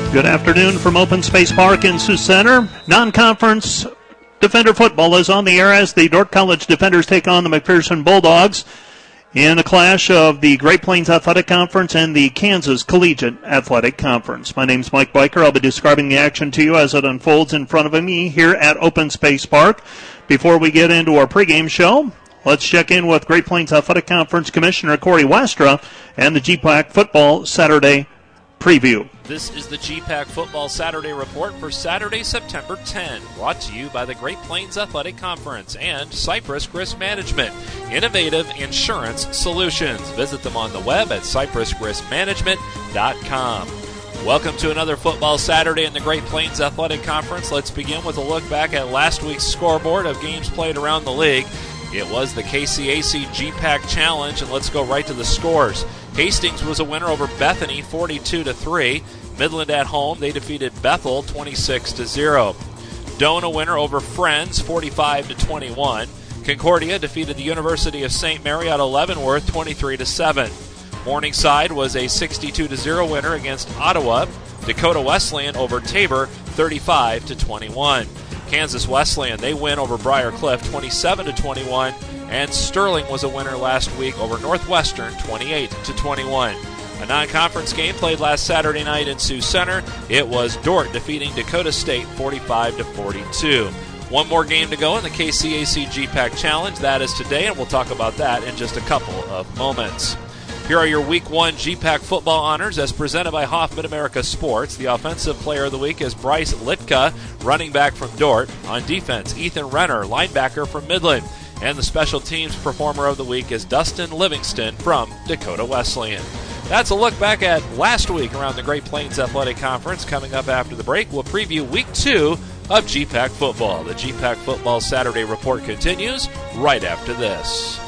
Good afternoon from Open Space Park in Sioux Center. Non-conference Defender football is on the air as the Dordt College Defenders take on the McPherson Bulldogs in a clash of the Great Plains Athletic Conference and the Kansas Collegiate Athletic Conference. My name's Mike Biker. I'll be describing the action to you as it unfolds in front of me here at Open Space Park. Before we get into our pregame show, let's check in with Great Plains Athletic Conference Commissioner Corey Westra and the GPAC Football Saturday preview. This is the GPAC Football Saturday Report for Saturday, September 10, brought to you by the Great Plains Athletic Conference and Cypress Risk Management, innovative insurance solutions. Visit them on the web at cypressriskmanagement.com. Welcome to another Football Saturday in the Great Plains Athletic Conference. Let's begin with a look back at last week's scoreboard of games played around the league. It was the KCAC GPAC Challenge, and let's go right to the scores. Hastings was a winner over Bethany, 42-3. Midland at home, they defeated Bethel, 26-0. Doane a winner over Friends, 45-21. Concordia defeated the University of St. Mary out of Leavenworth, 23-7. Morningside was a 62-0 winner against Ottawa. Dakota Wesleyan over Tabor, 35-21. Kansas Wesleyan, they win over Briar Cliff, 27-21. And Sterling was a winner last week over Northwestern, 28-21. A non-conference game played last Saturday night in Sioux Center. It was Dordt defeating Dakota State 45-42. One more game to go in the KCAC GPAC Challenge. That is today, and we'll talk about that in just a couple of moments. Here are your Week 1 GPAC football honors as presented by Hoffman America Sports. The Offensive Player of the Week is Bryce Litka, running back from Dordt. On defense, Ethan Renner, linebacker from Midland. And the Special Teams Performer of the Week is Dustin Livingston from Dakota Wesleyan. That's a look back at last week around the Great Plains Athletic Conference. Coming up after the break, we'll preview Week 2 of GPAC football. The GPAC Football Saturday Report continues right after this.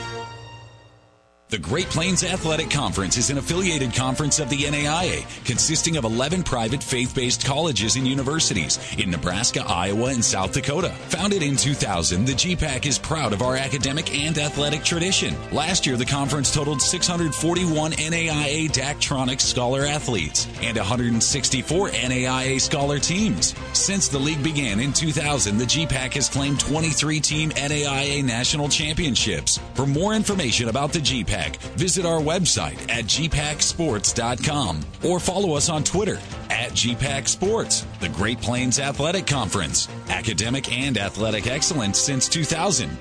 The Great Plains Athletic Conference is an affiliated conference of the NAIA, consisting of 11 private faith-based colleges and universities in Nebraska, Iowa, and South Dakota. Founded in 2000, the GPAC is proud of our academic and athletic tradition. Last year, the conference totaled 641 NAIA Daktronics Scholar athletes and 164 NAIA Scholar teams. Since the league began in 2000, the GPAC has claimed 23-team NAIA national championships. For more information about the GPAC, visit our website at gpacsports.com or follow us on Twitter at GPAC Sports. The Great Plains Athletic Conference, academic and athletic excellence since 2000.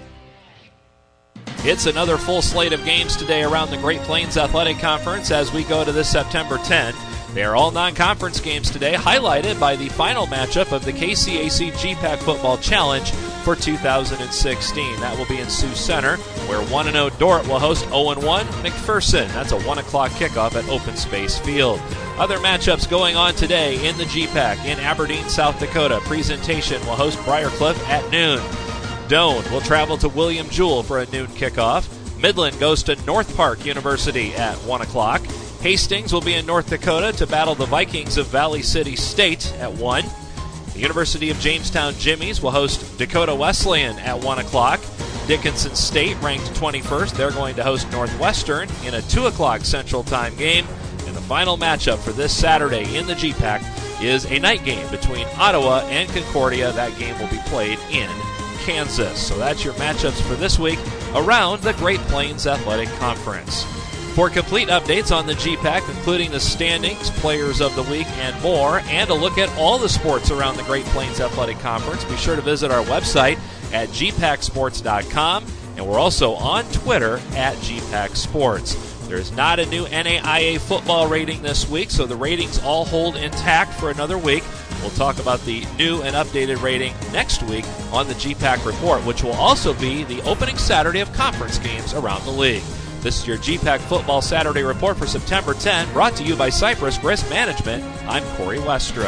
It's another full slate of games today around the Great Plains Athletic Conference as we go to this September 10th. They are all non-conference games today, highlighted by the final matchup of the KCAC GPAC Football Challenge for 2016. That will be in Sioux Center, where 1-0 Dordt will host 0-1 McPherson. That's a 1 o'clock kickoff at Open Space Field. Other matchups going on today in the GPAC. In Aberdeen, South Dakota, Presentation will host Briar Cliff at noon. Doane will travel to William Jewell for a noon kickoff. Midland goes to North Park University at 1 o'clock. Hastings will be in North Dakota to battle the Vikings of Valley City State at 1. The University of Jamestown Jimmies will host Dakota Wesleyan at 1 o'clock. Dickinson State, ranked 21st, they're going to host Northwestern in a 2 o'clock Central Time game. And the final matchup for this Saturday in the GPAC is a night game between Ottawa and Concordia. That game will be played in Kansas. So that's your matchups for this week around the Great Plains Athletic Conference. For complete updates on the GPAC, including the standings, players of the week, and more, and a look at all the sports around the Great Plains Athletic Conference, be sure to visit our website at gpacsports.com, and we're also on Twitter at gpacsports. There's not a new NAIA football rating this week, so the ratings all hold intact for another week. We'll talk about the new and updated rating next week on the GPAC Report, which will also be the opening Saturday of conference games around the league. This is your GPAC Football Saturday Report for September 10, brought to you by Cypress Risk Management. I'm Corey Westra.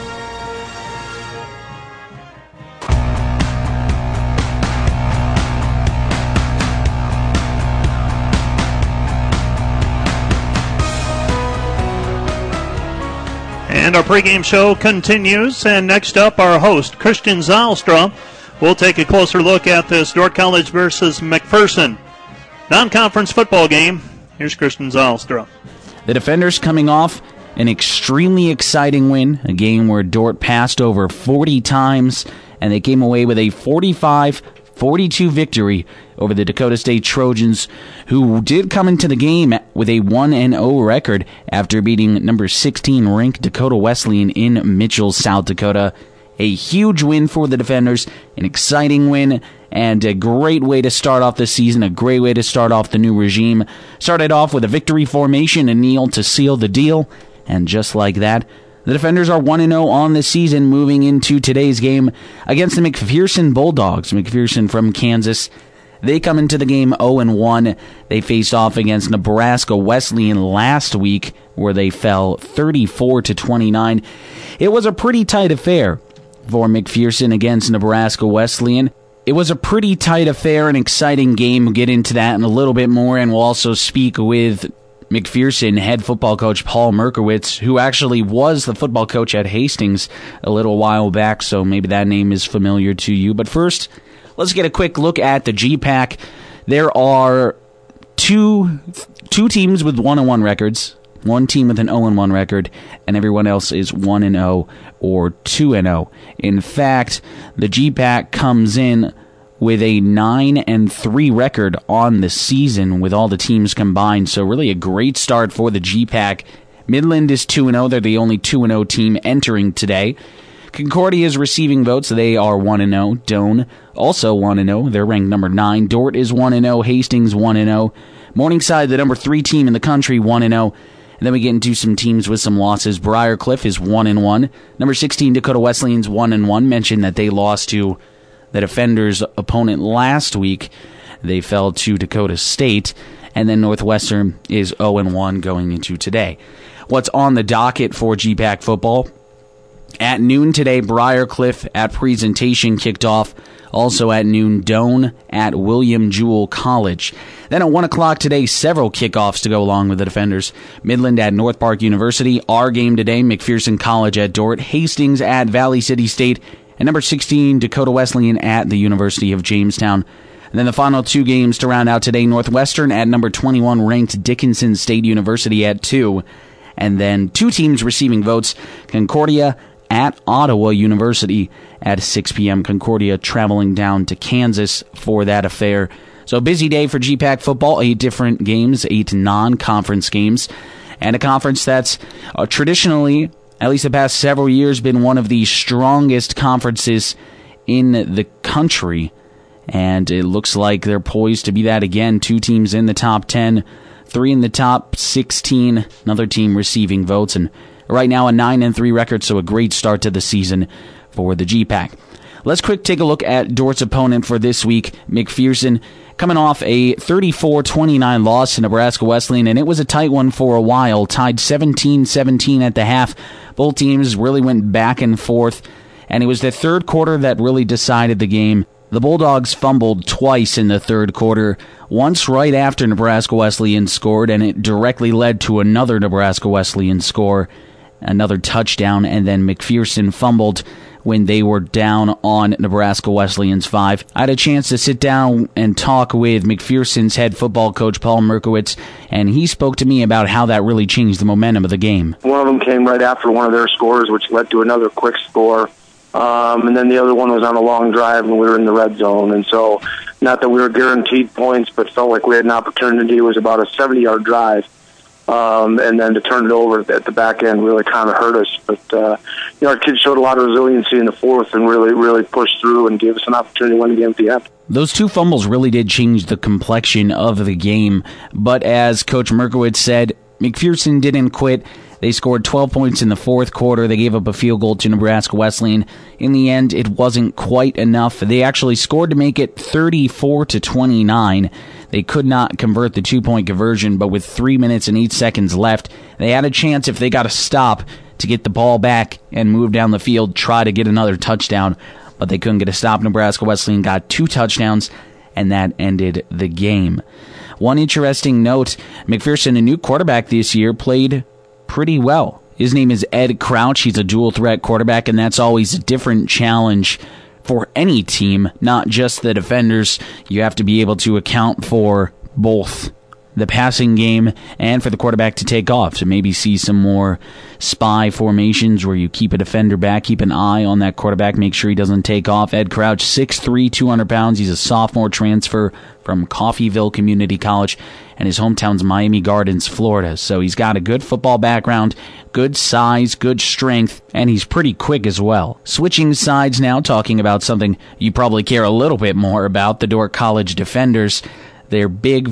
And our pregame show continues, and next up, our host, Christian Zylstra, will take a closer look at this Dordt College versus McPherson non-conference football game. Here's Christian Zylstra. The Defenders coming off an extremely exciting win, a game where Dordt passed over 40 times, and they came away with a 45-42 victory over the Dakota State Trojans, who did come into the game with a 1-0 record after beating number 16 ranked Dakota Wesleyan in Mitchell, South Dakota. A huge win for the defenders, an exciting win, and a great way to start off the season, a great way to start off the new regime. Started off with a victory formation and kneel to seal the deal, and just like that, the defenders are 1-0 on the season, moving into today's game against the McPherson Bulldogs. McPherson from Kansas. They come into the game 0-1. They faced off against Nebraska Wesleyan last week, where they fell 34-29. It was a pretty tight affair for McPherson against Nebraska Wesleyan. It was a pretty tight affair, an exciting game. We'll get into that in a little bit more, and we'll also speak with McPherson head football coach Paul Merkowitz, who actually was the football coach at Hastings a little while back, so maybe that name is familiar to you. But first, let's get a quick look at the GPAC. There are two teams with 1-1 records, one team with an 0-1 record, and everyone else is 1-0 or 2-0. In fact, the GPAC comes in with a 9-3 record on the season with all the teams combined, so really a great start for the GPAC. Midland is 2-0. They're the only 2-0 team entering today. Concordia is receiving votes. They are 1-0. Doane also 1-0. They're ranked number 9. Dordt is 1-0. Hastings 1-0. Morningside, the number 3 team in the country, 1-0. And then we get into some teams with some losses. Briarcliff is 1-1. Number 16, Dakota Wesleyan's 1-1. Mentioned that they lost to the Defenders' opponent last week. They fell to Dakota State. And then Northwestern is 0-1 going into today. What's on the docket for GPAC football? At noon today, Briarcliff at Presentation kicked off. Also at noon, Doane at William Jewell College. Then at 1 o'clock today, several kickoffs to go along with the Defenders. Midland at North Park University. Our game today, McPherson College at Dordt. Hastings at Valley City State. And number 16, Dakota Wesleyan at the University of Jamestown. And then the final 2 games to round out today, Northwestern at number 21 ranked Dickinson State University at 2. And then 2 teams receiving votes, Concordia at Ottawa University at 6 p.m. Concordia traveling down to Kansas for that affair. So busy day for GPAC football, 8 different games, 8 non-conference games, and a conference that's traditionally, at least the past several years, been one of the strongest conferences in the country. And it looks like they're poised to be that again. 2 teams in the top 10, 3 in the top 16, another team receiving votes, and right now a 9-3 record, so a great start to the season for the GPAC. Let's quick take a look at Dordt's opponent for this week, McPherson, coming off a 34-29 loss to Nebraska Wesleyan, and it was a tight one for a while, tied 17-17 at the half. Both teams really went back and forth, and it was the third quarter that really decided the game. The Bulldogs fumbled twice in the third quarter, once right after Nebraska Wesleyan scored, and it directly led to another Nebraska Wesleyan score, another touchdown, and then McPherson fumbled when they were down on Nebraska Wesleyan's 5. I had a chance to sit down and talk with McPherson's head football coach, Paul Merkowitz, and he spoke to me about how that really changed the momentum of the game. One of them came right after one of their scores, which led to another quick score. And then the other one was on a long drive, and we were in the red zone. And so, not that we were guaranteed points, but felt like we had an opportunity. It was about a 70-yard drive. And then to turn it over at the back end really kind of hurt us. But, our kids showed a lot of resiliency in the fourth and really pushed through and gave us an opportunity to win the game at the end. Those 2 fumbles really did change the complexion of the game. But as Coach Merkowitz said, McPherson didn't quit. They scored 12 points in the fourth quarter. They gave up a field goal to Nebraska Wesleyan. In the end, it wasn't quite enough. They actually scored to make it 34-29. They could not convert the 2-point conversion, but with 3 minutes and 8 seconds left, they had a chance if they got a stop to get the ball back and move down the field, try to get another touchdown. But they couldn't get a stop. Nebraska Wesleyan got 2 touchdowns, and that ended the game. One interesting note, McPherson, a new quarterback this year, played pretty well. His name is Ed Crouch. He's a dual-threat quarterback, and that's always a different challenge for any team, not just the defenders. You have to be able to account for both the passing game and for the quarterback to take off. So maybe see some more spy formations where you keep a defender back, keep an eye on that quarterback, make sure he doesn't take off. Ed Crouch, 6'3", 200 pounds. He's a sophomore transfer from Coffeyville Community College, and his hometown's Miami Gardens, Florida. So he's got a good football background, good size, good strength, and he's pretty quick as well. Switching sides now, talking about something you probably care a little bit more about, the Dordt College defenders. Their big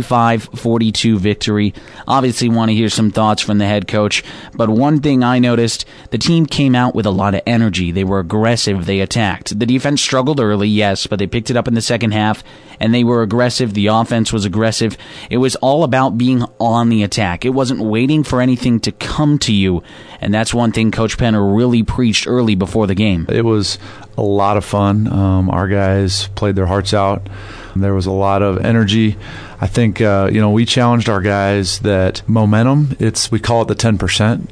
45-42 victory. Obviously want to hear some thoughts from the head coach, but one thing I noticed, the team came out with a lot of energy. They were aggressive. They attacked. The defense struggled early, yes, but they picked it up in the second half, and they were aggressive. The offense was aggressive. It was all about being on the attack. It wasn't waiting for anything to come to you, and that's one thing Coach Penner really preached early before the game. It was a lot of fun. Our guys played their hearts out. There was a lot of energy. I think, we challenged our guys that momentum, we call it the 10%.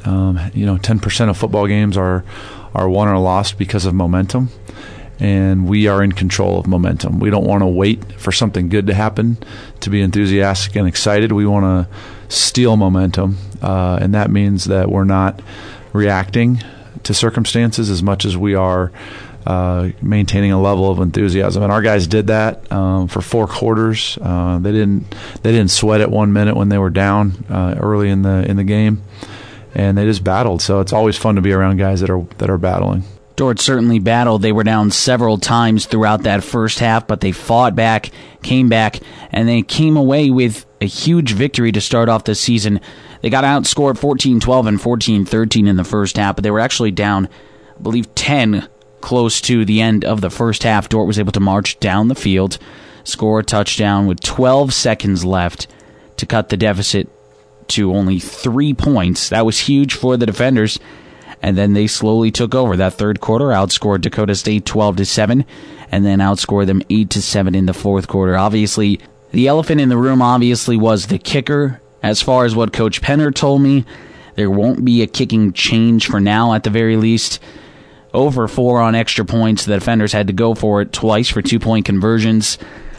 10% of football games are won or lost because of momentum. And we are in control of momentum. We don't want to wait for something good to happen to be enthusiastic and excited. We want to steal momentum. And that means that we're not reacting to circumstances as much as we are maintaining a level of enthusiasm, and our guys did that for 4 quarters. They didn't sweat it 1 minute when they were down early in the game, and they just battled. So it's always fun to be around guys that are battling. Dordt certainly battled. They were down several times throughout that first half, but they fought back, came back, and they came away with a huge victory to start off the season. They got outscored 14-12 and 14-13 in the first half, but they were actually down, I believe, 10 close to the end of the first half. Dordt was able to march down the field, score a touchdown with 12 seconds left to cut the deficit to only 3 points. That was huge for the defenders, and then they slowly took over. That third quarter outscored Dakota State 12-7, and then outscored them 8-7 in the fourth quarter. Obviously, the elephant in the room was the kicker. As far as what Coach Penner told me, there won't be a kicking change for now, at the very least. Over 4 on extra points. The defenders had to go for it twice for 2-point conversions.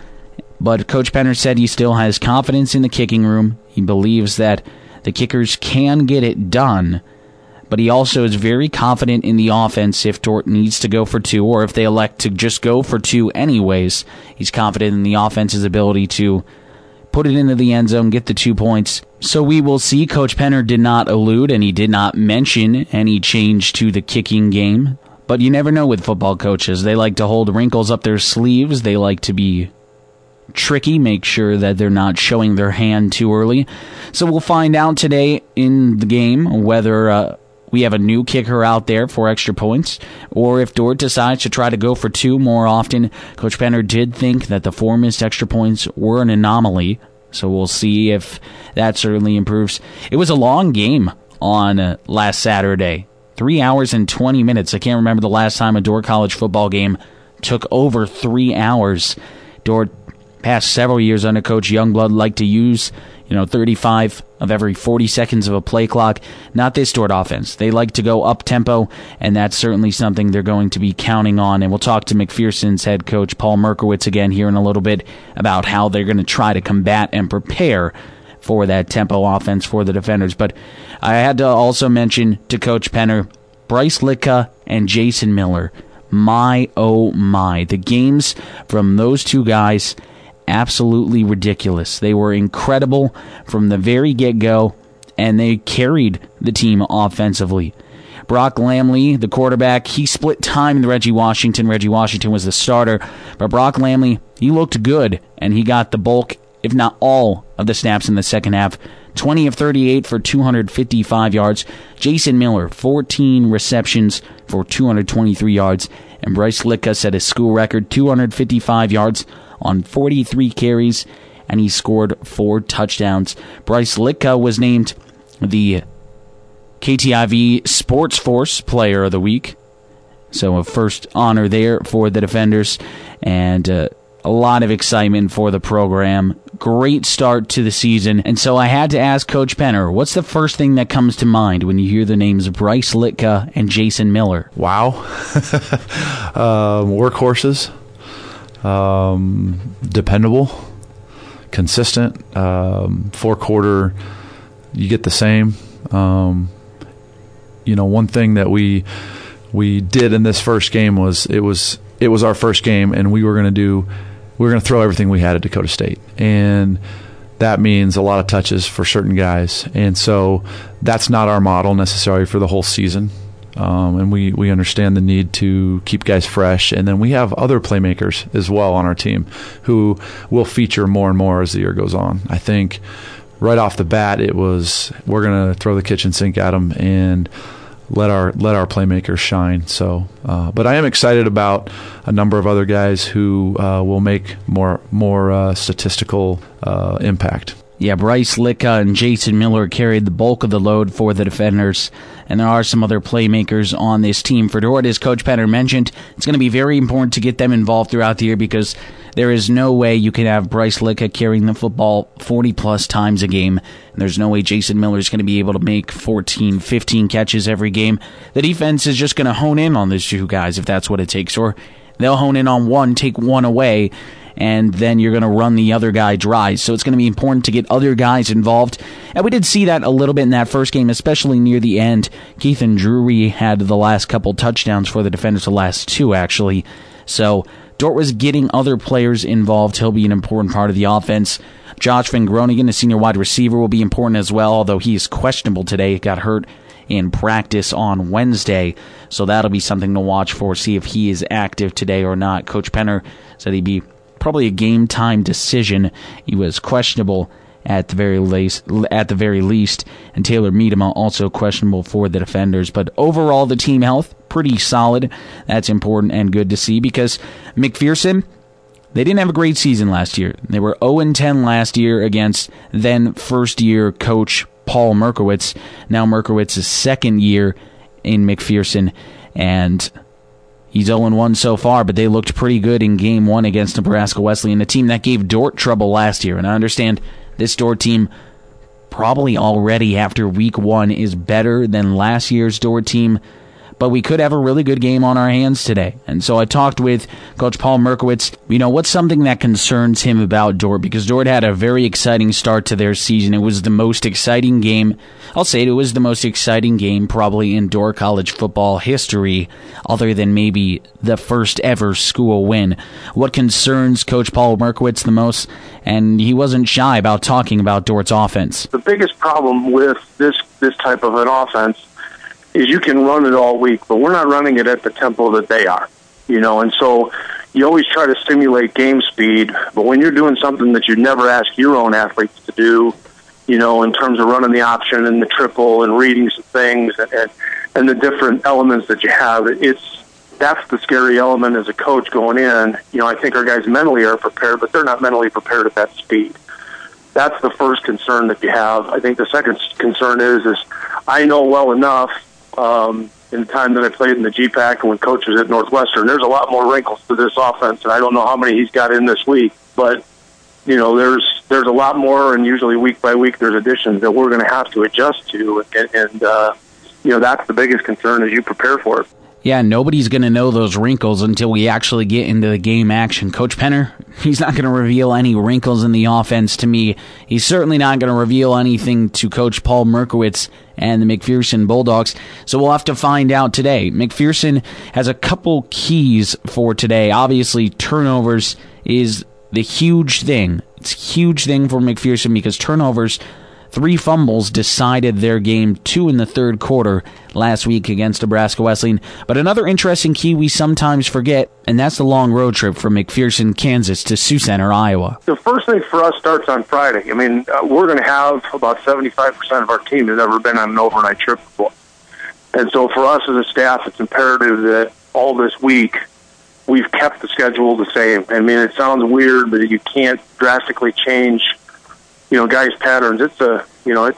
But Coach Penner said he still has confidence in the kicking room. He believes that the kickers can get it done. But he also is very confident in the offense if Dordt needs to go for 2, or if they elect to just go for 2 anyways. He's confident in the offense's ability to put it into the end zone, get the 2 points. So we will see. Coach Penner did not allude, and he did not mention any change to the kicking game. But you never know with football coaches. They like to hold wrinkles up their sleeves. They like to be tricky, make sure that they're not showing their hand too early. So we'll find out today in the game whether we have a new kicker out there for extra points, or if Dordt decides to try to go for 2 more often. Coach Penner did think that the 4 missed extra points were an anomaly, so we'll see if that certainly improves. It was a long game on last Saturday. 3 hours and 20 minutes. I can't remember the last time a Dordt College football game took over 3 hours. Dordt, past several years under Coach Youngblood, like to use 35 of every 40 seconds of a play clock. Not this Dordt offense. They like to go up-tempo, and that's certainly something they're going to be counting on. And we'll talk to McPherson's head coach, Paul Merkowitz, again here in a little bit about how they're going to try to combat and prepare for that tempo offense for the defenders. But I had to also mention to Coach Penner, Bryce Litka and Jason Miller. My, oh my. The games from those 2 guys, absolutely ridiculous. They were incredible from the very get-go, and they carried the team offensively. Brock Lamley, the quarterback, he split time with Reggie Washington. Reggie Washington was the starter, but Brock Lamley, he looked good, and he got the bulk, if not all, of the snaps in the second half. 20 of 38 for 255 yards. Jason Miller, 14 receptions for 223 yards. And Bryce Litka set a school record, 255 yards on 43 carries, and he scored 4 touchdowns. Bryce Litka was named the KTIV Sports Force Player of the Week. So a first honor there for the defenders, and a lot of excitement for the program. Great start to the season. And so I had to ask Coach Penner, what's the first thing that comes to mind when you hear the names Bryce Litka and Jason Miller? Wow. Workhorses. Dependable. consistent. Fourth quarter, you get the same. One thing that we did in this first game was it was our first game, and we were going to throw everything we had at Dakota State, and that means a lot of touches for certain guys, and so that's not our model necessarily for the whole season. And we understand the need to keep guys fresh, and then we have other playmakers as well on our team who will feature more and more as the year goes on. I think right off the bat we're going to throw the kitchen sink at them and let our playmakers shine. So, but I am excited about a number of other guys who will make more statistical impact. Yeah, Bryce Litka and Jason Miller carried the bulk of the load for the defenders, and there are some other playmakers on this team. For Dordt, as Coach Penner mentioned, it's going to be very important to get them involved throughout the year because there is no way you can have Bryce Litka carrying the football 40-plus times a game, and there's no way Jason Miller is going to be able to make 14, 15 catches every game. The defense is just going to hone in on those two guys if that's what it takes, or they'll hone in on one, take one away, and then you're going to run the other guy dry. So it's going to be important to get other guys involved. And we did see that a little bit in that first game, especially near the end. Keithan Drury had the last couple touchdowns for the defenders, the last two, actually. So Dordt was getting other players involved. He'll be an important part of the offense. Josh Van Groningen, a senior wide receiver, will be important as well, although he is questionable today. He got hurt in practice on Wednesday, so that'll be something to watch for, see if he is active today or not. Coach Penner said he'd be probably a game-time decision. He was questionable at the very least, and Taylor Miedema also questionable for the defenders. But overall, the team health, pretty solid. That's important and good to see because McPherson, they didn't have a great season last year. They were 0-10 last year against then first-year coach Paul Merkowitz. Now Merkowitz's second year in McPherson, and he's 0-1 so far, but they looked pretty good in Game 1 against Nebraska Wesleyan, a team that gave Dordt trouble last year. And I understand this Dordt team probably already after Week 1 is better than last year's Dordt team, but we could have a really good game on our hands today. And so I talked with Coach Paul Merkowitz. What's something that concerns him about Dordt? Because Dordt had a very exciting start to their season. It was the most exciting game. I'll say it was the most exciting game probably in Dordt college football history, other than maybe the first ever school win. What concerns Coach Paul Merkowitz the most? And he wasn't shy about talking about Dordt's offense. The biggest problem with this type of an offense is you can run it all week, but we're not running it at the tempo that they are, and so you always try to stimulate game speed, but when you're doing something that you never ask your own athletes to do, in terms of running the option and the triple and reading some things and the different elements that you have, that's the scary element as a coach going in. I think our guys mentally are prepared, but they're not mentally prepared at that speed. That's the first concern that you have. I think the second concern is I know well enough in the time that I played in the GPAC and when Coach was at Northwestern, there's a lot more wrinkles to this offense, and I don't know how many he's got in this week, but there's a lot more, and usually week by week there's additions that we're going to have to adjust to, and that's the biggest concern as you prepare for it. Yeah, nobody's going to know those wrinkles until we actually get into the game action. Coach Penner, he's not going to reveal any wrinkles in the offense to me. He's certainly not going to reveal anything to Coach Paul Merkowitz and the McPherson Bulldogs, so we'll have to find out today. McPherson has a couple keys for today. Obviously, turnovers is the huge thing. It's a huge thing for McPherson because turnovers, 3 fumbles decided their game, 2 in the third quarter last week against Nebraska Wesleyan. But another interesting key we sometimes forget, and that's the long road trip from McPherson, Kansas to Sioux Center, Iowa. The first thing for us starts on Friday. We're going to have about 75% of our team has never been on an overnight trip before. And so for us as a staff, it's imperative that all this week we've kept the schedule the same. It sounds weird, but you can't drastically change guys' patterns. It's a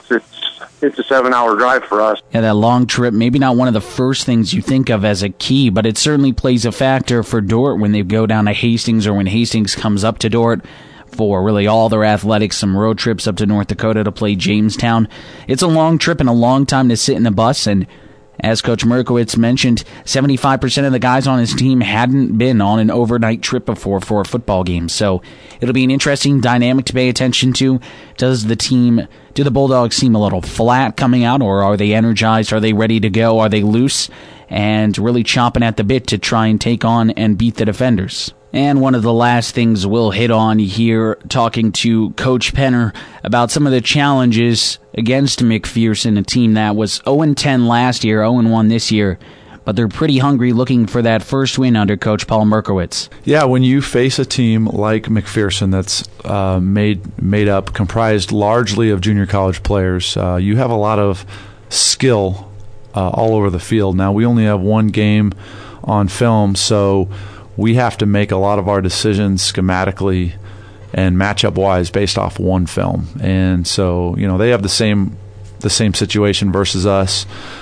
7-hour drive for us. Yeah, that long trip, maybe not one of the first things you think of as a key, but it certainly plays a factor for Dordt when they go down to Hastings or when Hastings comes up to Dordt for really all their athletics, some road trips up to North Dakota to play Jamestown. It's a long trip and a long time to sit in the bus, and As Coach Merkowitz mentioned, 75% of the guys on his team hadn't been on an overnight trip before for a football game. So it'll be an interesting dynamic to pay attention to. Do the Bulldogs seem a little flat coming out, or are they energized? Are they ready to go? Are they loose and really chomping at the bit to try and take on and beat the defenders? And one of the last things we'll hit on here, talking to Coach Penner about some of the challenges against McPherson, a team that was 0-10 last year, 0-1 this year, but they're pretty hungry looking for that first win under Coach Paul Merkowitz. Yeah, when you face a team like McPherson that's comprised largely of junior college players, you have a lot of skill all over the field. Now, we only have one game on film, so we have to make a lot of our decisions schematically and matchup-wise based off one film. And so, they have the same situation versus us.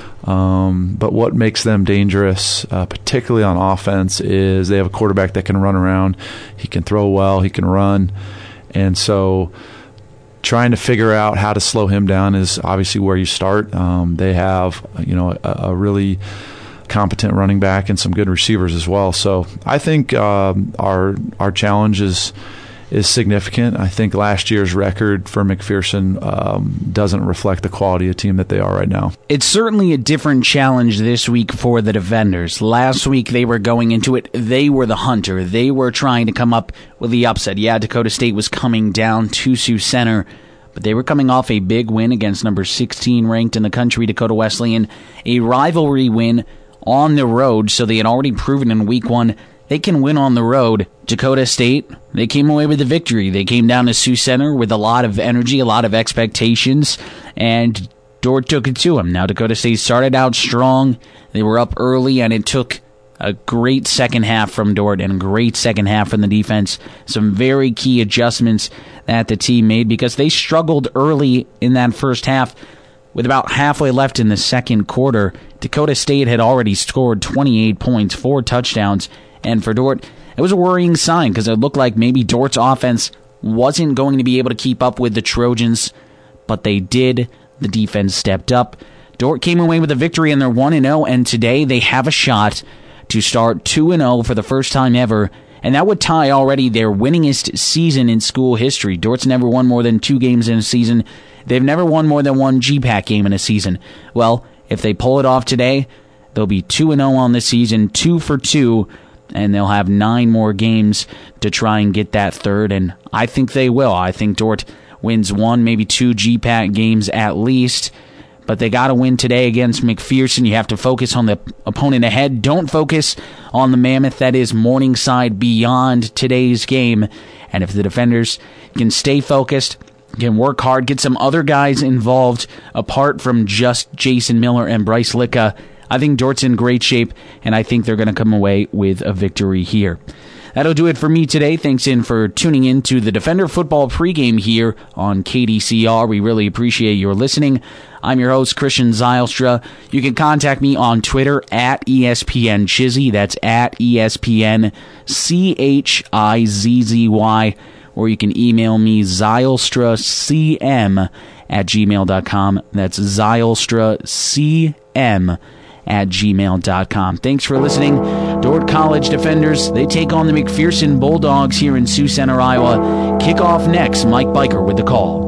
But what makes them dangerous, particularly on offense, is they have a quarterback that can run around. He can throw well. He can run. And so trying to figure out how to slow him down is obviously where you start. They have, a really competent running back and some good receivers as well. So I think our challenge is significant. I think last year's record for McPherson doesn't reflect the quality of team that they are right now. It's certainly a different challenge this week for the defenders. Last week they were going into it, they were the hunter. They were trying to come up with the upset. Yeah, Dakota State was coming down to Sioux Center, but they were coming off a big win against number 16 ranked in the country, Dakota Wesleyan, a rivalry win on the road, so they had already proven in week 1 they can win on the road. Dakota State, they came away with the victory. They came down to Sioux Center with a lot of energy, a lot of expectations, and Dordt took it to them. Now, Dakota State started out strong. They were up early, and it took a great second half from Dordt and a great second half from the defense. Some very key adjustments that the team made because they struggled early in that first half. With about halfway left in the second quarter, Dakota State had already scored 28 points, 4 touchdowns, and for Dordt, it was a worrying sign because it looked like maybe Dordt's offense wasn't going to be able to keep up with the Trojans, but they did. The defense stepped up. Dordt came away with a victory, and they're 1-0, and today they have a shot to start 2-0 for the first time ever, and that would tie already their winningest season in school history. Dordt's never won more than 2 games in a season. They've never won more than 1 GPAC game in a season. Well, if they pull it off today, they'll be 2-0 on the season, 2 for 2, and they'll have 9 more games to try and get that third, and I think they will. I think Dordt wins 1, maybe 2 GPAC games at least, but they got to win today against McPherson. You have to focus on the opponent ahead. Don't focus on the mammoth that is Morningside beyond today's game, and if the defenders can stay focused, can work hard, get some other guys involved apart from just Jason Miller and Bryce Licka, I think Dordt's in great shape, and I think they're going to come away with a victory here. That'll do it for me today. Thanks for tuning in to the Defender Football pregame here on KDCR. We really appreciate your listening. I'm your host, Christian Zylstra. You can contact me on Twitter at ESPN Chizzy. That's at ESPN CHIZZY. Or you can email me, ZylstraCM@gmail.com. That's ZylstraCM@gmail.com. Thanks for listening. Dordt College Defenders, they take on the McPherson Bulldogs here in Sioux Center, Iowa. Kickoff next. Mike Biker with the call.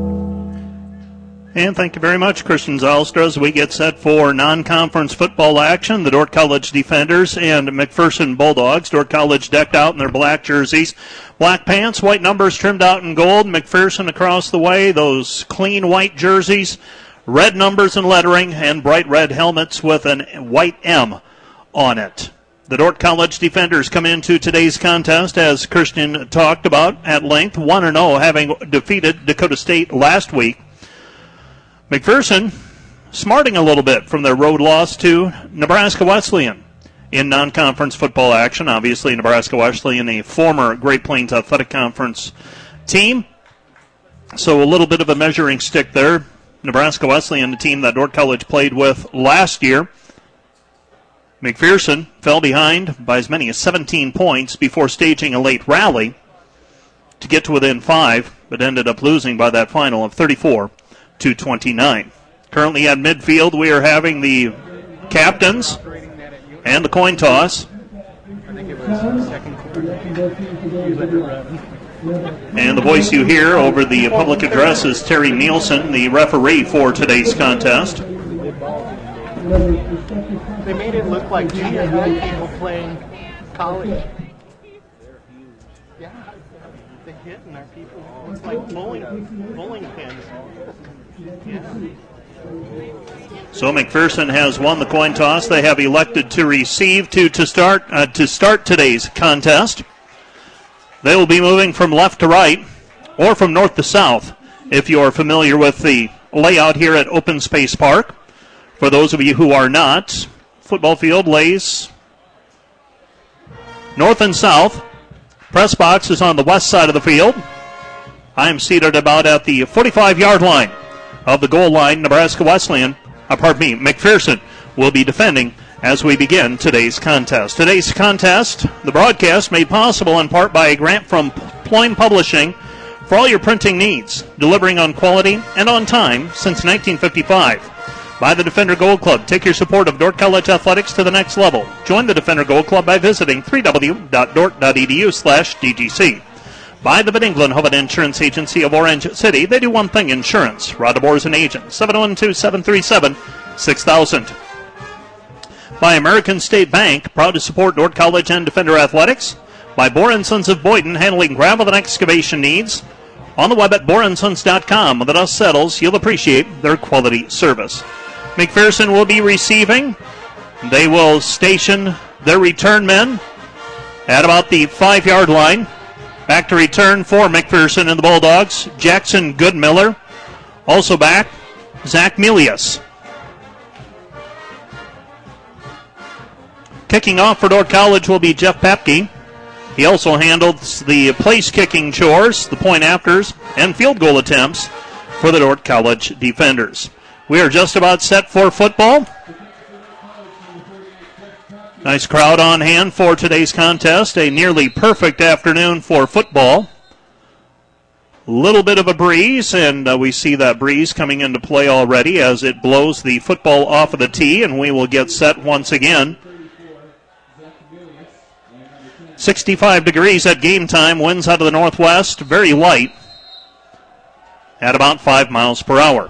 And thank you very much, Christian Zylstra, as we get set for non-conference football action. The Dordt College Defenders and McPherson Bulldogs. Dordt College decked out in their black jerseys. Black pants, white numbers trimmed out in gold. McPherson across the way, those clean white jerseys, red numbers and lettering, and bright red helmets with a white M on it. The Dordt College Defenders come into today's contest, as Christian talked about at length, 1-0, having defeated Dakota State last week. McPherson smarting a little bit from their road loss to Nebraska Wesleyan in non-conference football action. Obviously, Nebraska Wesleyan, a former Great Plains Athletic Conference team. So a little bit of a measuring stick there. Nebraska Wesleyan, the team that Dordt College played with last year. McPherson fell behind by as many as 17 points before staging a late rally to get to within 5, but ended up losing by that final of 34-29. Currently at midfield, we are having the captains, and the coin toss. And the voice you hear over the public address is Terry Nielsen, the referee for today's contest. They made it look like junior high people playing college. Yeah, the hitting our people. It's like bowling pins. Yeah. So McPherson has won the coin toss. They have elected to receive to start today's contest. They will be moving from left to right or from north to south if you are familiar with the layout here at Open Space Park. For those of you who are not, football field lays north and south. Press box is on the west side of the field. I am seated about at the 45-yard line of the goal line. McPherson will be defending as we begin today's contest. Today's contest, the broadcast made possible in part by a grant from Ployne Publishing for all your printing needs, delivering on quality and on time since 1955. By the Defender Gold Club, take your support of Dordt College athletics to the next level. Join the Defender Gold Club by visiting www.dort.edu/DGC. By the Van Engelen Hoven Insurance Agency of Orange City, they do one thing, insurance. Rod DeBoer is an agent, 712-737-6000. By American State Bank, proud to support Dordt College and Defender athletics. By Bohr & Sons of Boynton, handling gravel and excavation needs. On the web at bohrandsons.com. When the dust settles, you'll appreciate their quality service. McPherson will be receiving. They will station their return men at about the 5-yard line. Back to return for McPherson and the Bulldogs, Jackson Goodmiller. Also back, Zach Milius. Kicking off for Dordt College will be Jeff Papke. He also handled the place-kicking chores, the point-afters, and field goal attempts for the Dordt College defenders. We are just about set for football. Nice crowd on hand for today's contest. A nearly perfect afternoon for football. A little bit of a breeze, and we see that breeze coming into play already as it blows the football off of the tee, and we will get set once again. 65 degrees at game time, winds out of the northwest, very light, at about 5 miles per hour.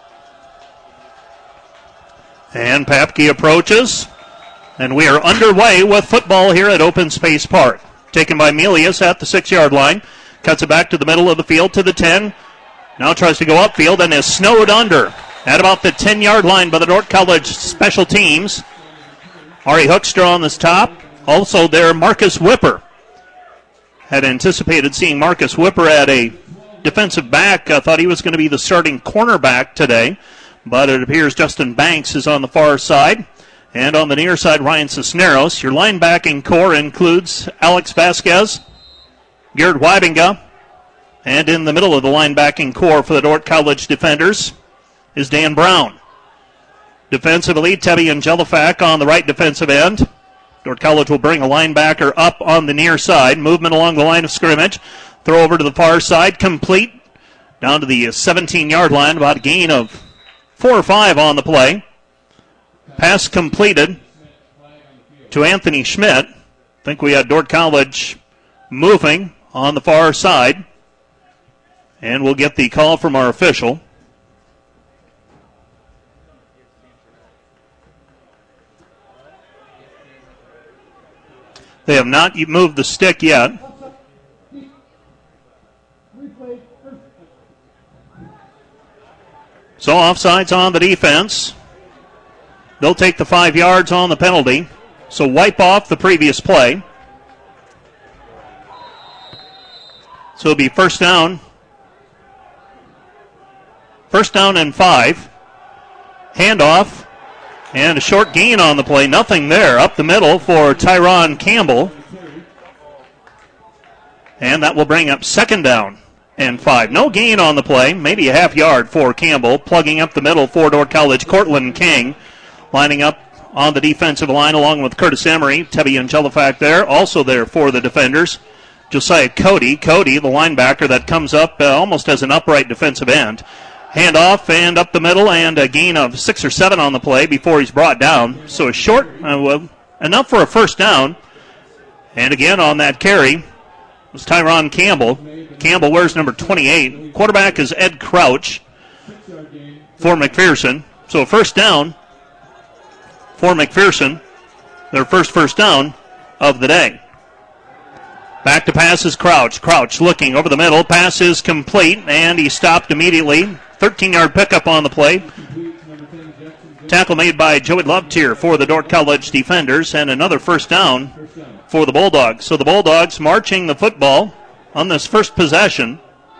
And Papke approaches, and we are underway with football here at Open Space Park. Taken by Milius at the 6-yard line, cuts it back to the middle of the field to the 10. Now tries to go upfield and is snowed under at about the 10-yard line by the Dordt College special teams. Ari Hoekstra on this top. Also there, Marcus Whipper. Had anticipated seeing Marcus Whipper at a defensive back. I thought he was going to be the starting cornerback today, but it appears Justin Banks is on the far side. And on the near side, Ryan Cisneros. Your linebacking core includes Alex Vasquez, Garrett Wybinga, and in the middle of the linebacking core for the Dordt College defenders is Dan Brown. Defensively, Tebby and Jellifac on the right defensive end. Dordt College will bring a linebacker up on the near side. Movement along the line of scrimmage. Throw over to the far side. Complete. Down to the 17-yard line. About a gain of 4 or 5 on the play. Pass completed to Anthony Schmidt. I think we had Dordt College moving on the far side. And we'll get the call from our official. They have not moved the stick yet. So offsides on the defense. They'll take the 5 yards on the penalty. So wipe off the previous play. So it'll be first down. First down and 5. Handoff. And a short gain on the play. Nothing there. Up the middle for Tyron Campbell. And that will bring up second down and 5. No gain on the play. Maybe a half yard for Campbell. Plugging up the middle for Dordt College. Cortland King lining up on the defensive line along with Curtis Emery. Tebby and Jellifac there. Also there for the defenders. Josiah Cody. Cody, the linebacker that comes up almost as an upright defensive end. Handoff and up the middle, and a gain of 6 or 7 on the play before he's brought down. So a short, enough for a first down. And again on that carry was Tyron Campbell. Campbell wears number 28. Quarterback is Ed Crouch for McPherson. So a first down for McPherson. Their first down of the day. Back to pass is Crouch. Crouch looking over the middle. Pass is complete, and he stopped immediately. 13-yard pickup on the play. Tackle made by Joey Lovetier for the Dordt College defenders, and another first down for the Bulldogs. So the Bulldogs marching the football on this first possession.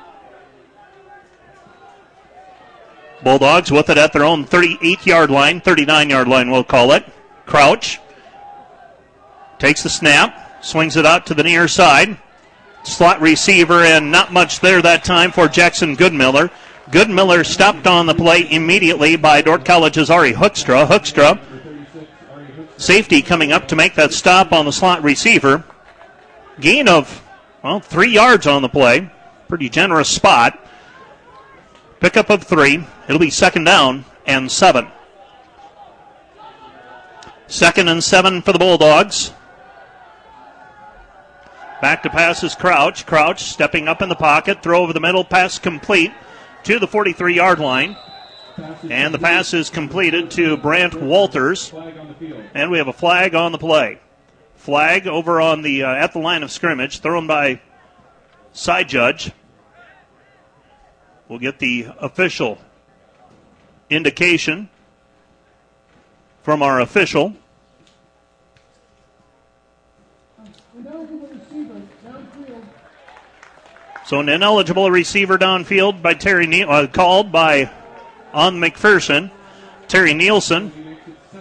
Bulldogs with it at their own 38-yard line, 39-yard line we'll call it. Crouch takes the snap, swings it out to the near side. Slot receiver, and not much there that time for Jackson Goodmiller. Goodmiller stopped on the play immediately by Dordt College's Ari Hoekstra. Hoekstra, safety coming up to make that stop on the slot receiver. Gain of, 3 yards on the play. Pretty generous spot. Pickup of 3. It'll be second down and 7. Second and 7 for the Bulldogs. Back to pass is Crouch. Crouch stepping up in the pocket. Throw over the middle. Pass complete to the 43-yard line. And the pass is completed to Brant Walters. And we have a flag on the play. Flag over on the at the line of scrimmage, thrown by side judge. We'll get the official indication from our official. So an ineligible receiver downfield by Terry called by on McPherson. Terry Nielsen.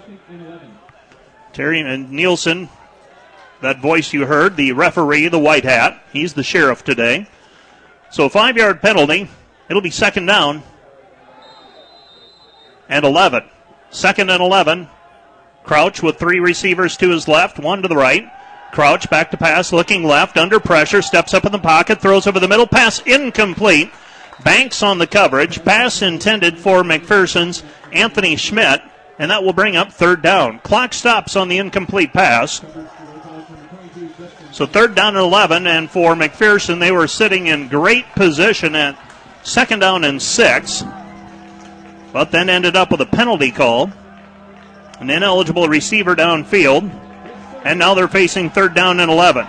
Terry and Nielsen, that voice you heard, the referee, the white hat. He's the sheriff today. So a 5-yard penalty. It'll be second down and 11. Second and 11. Crouch with 3 receivers to his left, 1 to the right. Crouch back to pass, looking left, under pressure, steps up in the pocket, throws over the middle, pass incomplete. Banks on the coverage, pass intended for McPherson's Anthony Schmidt, and that will bring up third down. Clock stops on the incomplete pass. So third down and 11, and for McPherson, they were sitting in great position at second down and 6, but then ended up with a penalty call. An ineligible receiver downfield. And now they're facing third down and 11.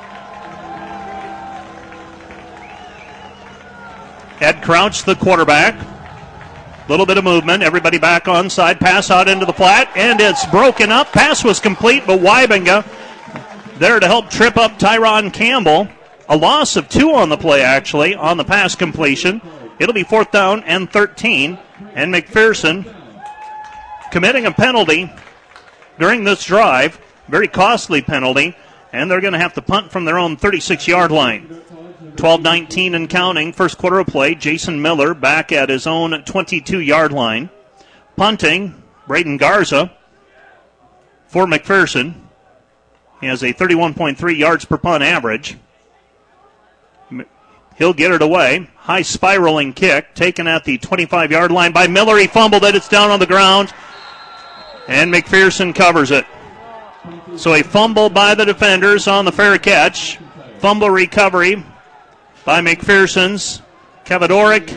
Ed Crouch, the quarterback. Little bit of movement. Everybody back onside. Pass out into the flat, and it's broken up. Pass was complete, but Wybinga there to help trip up Tyron Campbell. A loss of 2 on the play, actually, on the pass completion. It'll be fourth down and 13. And McPherson committing a penalty during this drive. Very costly penalty, and they're going to have to punt from their own 36-yard line. 12-19 and counting, first quarter of play. Jason Miller back at his own 22-yard line. Punting, Braden Garza for McPherson. He has a 31.3 yards per punt average. He'll get it away. High spiraling kick taken at the 25-yard line by Miller. He fumbled it. It's down on the ground, and McPherson covers it. So a fumble by the defenders on the fair catch. Fumble recovery by McPherson's Kavadoric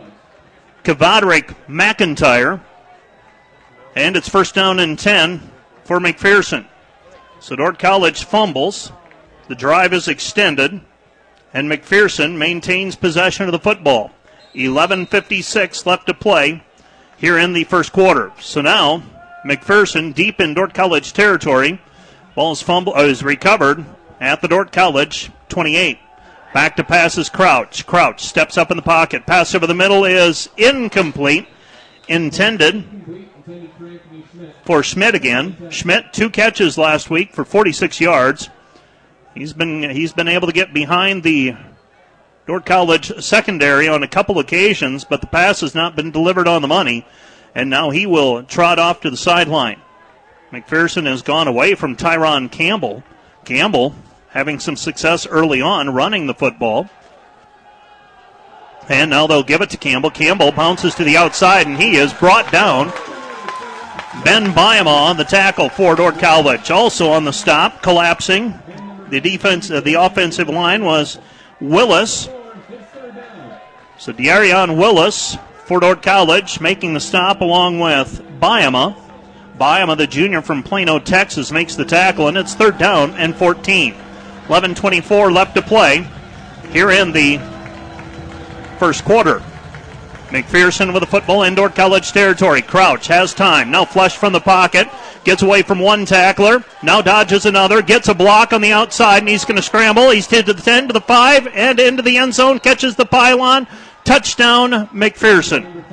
McIntyre. And it's first down and 10 for McPherson. So Dordt College fumbles. The drive is extended. And McPherson maintains possession of the football. 11:56 left to play here in the first quarter. So now McPherson deep in Dordt College territory. Ball is recovered at the Dordt College 28. Back to pass is Crouch. Crouch steps up in the pocket. Pass over the middle is incomplete. Intended for Schmidt again. Schmidt, 2 catches last week for 46 yards. He's been able to get behind the Dordt College secondary on a couple occasions, but the pass has not been delivered on the money. And now he will trot off to the sideline. McPherson has gone away from Tyron Campbell. Campbell having some success early on running the football. And now they'll give it to Campbell. Campbell bounces to the outside, and he is brought down. Ben Byama on the tackle for Dordt College. Also on the stop, collapsing. The offensive line was Willis. So Darion Willis for Dordt College making the stop along with Byama. Byama, the junior from Plano, Texas, makes the tackle, and it's 3rd down and 14. 11:24 left to play here in the first quarter. McPherson with the football in Dordt College territory. Crouch has time. Now flush from the pocket. Gets away from one tackler. Now dodges another. Gets a block on the outside, and he's going to scramble. He's to the 10, to the 5, and into the end zone. Catches the pylon. Touchdown, McPherson.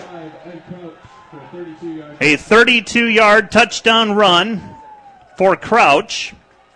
A 32-yard touchdown run for Crouch.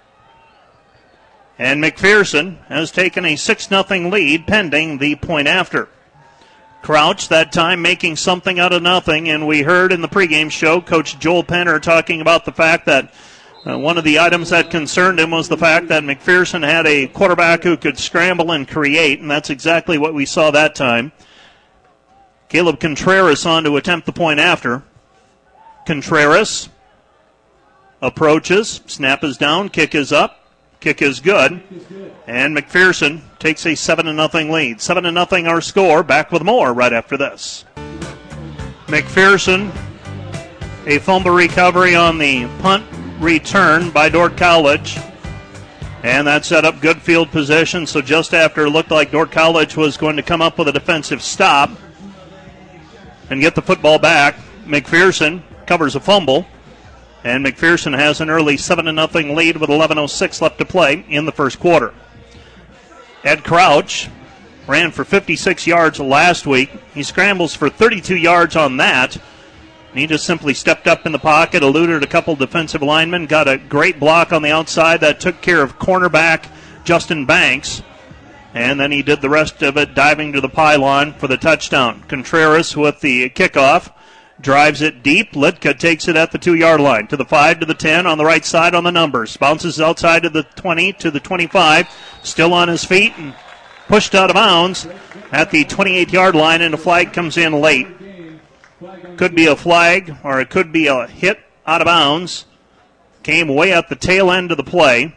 And McPherson has taken a 6-0 lead pending the point after. Crouch that time making something out of nothing, and we heard in the pregame show Coach Joel Penner talking about the fact that one of the items that concerned him was the fact that McPherson had a quarterback who could scramble and create, and that's exactly what we saw that time. Caleb Contreras on to attempt the point after. Contreras approaches, snap is down, kick is up. Kick is good, and McPherson takes a 7-0 lead. 7-0 our score. Back with more right after this. McPherson, a fumble recovery on the punt return by Dordt College, and that set up good field position. So just after it looked like Dordt College was going to come up with a defensive stop and get the football back, McPherson covers a fumble. And McPherson has an early 7-0 lead with 11:06 left to play in the first quarter. Ed Crouch ran for 56 yards last week. He scrambles for 32 yards on that. And he just simply stepped up in the pocket, eluded a couple defensive linemen, got a great block on the outside that took care of cornerback Justin Banks. And then he did the rest of it diving to the pylon for the touchdown. Contreras with the kickoff. Drives it deep. Litka takes it at the 2-yard line. To the 5, to the 10, on the right side on the numbers. Bounces outside to the 20, to the 25. Still on his feet and pushed out of bounds at the 28-yard line, and a flag comes in late. Could be a flag, or it could be a hit out of bounds. Came way at the tail end of the play.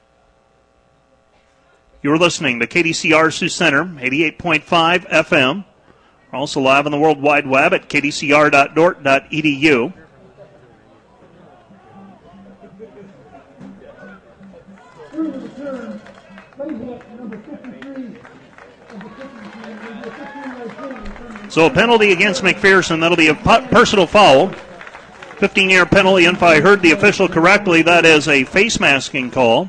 You're listening to KDCR Sioux Center, 88.5 FM. Also live on the World Wide Web at kdcr.dort.edu. So a penalty against McPherson. That'll be a personal foul. 15-yard penalty, and if I heard the official correctly, that is a face masking call.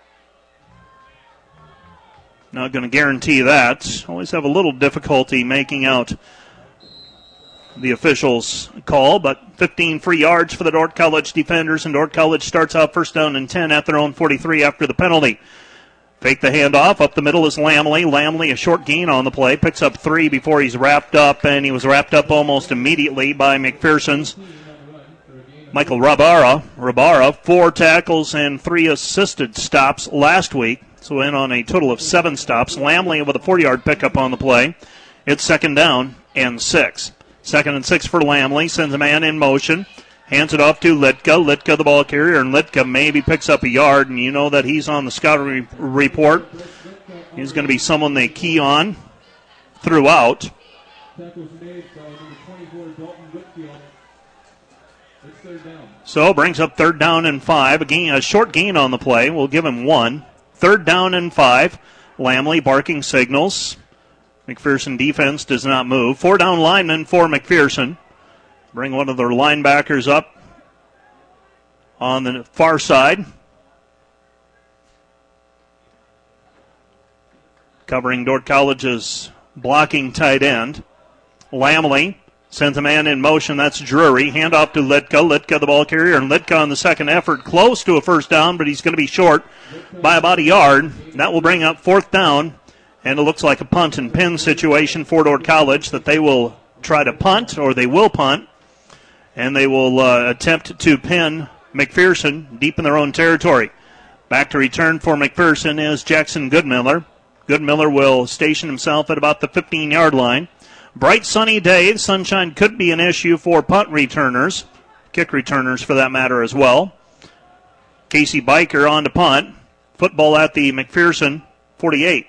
Not going to guarantee that. Always have a little difficulty making out the official's call, but 15 free yards for the Dordt College defenders, and Dordt College starts out 1st down and 10 at their own 43 after the penalty. Fake the handoff. Up the middle is Lamley. Lamley, a short gain on the play, picks up 3 before he's wrapped up, and he was wrapped up almost immediately by McPherson's Michael Rabara. 4 tackles and 3 assisted stops last week. So in on a total of 7 stops. Lamley with a 40-yard pickup on the play. It's 2nd down and 6. 2nd and 6 for Lamley. Sends a man in motion. Hands it off to Litka. Litka the ball carrier, and Litka maybe picks up a yard, and you know that he's on the scouting report. He's going to be someone they key on throughout. So brings up 3rd down and 5. A short gain on the play. We'll give him 1. 3rd down and 5. Lamley barking signals. McPherson defense does not move. 4 down linemen for McPherson. Bring one of their linebackers up on the far side. Covering Dordt College's blocking tight end. Lamley sends a man in motion. That's Drury. Hand off to Litka. Litka the ball carrier, and Litka on the second effort close to a 1st down, but he's going to be short by about a yard. That will bring up 4th down, and it looks like a punt and pin situation for Dordt College, that they will try to punt, or they will punt, and they will attempt to pin McPherson deep in their own territory. Back to return for McPherson is Jackson Goodmiller. Goodmiller will station himself at about the 15-yard line. Bright sunny day. Sunshine could be an issue for punt returners, kick returners for that matter as well. Casey Biker on to punt. Football at the McPherson 48.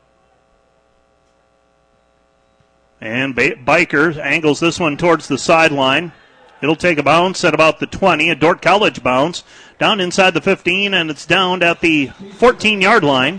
And Biker angles this one towards the sideline. It'll take a bounce at about the 20, a Dordt College bounce, down inside the 15, and it's down at the 14-yard line.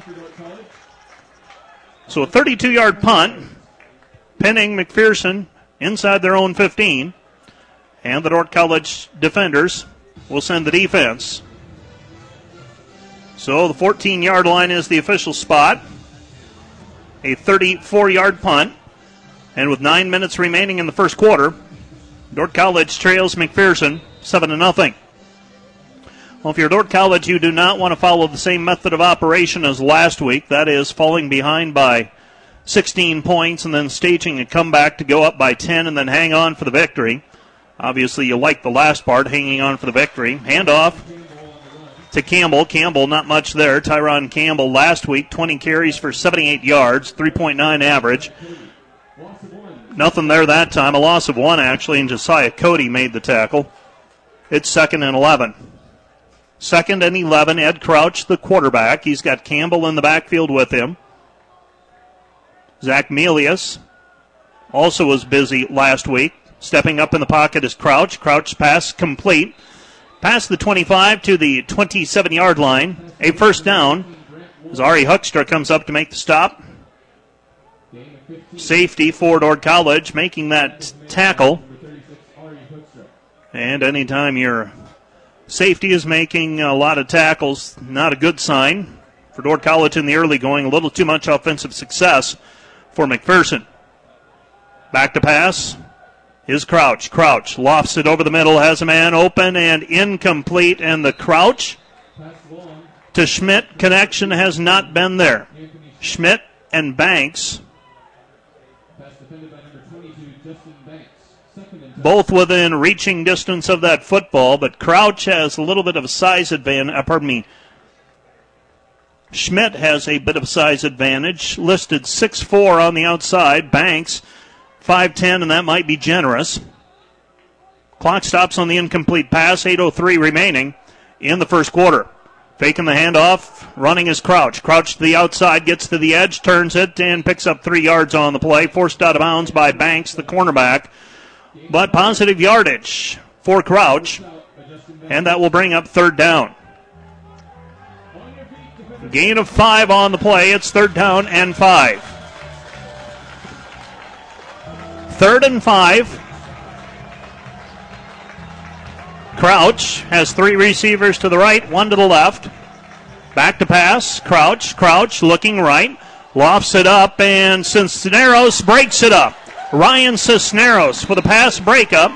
So a 32-yard punt, pinning McPherson inside their own 15. And the Dordt College defenders will send the defense. So the 14-yard line is the official spot. A 34-yard punt. And with 9 minutes remaining in the first quarter, Dordt College trails McPherson 7-0. Well, if you're Dordt College, you do not want to follow the same method of operation as last week. That is falling behind by 16 points and then staging a comeback to go up by 10 and then hang on for the victory. Obviously, you like the last part, hanging on for the victory. Handoff to Campbell. Campbell, not much there. Tyron Campbell last week, 20 carries for 78 yards, 3.9 average. Nothing there that time. A loss of 1, actually, and Josiah Cody made the tackle. It's 2nd and 11. 2nd and 11, Ed Crouch, the quarterback. He's got Campbell in the backfield with him. Zach Melius also was busy last week. Stepping up in the pocket is Crouch. Crouch pass complete. Past the 25 to the 27-yard line. A first down. As Ari Huckstra comes up to make the stop. Safety for Dordt College making that tackle. And anytime your safety is making a lot of tackles, not a good sign for Dordt College in the early going. A little too much offensive success for McPherson. Back to pass is Crouch. Crouch lofts it over the middle, has a man open and incomplete, and the Crouch to Schmidt connection has not been there. Schmidt and Banks both within reaching distance of that football, but Crouch has a little bit of a size advantage. Schmidt has a bit of size advantage, listed 6'4" on the outside. Banks 5'10", and that might be generous. Clock stops on the incomplete pass, 8:03 remaining in the first quarter. Faking the handoff, running is Crouch. Crouch to the outside, gets to the edge, turns it, and picks up 3 yards on the play. Forced out of bounds by Banks, the cornerback. But positive yardage for Crouch, and that will bring up 3rd down. Gain of 5 on the play. It's 3rd down and 5. 3rd and 5. Crouch has 3 receivers to the right, 1 to the left. Back to pass. Crouch looking right. Lofts it up, and Cisneros breaks it up. Ryan Cisneros with a pass breakup.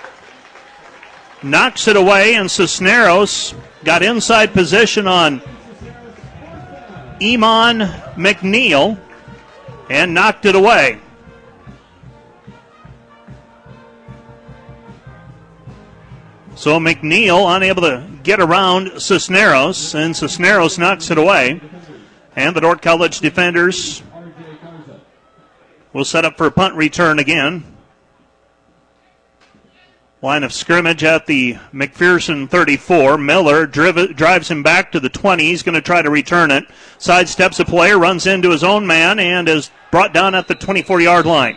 Knocks it away, and Cisneros got inside position on Iman McNeil and knocked it away. So McNeil unable to get around Cisneros, and Cisneros knocks it away. And the Dordt College defenders will set up for a punt return again. Line of scrimmage at the McPherson 34. Miller drives him back to the 20. He's going to try to return it. Sidesteps a player, runs into his own man, and is brought down at the 24-yard line.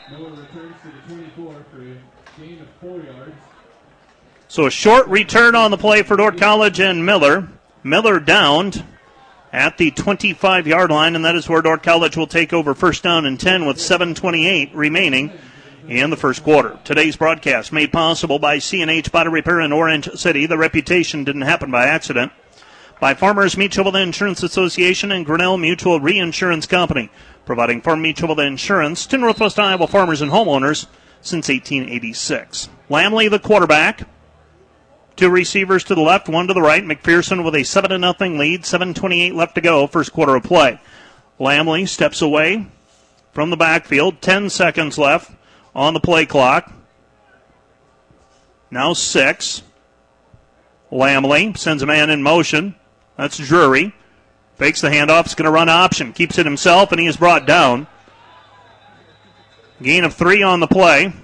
So a short return on the play for Dordt College and Miller. Miller downed at the 25-yard line, and that is where Dordt College will take over 1st down and 10 with 7:28 remaining in the first quarter. Today's broadcast made possible by C&H Body Repair in Orange City. The reputation didn't happen by accident. By Farmers Mutual Insurance Association and Grinnell Mutual Reinsurance Company, providing farm mutual insurance to Northwest Iowa farmers and homeowners since 1886. Lamley, the quarterback. 2 receivers to the left, 1 to the right. McPherson with a 7-0 lead, 7:28 left to go, first quarter of play. Lamley steps away from the backfield, 10 seconds left on the play clock. Now 6. Lamley sends a man in motion. That's Drury. Fakes the handoff. Is going to run option. Keeps it himself, and he is brought down. Gain of 3 on the play.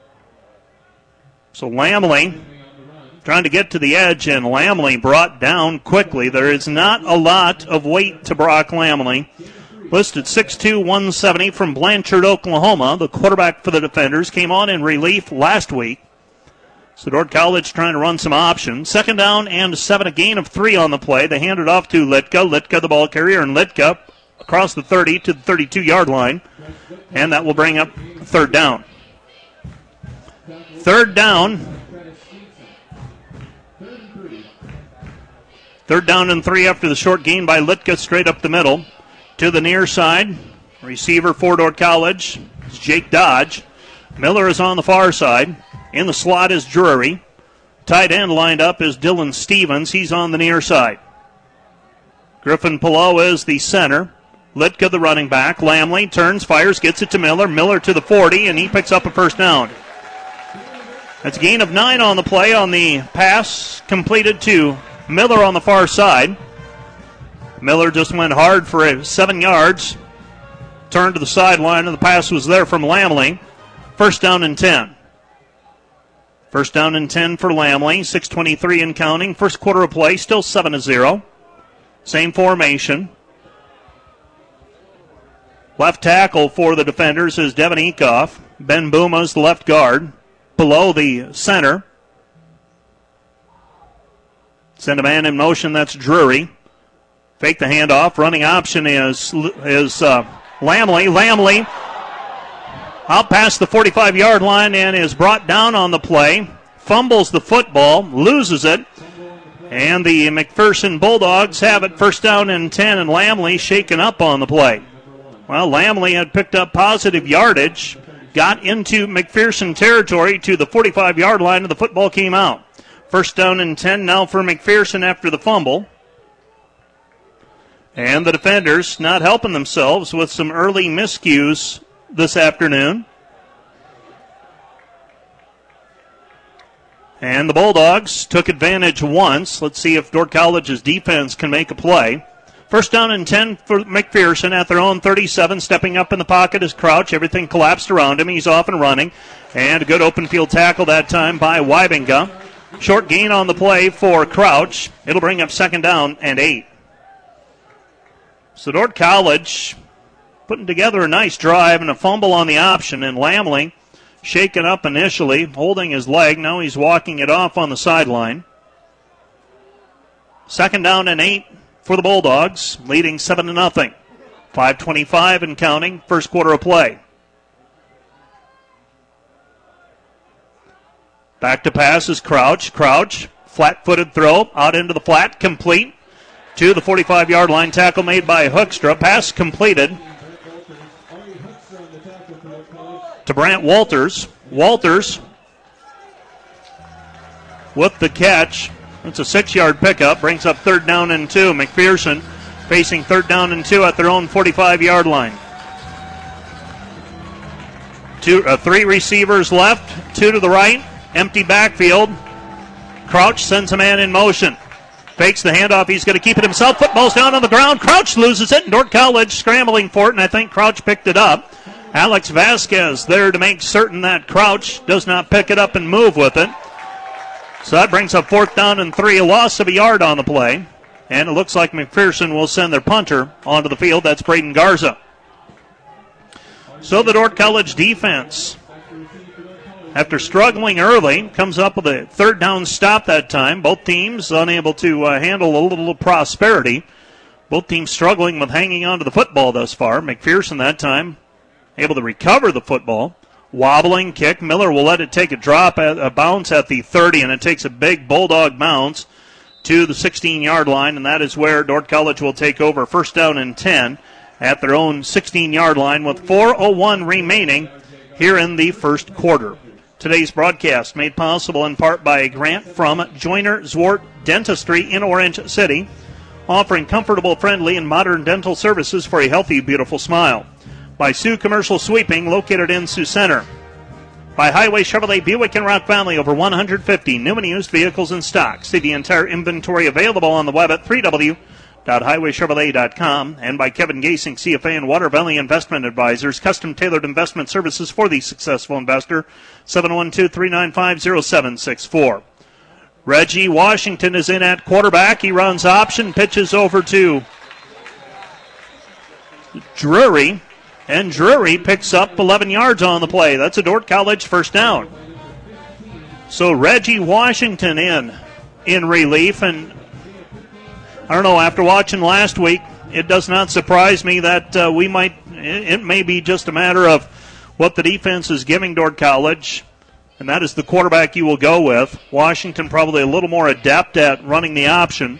So Lamley trying to get to the edge, and Lamley brought down quickly. There is not a lot of weight to Brock Lamley. Listed 6'2", 170 from Blanchard, Oklahoma. The quarterback for the Defenders came on in relief last week. So Dordt College trying to run some options. 2nd down and 7, a gain of 3 on the play. They hand it off to Litka. Litka, the ball carrier, and Litka across the 30 to the 32-yard line. And that will bring up 3rd down. 3rd down. 3rd down and 3 after the short gain by Litka straight up the middle. To the near side. Receiver for Dordt College is Jake Dodge. Miller is on the far side. In the slot is Drury. Tight end lined up is Dylan Stevens. He's on the near side. Griffin Pillow is the center. Litka the running back. Lamley turns, fires, gets it to Miller. Miller to the 40, and he picks up a 1st down. That's a gain of 9 on the play on the pass completed to Miller on the far side. Miller just went hard for 7 yards. Turned to the sideline, and the pass was there from Lamley. 1st down and 10. 1st down and 10 for Lamley. 6:23 and counting. First quarter of play, still 7-0. Same formation. Left tackle for the Defenders is Devin Ecoff. Ben Booma's the left guard. Below the center. Send a man in motion, that's Drury. Fake the handoff. Running option is Lamley. Lamley out past the 45-yard line and is brought down on the play. Fumbles the football, loses it. And the McPherson Bulldogs have it 1st down and 10, and Lamley shaken up on the play. Well, Lamley had picked up positive yardage, got into McPherson territory to the 45-yard line, and the football came out. 1st down and 10 now for McPherson after the fumble. And the Defenders not helping themselves with some early miscues this afternoon. And the Bulldogs took advantage once. Let's see if Dordt College's defense can make a play. 1st down and 10 for McPherson at their own 37. Stepping up in the pocket is Crouch. Everything collapsed around him. He's off and running. And a good open field tackle that time by Wybinga. Short gain on the play for Crouch. It'll bring up 2nd down and 8. So Dordt College putting together a nice drive and a fumble on the option, and Lamley shaken up initially, holding his leg. Now he's walking it off on the sideline. 2nd down and 8 for the Bulldogs, leading 7-0. 5:25 and counting, first quarter of play. Back to pass is Crouch. Crouch, flat-footed throw, out into the flat, complete to the 45-yard line. Tackle made by Hookstra. Pass completed to Brant Walters. Walters with the catch. It's a 6-yard pickup. Brings up 3rd down and 2. McPherson facing 3rd down and 2 at their own 45-yard line. 3 receivers left, 2 to the right. Empty backfield. Crouch sends a man in motion. Fakes the handoff. He's going to keep it himself. Football's down on the ground. Crouch loses it, and Dordt College scrambling for it, and I think Crouch picked it up. Alex Vasquez there to make certain that Crouch does not pick it up and move with it. So that brings up 4th down and 3, a loss of a yard on the play. And it looks like McPherson will send their punter onto the field. That's Braden Garza. So the Dordt College defense, after struggling early, comes up with a 3rd down stop that time. Both teams unable to handle a little prosperity. Both teams struggling with hanging on to the football thus far. McPherson that time able to recover the football. Wobbling kick. Miller will let it take a bounce at the 30, and it takes a big Bulldog bounce to the 16-yard line, and that is where Dordt College will take over. 1st down and 10 at their own 16-yard line with 4:01 remaining here in the first quarter. Today's broadcast made possible in part by a grant from Joyner Zwart Dentistry in Orange City, offering comfortable, friendly, and modern dental services for a healthy, beautiful smile. By Sioux Commercial Sweeping, located in Sioux Center. By Highway Chevrolet Buick in Rock Valley, over 150 new and used vehicles in stock. See the entire inventory available on the web at 3W www.highwaychevrolet.com, and by Kevin Gasing, CFA and Water Valley Investment Advisors, custom-tailored investment services for the successful investor, 712-395-0764. Reggie Washington is in at quarterback. He runs option, pitches over to Drury, and Drury picks up 11 yards on the play. That's a Dordt College first down. So Reggie Washington in relief, and I don't know, after watching last week, it does not surprise me that it may be just a matter of what the defense is giving Dordt College, and that is the quarterback you will go with. Washington probably a little more adept at running the option.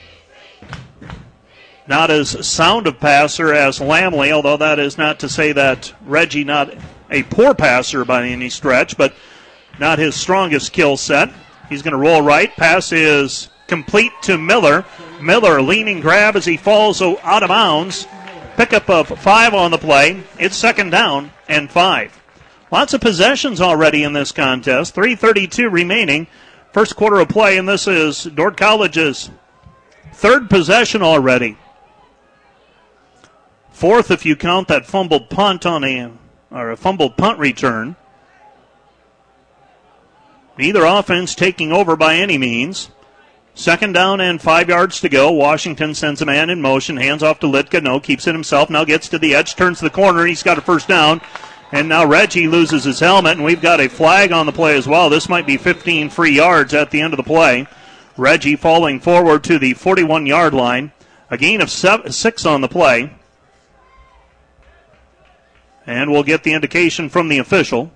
Not as sound a passer as Lamley, although that is not to say that Reggie not a poor passer by any stretch, but not his strongest skill set. He's going to roll right. Pass is complete to Miller. Miller leaning grab as he falls out of bounds. Pickup of 5 on the play. It's second down and 5. Lots of possessions already in this contest. 3:32 remaining. First quarter of play, and this is Dordt College's third possession already. Fourth if you count that fumbled punt a fumbled punt return. Neither offense taking over by any means. Second down and 5 yards to go. Washington sends a man in motion. Hands off to Litka. No, keeps it himself. Now gets to the edge. Turns the corner. He's got a first down. And now Reggie loses his helmet. And we've got a flag on the play as well. This might be 15 free yards at the end of the play. Reggie falling forward to the 41-yard line. A gain of 6 on the play. And we'll get the indication from the official.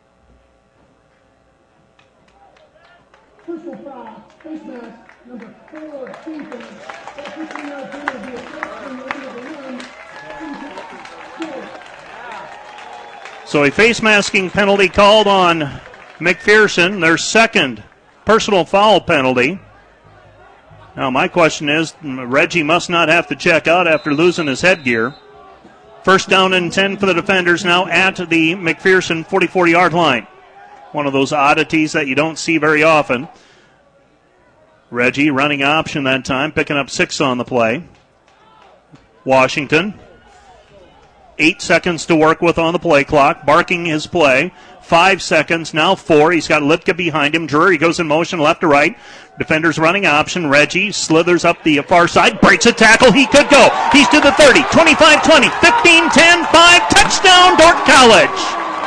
So a face masking penalty called on McPherson, their second personal foul penalty. Now my question is, Reggie must not have to check out after losing his headgear. First down and 10 for the defenders now at the McPherson 44-yard line. One of those oddities that you don't see very often. Reggie running option that time, picking up 6 on the play. Washington, 8 seconds to work with on the play clock, barking his play. 5 seconds, now 4. He's got Litka behind him. Drury goes in motion left to right. Defenders running option. Reggie slithers up the far side, breaks a tackle. He could go. He's to the 30, 25, 20, 15, 10, 5. Touchdown, Dordt College.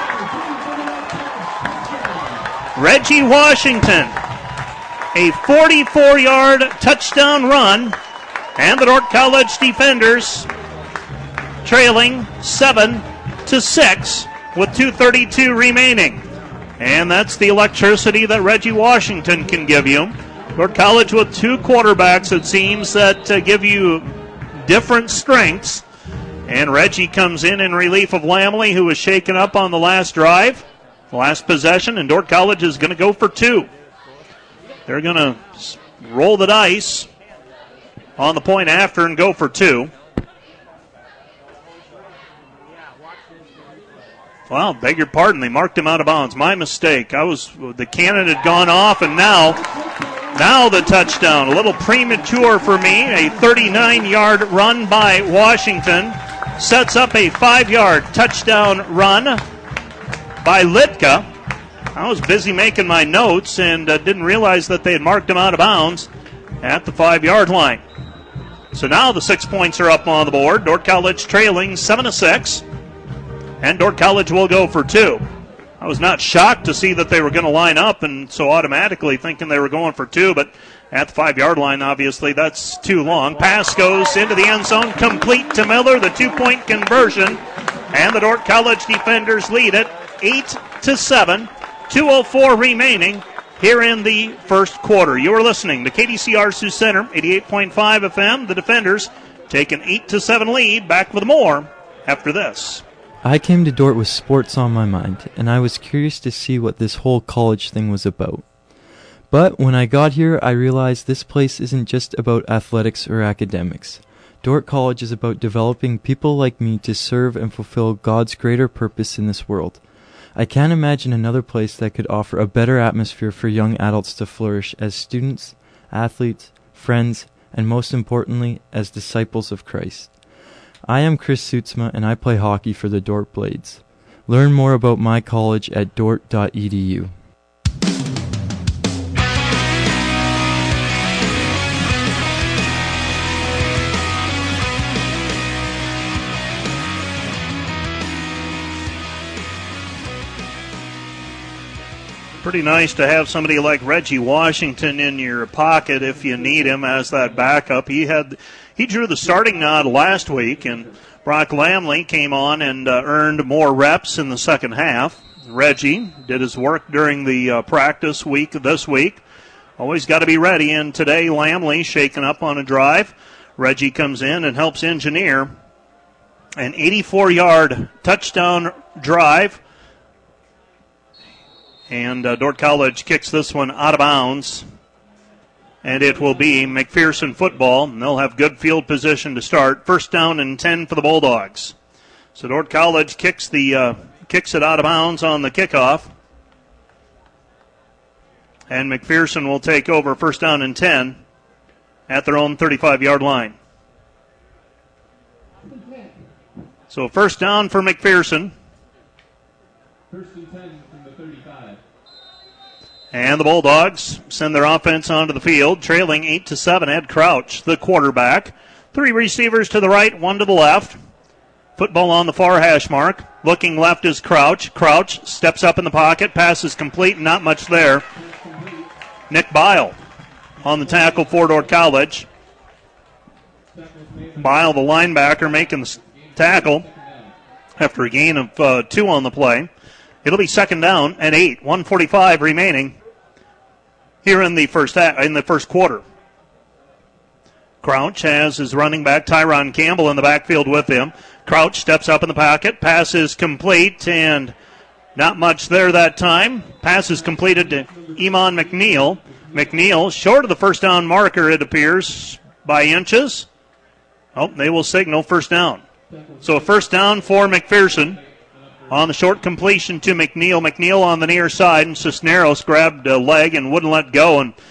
Reggie Washington, a 44-yard touchdown run, and the Dordt College defenders trailing 7-6 with 2:32 remaining. And that's the electricity that Reggie Washington can give you. Dordt College with 2 quarterbacks, it seems, that give you different strengths. And Reggie comes in relief of Lamley, who was shaken up on the last drive, last possession, and Dordt College is going to go for 2. They're going to roll the dice on the point after and go for 2. Well, beg your pardon, they marked him out of bounds. My mistake. The cannon had gone off, and now the touchdown. A little premature for me. A 39-yard run by Washington sets up a 5-yard touchdown run by Litka. I was busy making my notes and didn't realize that they had marked him out of bounds at the 5-yard line. So now the 6 points are up on the board. Dordt College trailing 7-6. And Dordt College will go for 2. I was not shocked to see that they were going to line up, and so automatically thinking they were going for 2, but at the 5-yard line, obviously, that's too long. Pass goes into the end zone, complete to Miller, the 2-point conversion, and the Dordt College defenders lead it 8-7, 2:04 remaining here in the first quarter. You are listening to KDCR Sioux Center, 88.5 FM. The defenders take an 8-7 lead. Back with more after this. I came to Dordt with sports on my mind, and I was curious to see what this whole college thing was about. But when I got here, I realized this place isn't just about athletics or academics. Dordt College is about developing people like me to serve and fulfill God's greater purpose in this world. I can't imagine another place that could offer a better atmosphere for young adults to flourish as students, athletes, friends, and most importantly, as disciples of Christ. I am Chris Suitsma, and I play hockey for the Dordt Blades. Learn more about my college at dordt.edu. Pretty nice to have somebody like Reggie Washington in your pocket if you need him as that backup. He drew the starting nod last week, and Brock Lamley came on and earned more reps in the second half. Reggie did his work during the practice week this week. Always got to be ready, and today Lamley shaken up on a drive. Reggie comes in and helps engineer an 84-yard touchdown drive. And Dordt College kicks this one out of bounds. And it will be McPherson football. And they'll have good field position to start. First down and 10 for the Bulldogs. So Dordt College kicks it out of bounds on the kickoff. And McPherson will take over first down and 10 at their own 35-yard line. So first down for McPherson. First and 10 from the 35. And the Bulldogs send their offense onto the field, trailing 8-7. Ed Crouch, the quarterback. 3 receivers to the right, 1 to the left. Football on the far hash mark. Looking left is Crouch. Crouch steps up in the pocket. Pass is complete, not much there. Nick Bile on the tackle for Dordt College. Bile, the linebacker, making the tackle after a gain of 2 on the play. It'll be second down and 8. 1:45 remaining here in the first quarter. Crouch has his running back Tyron Campbell in the backfield with him. Crouch steps up in the pocket. Pass is complete, and not much there that time. Pass is completed to Iman McNeil. McNeil short of the first down marker, it appears, by inches. Oh, they will signal first down. So a first down for McPherson. On the short completion to McNeil. McNeil on the near side, and Cisneros grabbed a leg and wouldn't let go. And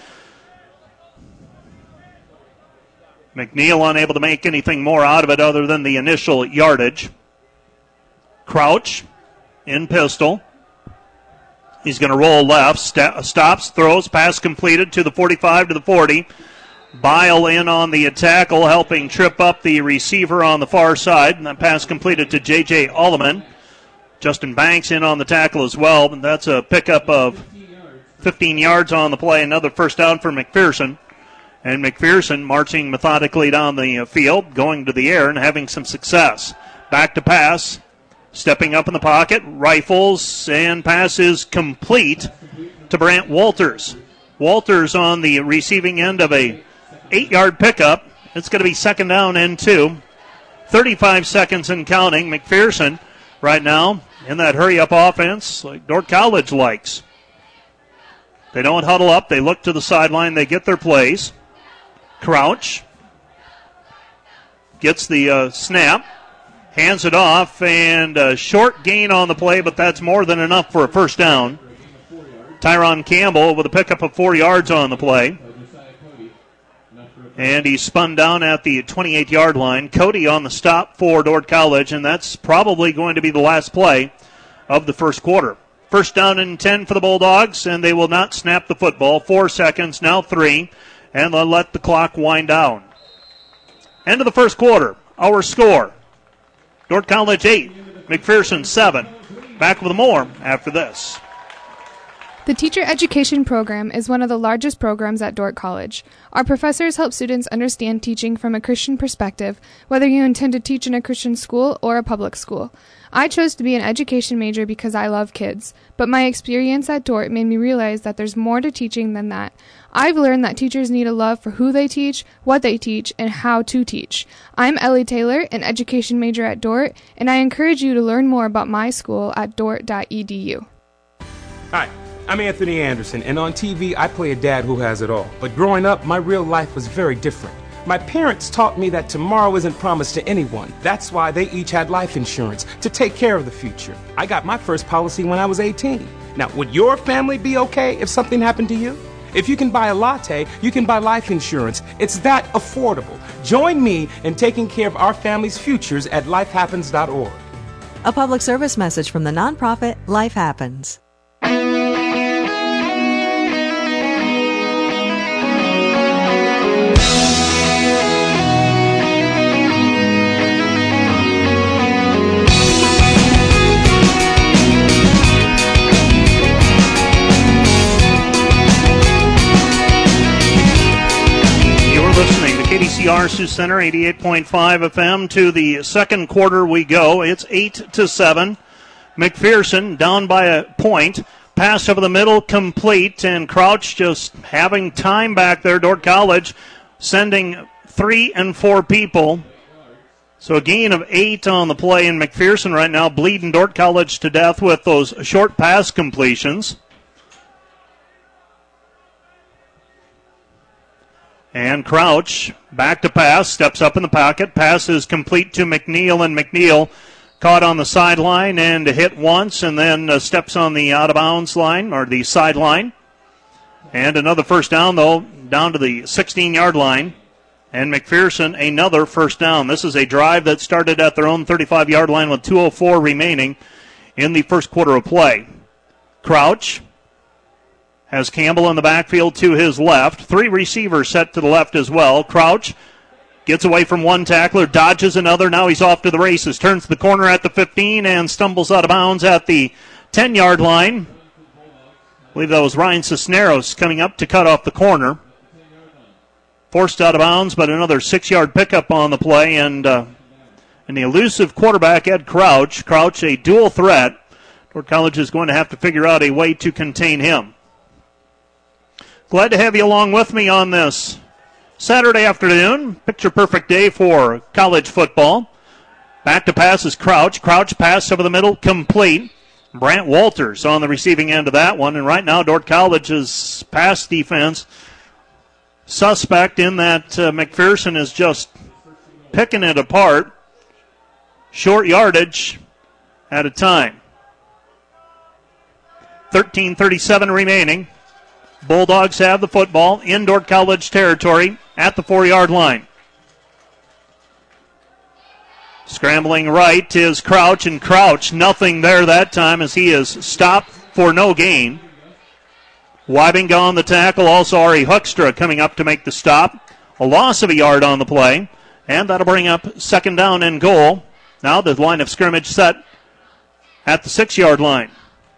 McNeil unable to make anything more out of it other than the initial yardage. Crouch in pistol. He's going to roll left. Stops, throws, pass completed to the 45 to the 40. Bile in on the tackle, helping trip up the receiver on the far side. And that pass completed to J.J. Alleman. Justin Banks in on the tackle as well. And that's a pickup of 15 yards on the play. Another first down for McPherson. And McPherson marching methodically down the field, going to the air and having some success. Back to pass. Stepping up in the pocket. Rifles, and pass is complete to Brant Walters. Walters on the receiving end of a 8-yard pickup. It's going to be second down and 2. 35 seconds and counting. McPherson right now in that hurry-up offense like Dordt College likes. They don't huddle up. They look to the sideline. They get their plays. Crouch gets the snap, hands it off, and a short gain on the play, but that's more than enough for a first down. Tyron Campbell with a pickup of 4 yards on the play. And he's spun down at the 28-yard line. Cody on the stop for Dordt College, and that's probably going to be the last play of the first quarter. First down and 10 for the Bulldogs, and they will not snap the football. 4 seconds, now 3, and they'll let the clock wind down. End of the first quarter. Our score, Dordt College 8, McPherson 7. Back with more after this. The Teacher Education Program is one of the largest programs at Dordt College. Our professors help students understand teaching from a Christian perspective, whether you intend to teach in a Christian school or a public school. I chose to be an education major because I love kids, but my experience at Dordt made me realize that there's more to teaching than that. I've learned that teachers need a love for who they teach, what they teach, and how to teach. I'm Ellie Taylor, an education major at Dordt, and I encourage you to learn more about my school at dordt.edu. Hi. I'm Anthony Anderson, and on TV, I play a dad who has it all. But growing up, my real life was very different. My parents taught me that tomorrow isn't promised to anyone. That's why they each had life insurance to take care of the future. I got my first policy when I was 18. Now, would your family be okay if something happened to you? If you can buy a latte, you can buy life insurance. It's that affordable. Join me in taking care of our family's futures at lifehappens.org. A public service message from the nonprofit Life Happens. Listening to KDCR Sioux Center 88.5 FM. To the second quarter we go. It's 8-7. McPherson down by a point. Pass over the middle complete, and Crouch just having time back there. Dordt College sending 3 and 4 people. So a gain of 8 on the play, and McPherson right now bleeding Dordt College to death with those short pass completions. And Crouch back to pass, steps up in the pocket. Pass is complete to McNeil, and McNeil caught on the sideline and hit once, and then steps on the out-of-bounds line, or the sideline. And another first down, though, down to the 16-yard line. And McPherson, another first down. This is a drive that started at their own 35-yard line with 2:04 remaining in the first quarter of play. Crouch has Campbell in the backfield to his left. 3 receivers set to the left as well. Crouch gets away from one tackler, dodges another. Now he's off to the races. Turns the corner at the 15 and stumbles out of bounds at the 10-yard line. I believe that was Ryan Cisneros coming up to cut off the corner. Forced out of bounds, but another 6-yard pickup on the play. And the elusive quarterback, Ed Crouch. Crouch, a dual threat. Dordt College is going to have to figure out a way to contain him. Glad to have you along with me on this Saturday afternoon. Picture-perfect day for college football. Back to pass is Crouch. Crouch pass over the middle, complete. Brant Walters on the receiving end of that one. And right now, Dordt College's pass defense suspect in that McPherson is just picking it apart. Short yardage at a time. 13:37 remaining. Bulldogs have the football in Dordt College territory at the 4-yard line. Scrambling right is Crouch, and Crouch nothing there that time as he is stopped for no gain. Wybinga on the tackle, also Ari Hoekstra coming up to make the stop. A loss of a yard on the play, and that'll bring up second down and goal. Now the line of scrimmage set at the 6-yard line.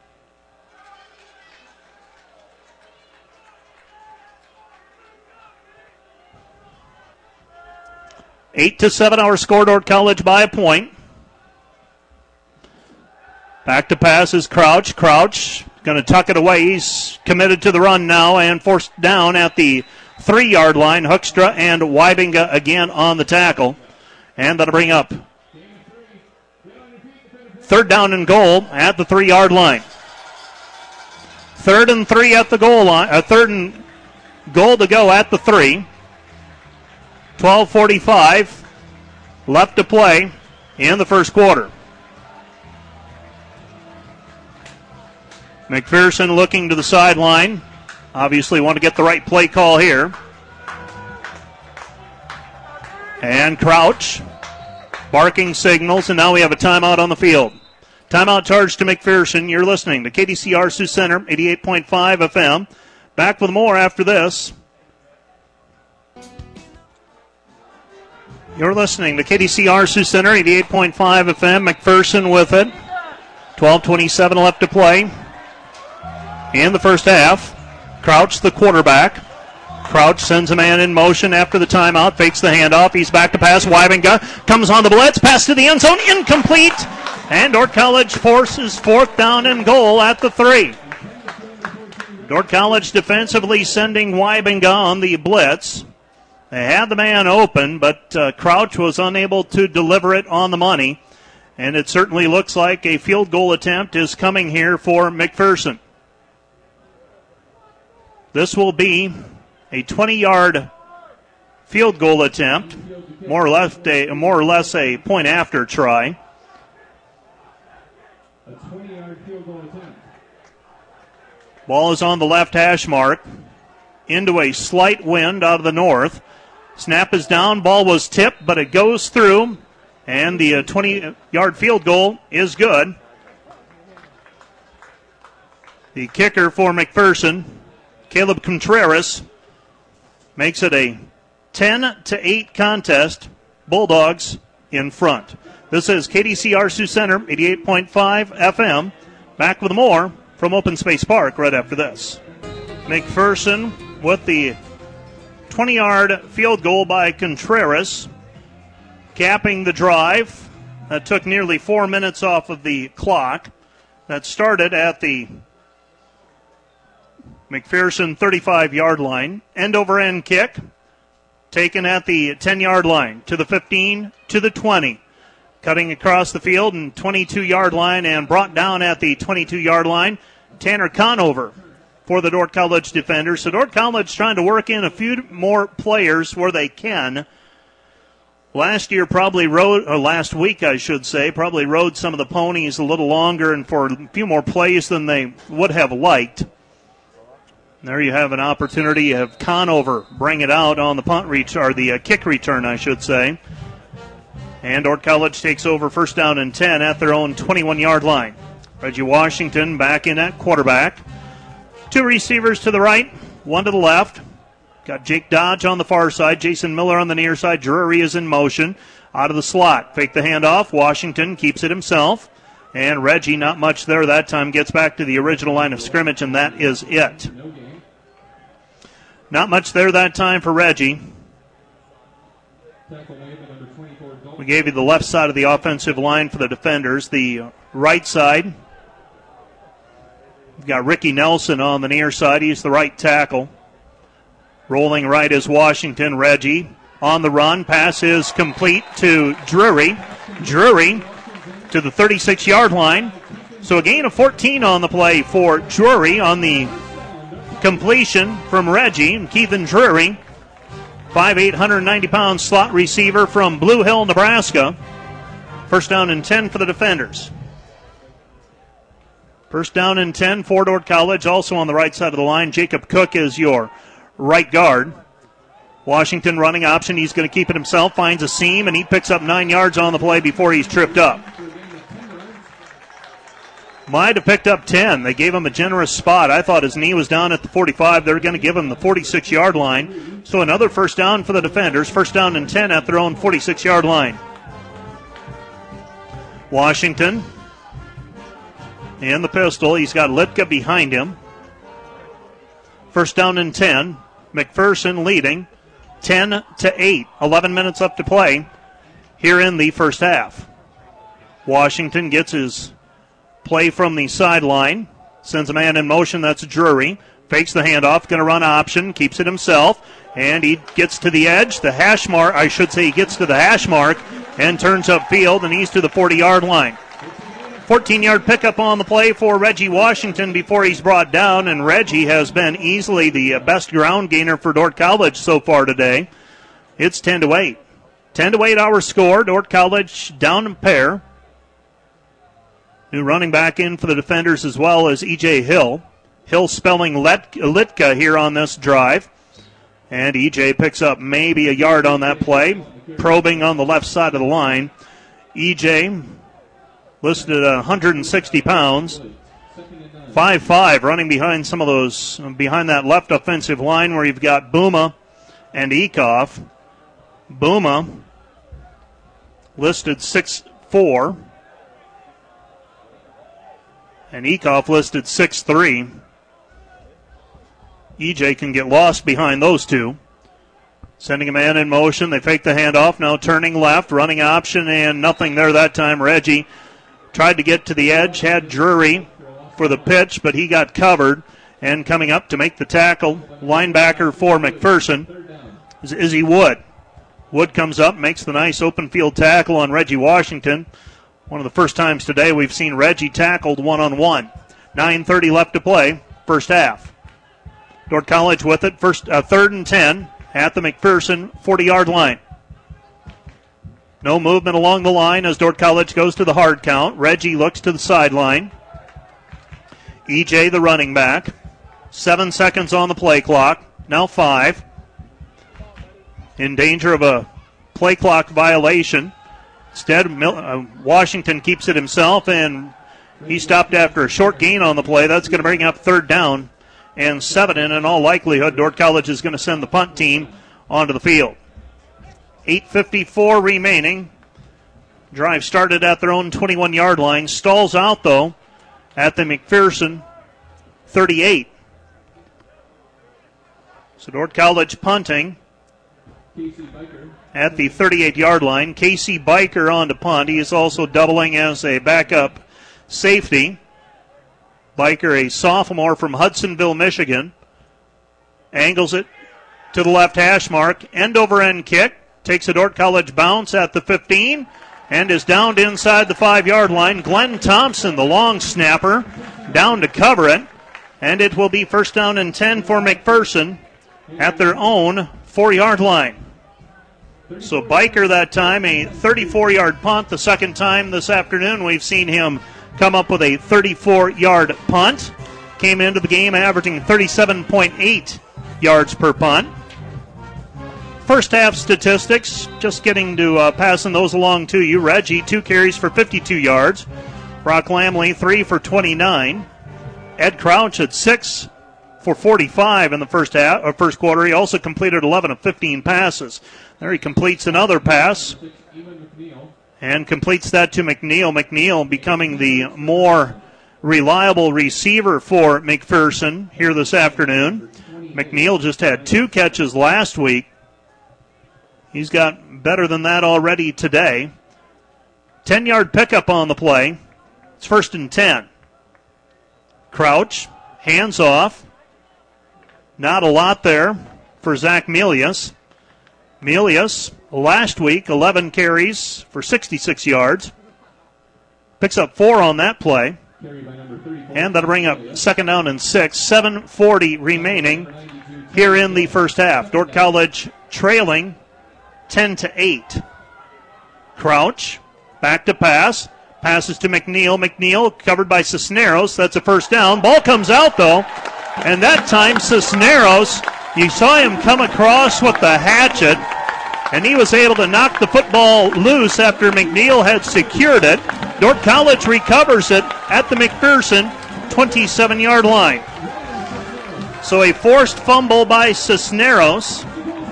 8-7 our score, Dordt College by a point. Back to pass is Crouch. Crouch going to tuck it away. He's committed to the run now and forced down at the 3-yard line. Hoekstra and Wybinga again on the tackle. And that'll bring up third down and goal at the 3-yard line. 3rd and 3 at the goal line. 3rd and goal to go at the 3. 12:45 left to play in the first quarter. McPherson looking to the sideline. Obviously want to get the right play call here. And Crouch barking signals, and now we have a timeout on the field. Timeout charge to McPherson. You're listening to KDCR Sioux Center, 88.5 FM. Back with more after this. You're listening to KDCR Sioux Center, 88.5 FM. McPherson with it. 12:27 left to play in the first half. Crouch, the quarterback. Crouch sends a man in motion after the timeout, fakes the handoff. He's back to pass. Wybinga comes on the blitz. Pass to the end zone, incomplete. And Dordt College forces 4th down and goal at the 3. Dordt College defensively sending Wybinga on the blitz. They had the man open, but Crouch was unable to deliver it on the money. And it certainly looks like a field goal attempt is coming here for McPherson. This will be a 20-yard field goal attempt, more or less a point after try. A 20-yard field goal attempt. Ball is on the left hash mark. into a slight wind out of the north. Snap is down, ball was tipped, but it goes through, and the 20-yard field goal is good. The kicker for McPherson, Caleb Contreras, makes it a 10-8 contest. Bulldogs in front. This is KDCR Sioux Center, 88.5 FM. Back with more from Open Space Park right after this. McPherson with the 20-yard field goal by Contreras, capping the drive. That took nearly 4 minutes off of the clock. That started at the McPherson 35-yard line. End-over-end kick taken at the 10-yard line, to the 15, to the 20. Cutting across the field and 22-yard line and brought down at the 22-yard line. Tanner Conover for the Dordt College defenders. So Dordt College trying to work in a few more players where they can. Last week, I should say, probably rode some of the ponies a little longer and for a few more plays than they would have liked. There you have an opportunity. You have Conover bring it out on the the kick return, I should say. And Dordt College takes over first down and 10 at their own 21-yard line. Reggie Washington back in at quarterback. Two receivers to the right, one to the left. Got Jake Dodge on the far side, Jason Miller on the near side. Drury is in motion out of the slot. Fake the handoff. Washington keeps it himself. And Reggie, not much there that time, gets back to the original line of scrimmage, and that is it. Not much there that time for Reggie. We gave you the left side of the offensive line for the defenders. The right side, we've got Ricky Nelson on the near side. He's the right tackle. Rolling right is Washington. Reggie on the run. Pass is complete to Drury. Drury to the 36-yard line. So a gain of 14 on the play for Drury on the completion from Reggie. And Keithan Drury, 5'8", 190-pound slot receiver from Blue Hill, Nebraska. First down and 10 for the defenders. First down and 10 for Dordt College. Also on the right side of the line, Jacob Cook is your right guard. Washington running option. He's going to keep it himself. Finds a seam, and he picks up 9 yards on the play before he's tripped up. Might have picked up 10. They gave him a generous spot. I thought his knee was down at the 45. They're going to give him the 46-yard line. So another first down for the defenders. First down and 10 at their own 46-yard line. Washington in the pistol. He's got Litka behind him. First down and 10. McPherson leading 10-8. 11 minutes up to play here in the first half. Washington gets his play from the sideline. Sends a man in motion. That's Drury. Fakes the handoff. Going to run option. Keeps it himself. And he gets to the edge. The hash mark. I should say he gets to the hash mark and turns upfield, and he's to the 40-yard line. 14-yard pickup on the play for Reggie Washington before he's brought down, and Reggie has been easily the best ground gainer for Dordt College so far today. It's 10-8. 10-8 our score. Dordt College down a pair. New running back in for the defenders as well as E.J. Hill. Hill spelling Litka here on this drive. And E.J. picks up maybe a yard on that play. Probing on the left side of the line. E.J. listed at 160 pounds. 5'5", running behind some of those, behind that left offensive line where you've got Booma and Ekoff. Booma listed 6'4". And Ekoff listed 6'3". EJ can get lost behind those two. Sending a man in motion. They fake the handoff. Now turning left. Running option and nothing there that time. Reggie tried to get to the edge. Had Drury for the pitch, but he got covered. And coming up to make the tackle, linebacker for McPherson is Izzy Wood. Wood comes up, makes the nice open field tackle on Reggie Washington. One of the first times today we've seen Reggie tackled one-on-one. 9:30 left to play, first half. Dordt College with it, third and 10 at the McPherson 40-yard line. No movement along the line as Dordt College goes to the hard count. Reggie looks to the sideline. EJ the running back. 7 seconds on the play clock. now 5. In danger of a play clock violation. Instead, Washington keeps it himself, and he stopped after a short gain on the play. That's going to bring up 3rd down and 7, and in all likelihood, Dordt College is going to send the punt team onto the field. 8:54 remaining. Drive started at their own 21-yard line. Stalls out, though, at the McPherson 38. So Dordt College punting at the 38-yard line. Casey Biker on to punt. He is also doubling as a backup safety. Biker, a sophomore from Hudsonville, Michigan. Angles it to the left hash mark. End-over-end kick. Takes a Dordt College bounce at the 15 and is downed inside the 5-yard line. Glenn Thompson, the long snapper, down to cover it. And it will be 1st down and 10 for McPherson at their own 4-yard line. So Biker that time, a 34-yard punt. The second time this afternoon we've seen him come up with a 34-yard punt. Came into the game averaging 37.8 yards per punt. First half statistics, just getting to passing those along to you. Reggie, 2 carries for 52 yards. Brock Lamley, 3 for 29. Ed Crouch at 6 for 45 in the first quarter. He also completed 11 of 15 passes. There he completes another pass and completes that to McNeil. McNeil becoming the more reliable receiver for McPherson here this afternoon. McNeil just had 2 catches last week. He's got better than that already today. 10-yard pickup on the play. It's 1st and 10. Crouch, hands off. Not a lot there for Zach Melius. Melius, last week, 11 carries for 66 yards. Picks up 4 on that play. And that'll bring up 2nd down and 6. 7:40 remaining here in the first half. Dordt College trailing 10-8. Crouch, back to pass. Passes to McNeil. McNeil covered by Cisneros. That's a 1st down. Ball comes out, though. And that time, Cisneros, you saw him come across with the hatchet, and he was able to knock the football loose after McNeil had secured it. Dordt College recovers it at the McPherson 27-yard line. So a forced fumble by Cisneros,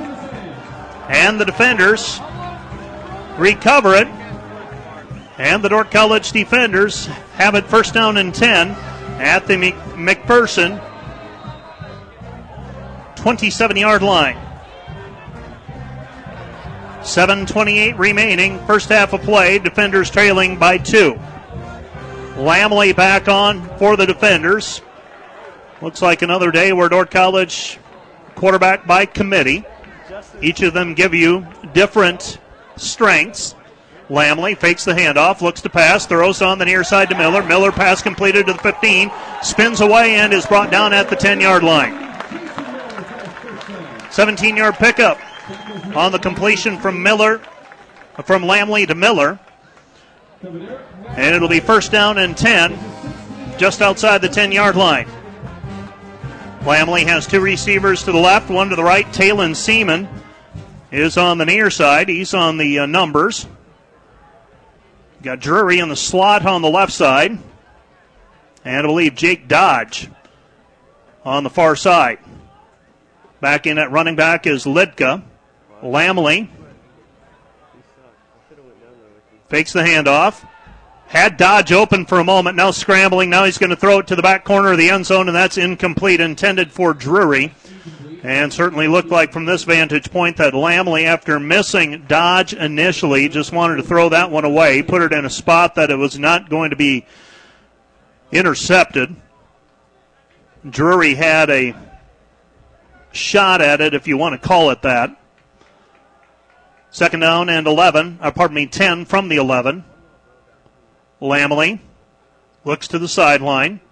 and the defenders recover it. And the Dordt College defenders have it 1st down and 10 at the McPherson 27-yard line. 7:28 remaining, first half of play. Defenders trailing by 2. Lamley back on for the defenders. Looks like another day where Dordt College quarterback by committee. Each of them give you different strengths. Lamley fakes the handoff, looks to pass, throws on the near side to Miller. Miller pass completed to the 15, spins away and is brought down at the 10-yard line. 17-yard pickup on the completion from Lamley to Miller. And it'll be 1st down and 10 just outside the 10-yard line. Lamley has 2 receivers to the left, 1 to the right. Talon Seaman is on the near side. He's on the numbers. Got Drury in the slot on the left side. And I believe Jake Dodge on the far side. Back in at running back is Lidka. Lamley fakes the handoff. Had Dodge open for a moment, now scrambling. Now he's going to throw it to the back corner of the end zone, and that's incomplete, intended for Drury. And certainly looked like from this vantage point that Lamley, after missing Dodge initially, just wanted to throw that one away, put it in a spot that it was not going to be intercepted. Drury had a shot at it, if you want to call it that. 2nd down and 10 from the 11. Lamley looks to the sideline.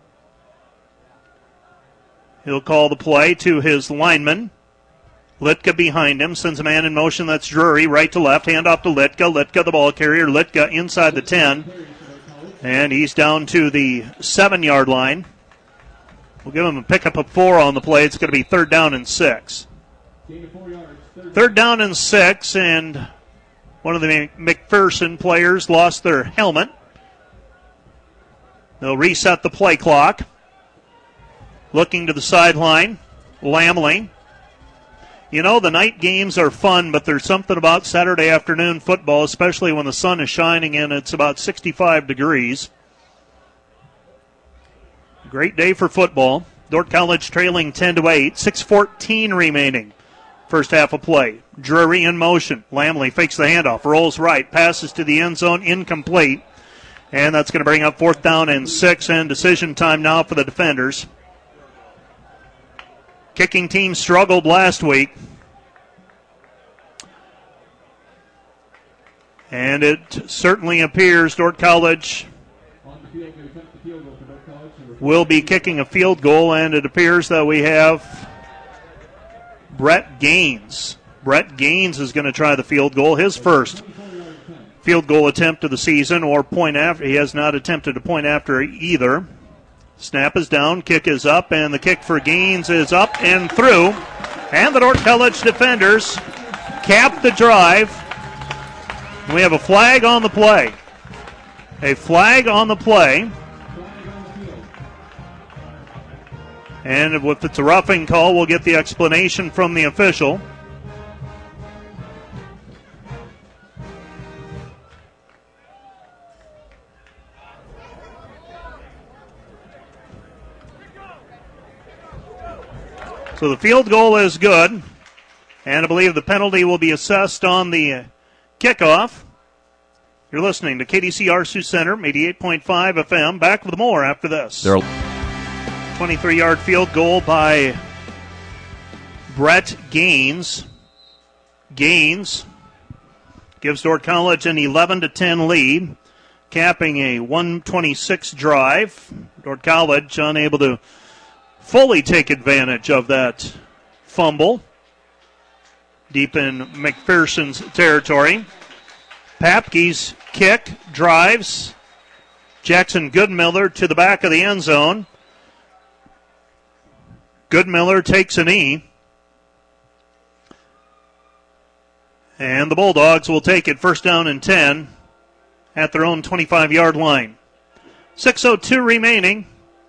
He'll call the play to his lineman. Litka behind him, sends a man in motion. That's Drury, right to left. Hand off to Litka. Litka, the ball carrier. Litka inside the 10. And he's down to the 7-yard line. We'll give them a pickup of 4 on the play. It's going to be 3rd down and 6. 3rd down and 6, and one of the McPherson players lost their helmet. They'll reset the play clock. Looking to the sideline, Lamley. You know, the night games are fun, but there's something about Saturday afternoon football, especially when the sun is shining and it's about 65 degrees. Great day for football. Dordt College trailing 10-8, 6:14 remaining. First half of play. Drury in motion. Lamley fakes the handoff, rolls right, passes to the end zone, incomplete. And that's going to bring up 4th down and 6, and decision time now for the defenders. Kicking team struggled last week. And it certainly appears Dordt College will be kicking a field goal, and it appears that we have Brett Gaines. Brett Gaines is going to try the field goal, his first field goal attempt of the season, or point after. He has not attempted a point after either. Snap is down, kick is up, and the kick for Gaines is up and through. And the Dordt College defenders cap the drive. We have a flag on the play. A flag on the play. And if it's a roughing call, we'll get the explanation from the official. So the field goal is good, and I believe the penalty will be assessed on the kickoff. You're listening to KDCR Sioux Center, 88.5 FM. Back with more after this. 23-yard field goal by Brett Gaines. Gaines gives Dordt College an 11-10 lead, capping a 126 drive. Dordt College unable to fully take advantage of that fumble deep in McPherson's territory. Papke's kick drives Jackson Goodmiller to the back of the end zone. Goodmiller takes a knee. And the Bulldogs will take it 1st down and 10 at their own 25-yard line. 6:02 remaining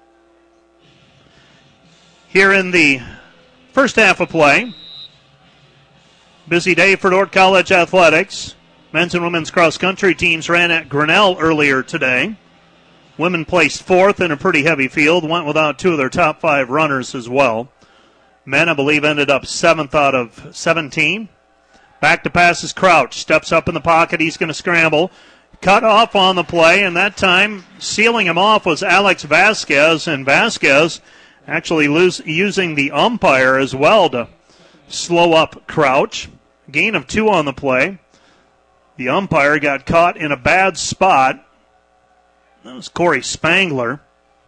here in the first half of play. Busy day for Dordt College athletics. Men's and women's cross-country teams ran at Grinnell earlier today. Women placed 4th in a pretty heavy field, went without 2 of their top 5 runners as well. Men, I believe, ended up 7th out of 17. Back to pass is Crouch. Steps up in the pocket. He's going to scramble. Cut off on the play, and that time sealing him off was Alex Vasquez, and Vasquez actually using the umpire as well to slow up Crouch. Gain of 2 on the play. The umpire got caught in a bad spot. That was Corey Spangler.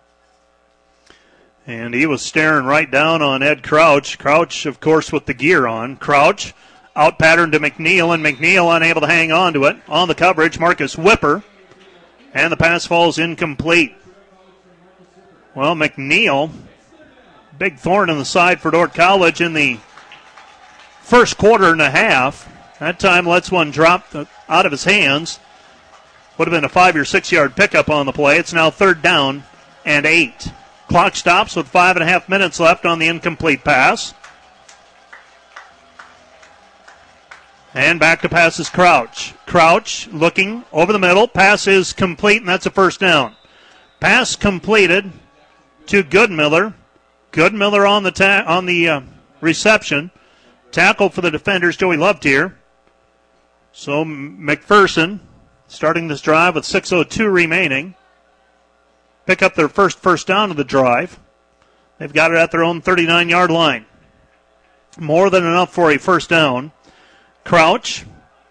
And he was staring right down on Ed Crouch. Crouch, of course, with the gear on. Crouch out pattern to McNeil, and McNeil unable to hang on to it. On the coverage, Marcus Whipper. And the pass falls incomplete. Well, McNeil, big thorn in the side for Dordt College in the first quarter and a half. That time lets one drop out of his hands. Would have been a 5 or 6 yard pickup on the play. It's now 3rd down and 8. Clock stops with 5.5 minutes left on the incomplete pass. And back to pass is Crouch. Crouch looking over the middle. Pass is complete, and that's a 1st down. Pass completed to Goodmiller. Goodmiller on the reception. Tackle for the defenders, Joey Loveteer. So McPherson starting this drive with 6:02 remaining. Pick up their first down of the drive. They've got it at their own 39-yard line. More than enough for a 1st down. Crouch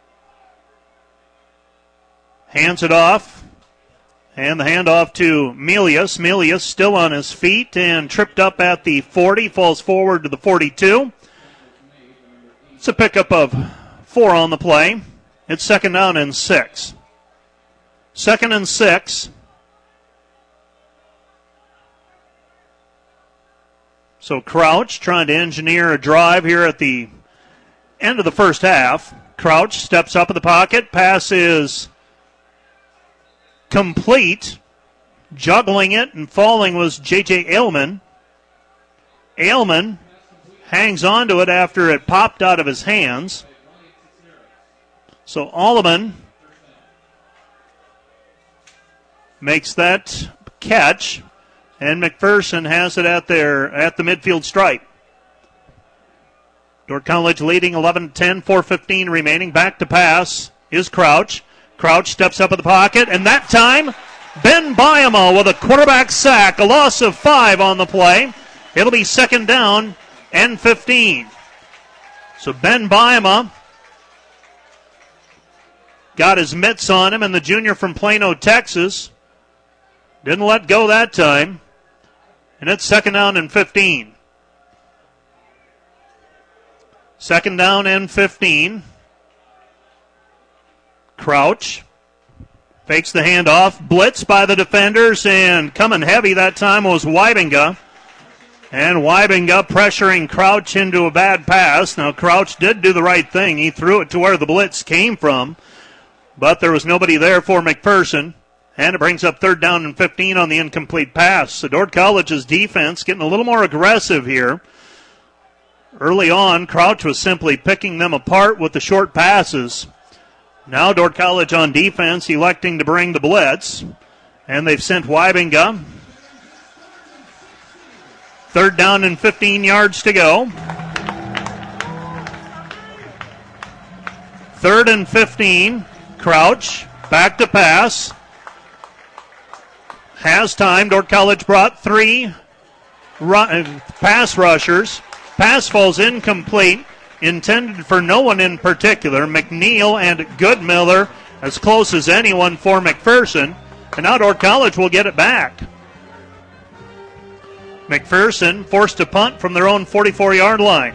hands it off. And the handoff to Melius. Melius still on his feet and tripped up at the 40. Falls forward to the 42. It's a pickup of 4 on the play. It's 2nd down and 6. 2nd and 6. So Crouch trying to engineer a drive here at the end of the first half. Crouch steps up in the pocket. Pass is complete. Juggling it and falling was J.J. Ailman. Ailman hangs on to it after it popped out of his hands. So Alleman makes that catch, and McPherson has it at the midfield stripe. Dordt College leading 11-10, 4:15 remaining. Back to pass is Crouch. Crouch steps up in the pocket, and that time Ben Biama with a quarterback sack, a loss of 5 on the play. It'll be 2nd down and 15. So Ben Biama got his mitts on him, and the junior from Plano, Texas, didn't let go that time. And it's 2nd down and 15. 2nd down and 15. Crouch fakes the handoff. Blitz by the defenders, and coming heavy that time was Wybinga. And Wybinga pressuring Crouch into a bad pass. Now, Crouch did do the right thing. He threw it to where the blitz came from, but there was nobody there for McPherson. And it brings up 3rd down and 15 on the incomplete pass. So Dordt College's defense getting a little more aggressive here. Early on, Crouch was simply picking them apart with the short passes. Now Dordt College on defense electing to bring the blitz. And they've sent Wybinga. 3rd down and 15 yards to go. 3rd and 15. Crouch back to pass. Has time. Dordt College brought 3 pass rushers. Pass falls incomplete. Intended for no one in particular. McNeil and Goodmiller as close as anyone for McPherson. And now Dordt College will get it back. McPherson forced to punt from their own 44-yard line.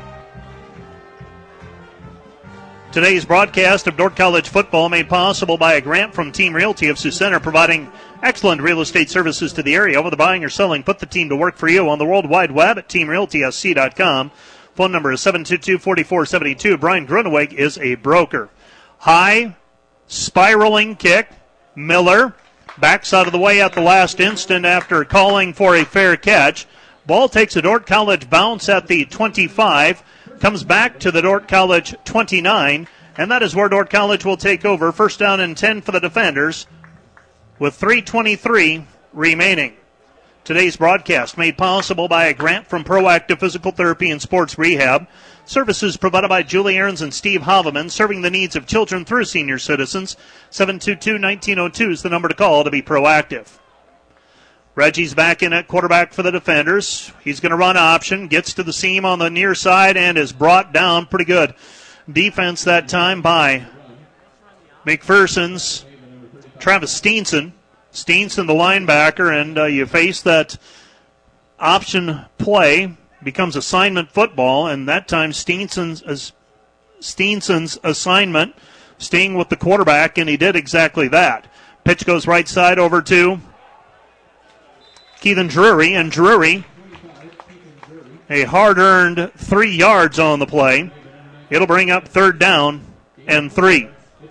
Today's broadcast of Dordt College football made possible by a grant from Team Realty of Sioux Center, providing excellent real estate services to the area. Whether buying or selling, put the team to work for you on the World Wide Web at teamrealtysc.com. Phone number is 722-4472. Brian Gruneweg is a broker. High, spiraling kick. Miller backs out of the way at the last instant after calling for a fair catch. Ball takes a Dordt College bounce at the 25, comes back to the Dordt College 29, and that is where Dordt College will take over. 1st down and 10 for the defenders with 3:23 remaining. Today's broadcast made possible by a grant from Proactive Physical Therapy and Sports Rehab. Services provided by Julie Ahrens and Steve Haveman, serving the needs of children through senior citizens. 722-1902 is the number to call to be proactive. Reggie's back in at quarterback for the defenders. He's going to run option, gets to the seam on the near side, and is brought down. Pretty good defense that time by McPherson's Travis Steenson. Steenson, the linebacker, and you face that option play, becomes assignment football, and that time Steenson's assignment, staying with the quarterback, and he did exactly that. Pitch goes right side over to Keithan Drury, and Drury, a hard-earned 3 yards on the play. It'll bring up 3rd down and 3.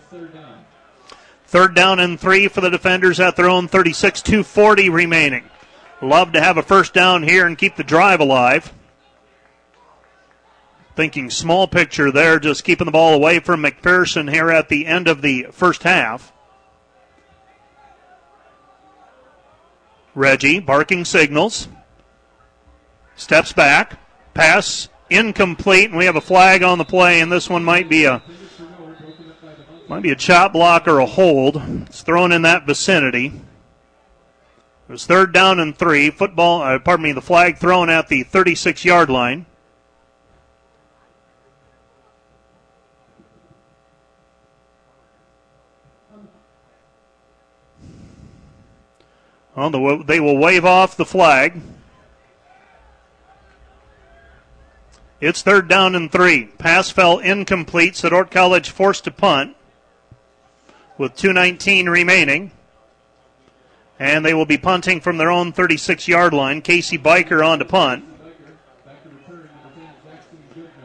3rd down and 3 for the defenders at their own 36, 2:40 remaining. Love to have a 1st down here and keep the drive alive. Thinking small picture there, just keeping the ball away from McPherson here at the end of the first half. Reggie barking signals. Steps back. Pass incomplete, and we have a flag on the play, and this one might be a chop block or a hold. It's thrown in that vicinity. It was 3rd down and 3. The flag thrown at the 36-yard line. They will wave off the flag. It's 3rd down and 3. Pass fell incomplete, so Dordt College forced to punt with 2:19 remaining. And they will be punting from their own 36-yard line. Casey Biker on to punt.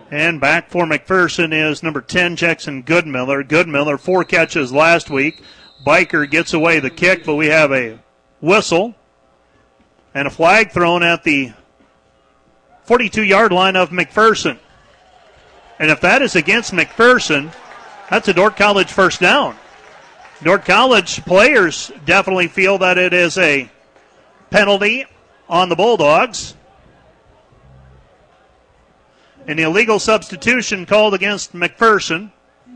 And back for McPherson is number 10, Jackson Goodmiller. Goodmiller, 4 catches last week. Biker gets away the kick, but we have a whistle and a flag thrown at the 42-yard line of McPherson. And if that is against McPherson, that's a Dordt College first down. Dordt College players definitely feel that it is a penalty on the Bulldogs. An illegal substitution called against McPherson.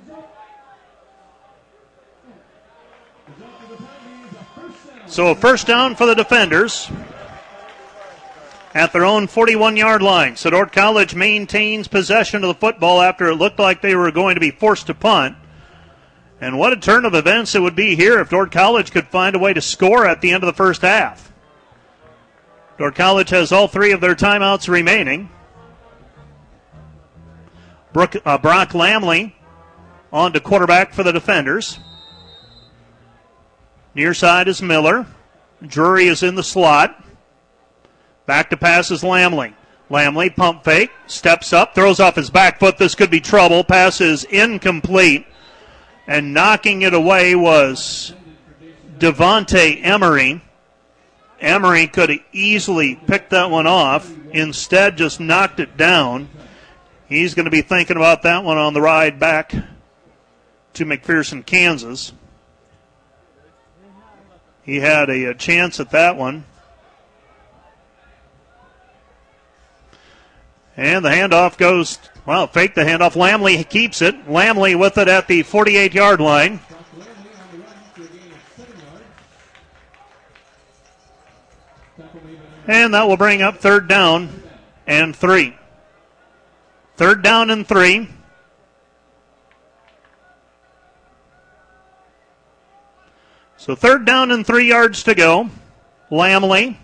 So a first down for the defenders at their own 41-yard line. So Dordt College maintains possession of the football after it looked like they were going to be forced to punt. And what a turn of events it would be here if Dordt College could find a way to score at the end of the first half. Dordt College has all 3 of their timeouts remaining. Brock Lamley on to quarterback for the defenders. Near side is Miller. Drury is in the slot. Back to pass is Lamley. Lamley, pump fake, steps up, throws off his back foot. This could be trouble. Pass is incomplete. And knocking it away was Devontae Emery. Emery could have easily picked that one off. Instead, just knocked it down. He's going to be thinking about that one on the ride back to McPherson, Kansas. He had a chance at that one. And the handoff goes, fake the handoff. Lamley keeps it. Lamley with it at the 48-yard line. And that will bring up 3rd down and 3. 3rd down and 3. So 3rd down and 3 yards to go. Lamley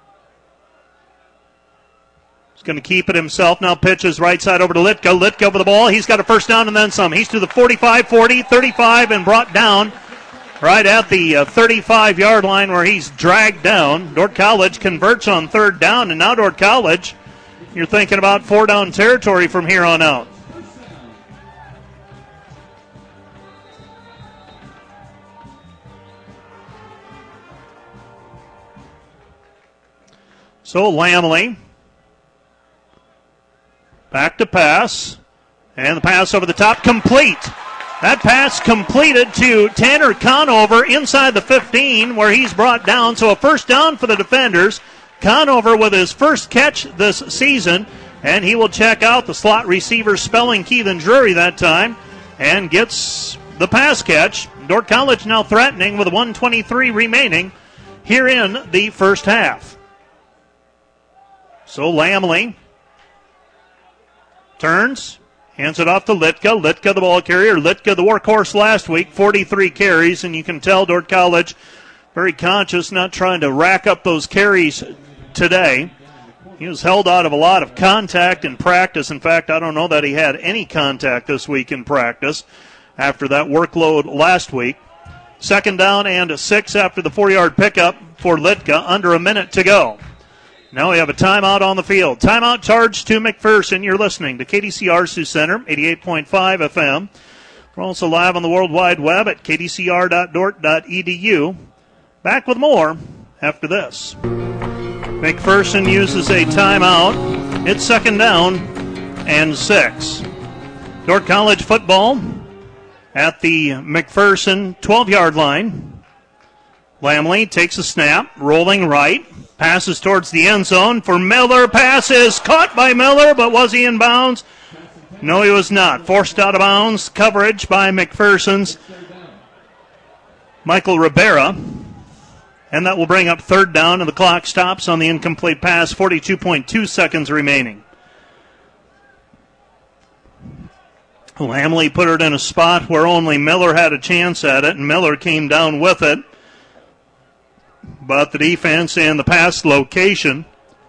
is going to keep it himself. Now pitches right side over to Litka. Litka with the ball. He's got a first down and then some. He's to the 45, 40, 35, and brought down right at the 35-yard line where he's dragged down. Dordt College converts on 3rd down, and now Dordt College, you're thinking about 4-down territory from here on out. So Lamley back to pass, and the pass over the top complete. That pass completed to Tanner Conover inside the 15 where he's brought down. So a first down for the defenders. Conover with his first catch this season, and he will check out the slot receiver spelling Keithan Drury that time and gets the pass catch. Dordt College now threatening with 1:23 remaining here in the first half. So Lamley turns, hands it off to Litka. Litka the ball carrier. Litka the workhorse last week, 43 carries, and you can tell Dordt College very conscious, not trying to rack up those carries today. He was held out of a lot of contact in practice. In fact, I don't know that he had any contact this week in practice after that workload last week. 2nd down and 6 after the 4-yard pickup for Litka, under a minute to go. Now we have a timeout on the field. Timeout charged to McPherson. You're listening to KDCR Sioux Center, 88.5 FM. We're also live on the World Wide Web at kdcr.dort.edu. Back with more after this. McPherson uses a timeout. It's 2nd down and 6. Dordt College football at the McPherson 12-yard line. Lamley takes a snap, rolling right. Passes towards the end zone for Miller. Pass is caught by Miller, but was he in bounds? No, he was not. Forced out of bounds. Coverage by McPherson's Michael Rivera. And that will bring up 3rd down, and the clock stops on the incomplete pass. 42.2 seconds remaining. Lamley put it in a spot where only Miller had a chance at it, and Miller came down with it. But the defense and the pass location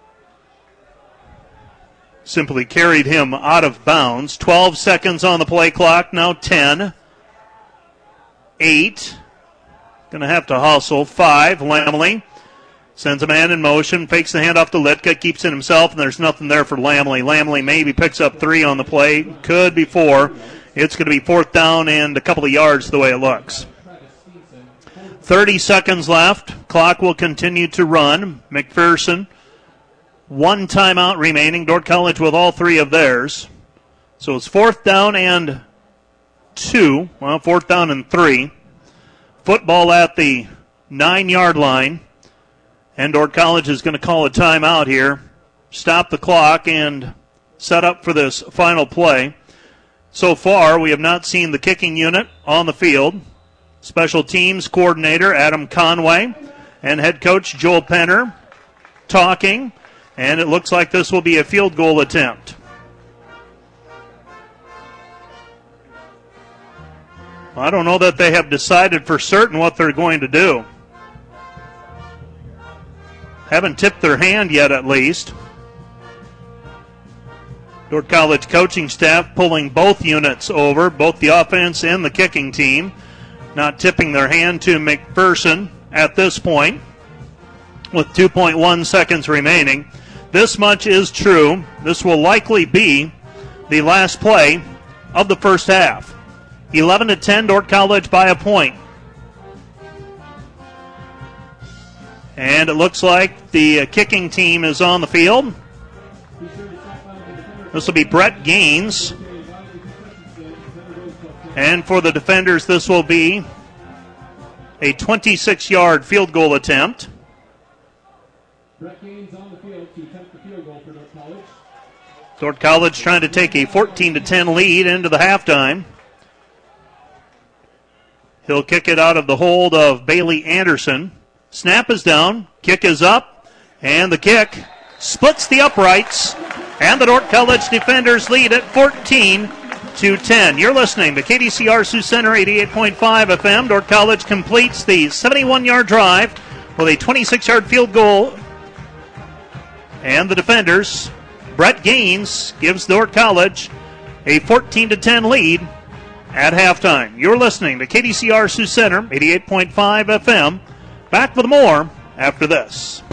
simply carried him out of bounds. 12 seconds on the play clock, now 10. 8. Going to have to hustle. 5. Lamley Sends a man in motion, fakes the handoff to Litka, keeps it himself, and there's nothing there for Lamley. Lamley maybe picks up 3 on the play. Could be 4. It's going to be 4th down and a couple of yards the way it looks. 30 seconds left. Clock will continue to run. McPherson, 1 timeout remaining. Dordt College with all 3 of theirs. So it's 4th down and 2. Well, 4th down and 3. Football at the 9-yard line. And Dordt College is going to call a timeout here, stop the clock, and set up for this final play. So far, we have not seen the kicking unit on the field. Special teams coordinator Adam Conway and head coach Joel Penner talking, and it looks like this will be a field goal attempt. I don't know that they have decided for certain what they're going to do. Haven't tipped their hand yet, at least. Dordt College coaching staff pulling both units over, both the offense and the kicking team. Not tipping their hand to McPherson at this point with 2.1 seconds remaining. This much is true. This will likely be the last play of the first half. 11-10, Dordt College by a point. And it looks like the kicking team is on the field. This will be Brett Gaines. And for the defenders, this will be a 26-yard field goal attempt. Brett Gaines on the field to attempt the field goal for Dordt College. Dordt College trying to take a 14-10 lead into the halftime. He'll kick it out of the hold of Bailey Anderson. Snap is down, kick is up, and the kick splits the uprights, and the Dordt College defenders lead at 14-10. You're listening to KDCR Sioux Center 88.5 FM. Dordt College completes the 71-yard drive with a 26-yard field goal, and the defenders, Brett Gaines, gives Dordt College a 14-10 lead at halftime. You're listening to KDCR Sioux Center 88.5 FM. Back with more after this.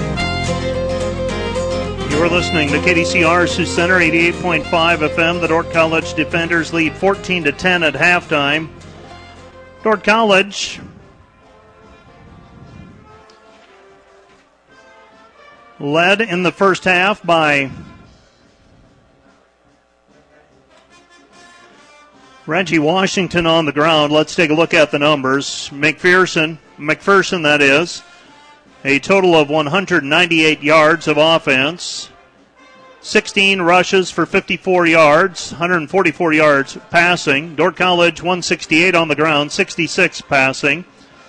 You're listening to KDCR Sioux Center 88.5 FM. The Dordt College defenders lead 14-10 at halftime. Dordt College led in the first half by Reggie Washington on the ground. Let's take a look at the numbers. McPherson, that is, a total of 198 yards of offense, 16 rushes for 54 yards, 144 yards passing. Dordt College 168 on the ground, 66 passing.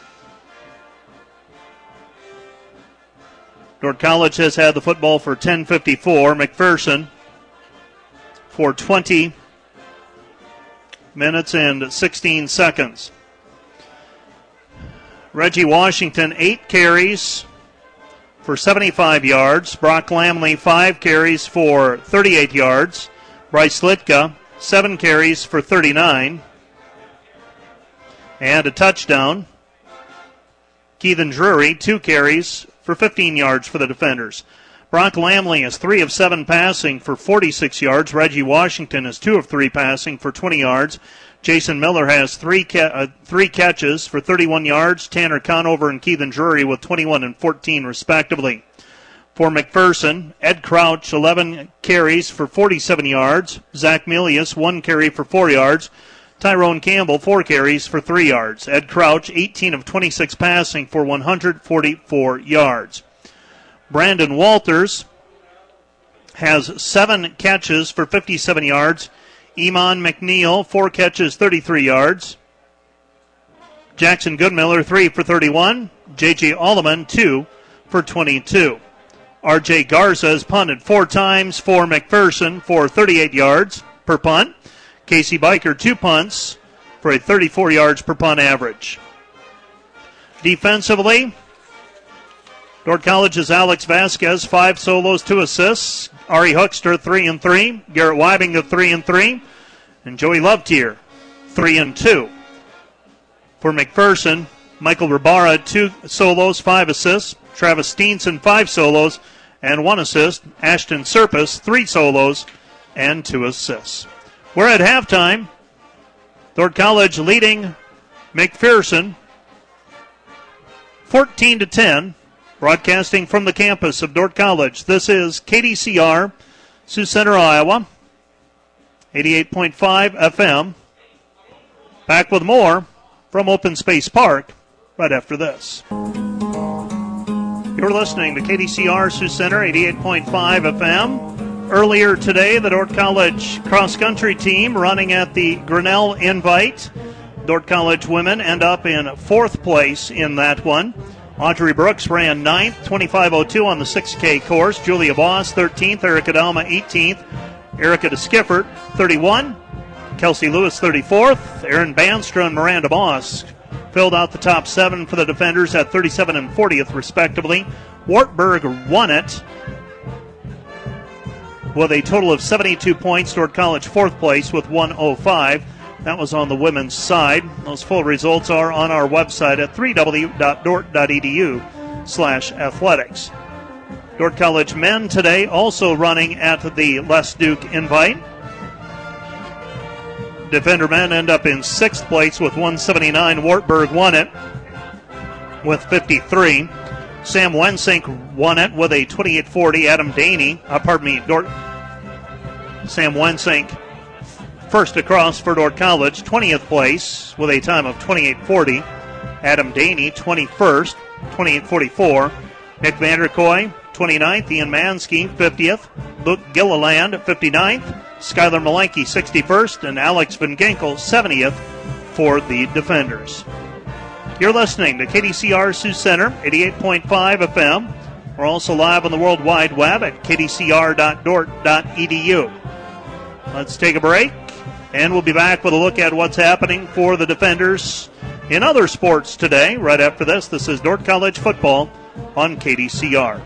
Dordt College has had the football for 10:54. McPherson for 20 minutes and 16 seconds. Reggie Washington, 8 carries for 75 yards. Brock Lamley, 5 carries for 38 yards. Bryce Litka, 7 carries for 39. And a touchdown. Keithan Drury, 2 carries for 15 yards for the defenders. Brock Lamley is 3 of 7 passing for 46 yards. Reggie Washington is 2 of 3 passing for 20 yards. Jason Miller has 3 catches for 31 yards. Tanner Conover and Keithan Drury with 21 and 14 respectively. For McPherson, Ed Crouch, 11 carries for 47 yards. Zach Milius, 1 carry for 4 yards. Tyrone Campbell, 4 carries for 3 yards. Ed Crouch, 18 of 26 passing for 144 yards. Brandon Walters has 7 catches for 57 yards. Iman McNeil, 4 catches, 33 yards. Jackson Goodmiller, 3 for 31. J.J. Alleman, 2 for 22. R.J. Garza has punted 4 times for McPherson for 38 yards per punt. Casey Biker, 2 punts for a 34 yards per punt average. Defensively, Dordt College's Alex Vasquez, 5 solos, 2 assists. Ari Huckster, 3-3. Garrett Weibing, 3-3. And Joey Lovetier, 3-2. For McPherson, Michael Ribara, 2 solos, 5 assists. Travis Steenson, 5 solos and 1 assist. Ashton Serpis, 3 solos and 2 assists. We're at halftime. Dordt College leading McPherson 14-10. Broadcasting from the campus of Dordt College, this is KDCR, Sioux Center, Iowa, 88.5 FM. Back with more from Open Space Park right after this. You're listening to KDCR, Sioux Center, 88.5 FM. Earlier today, the Dordt College cross-country team running at the Grinnell Invite. Dordt College women end up in 4th place in that one. Audrey Brooks ran 9th, 25:02 on the 6K course. Julia Voss, 13th. Erica Dalma, 18th. Erica DeSkiffert, 31. Kelsey Lewis, 34th. Erin Banstra and Miranda Moss filled out the top 7 for the defenders at 37 and 40th, respectively. Wartburg won it with a total of 72 points. Dordt College 4th place with 105. That was on the women's side. Those full results are on our website at www.dort.edu/athletics. Dordt College men today also running at the Les Duke Invite. Defender men end up in 6th place with 179. Wartburg won it with 53. Sam Wensink won it with a 28-40. Sam Wensink first across for Dordt College, 20th place with a time of 28:40. Adam Daney, 21st, 28:44. Nick Vanderkoy, 29th. Ian Mansky, 50th. Luke Gilliland, 59th. Skylar Malenke, 61st. And Alex Van Ginkel, 70th for the defenders. You're listening to KDCR Sioux Center, 88.5 FM. We're also live on the World Wide Web at kdcr.dort.edu. Let's take a break. And we'll be back with a look at what's happening for the defenders in other sports today. Right after this, this is Dordt College football on KDCR.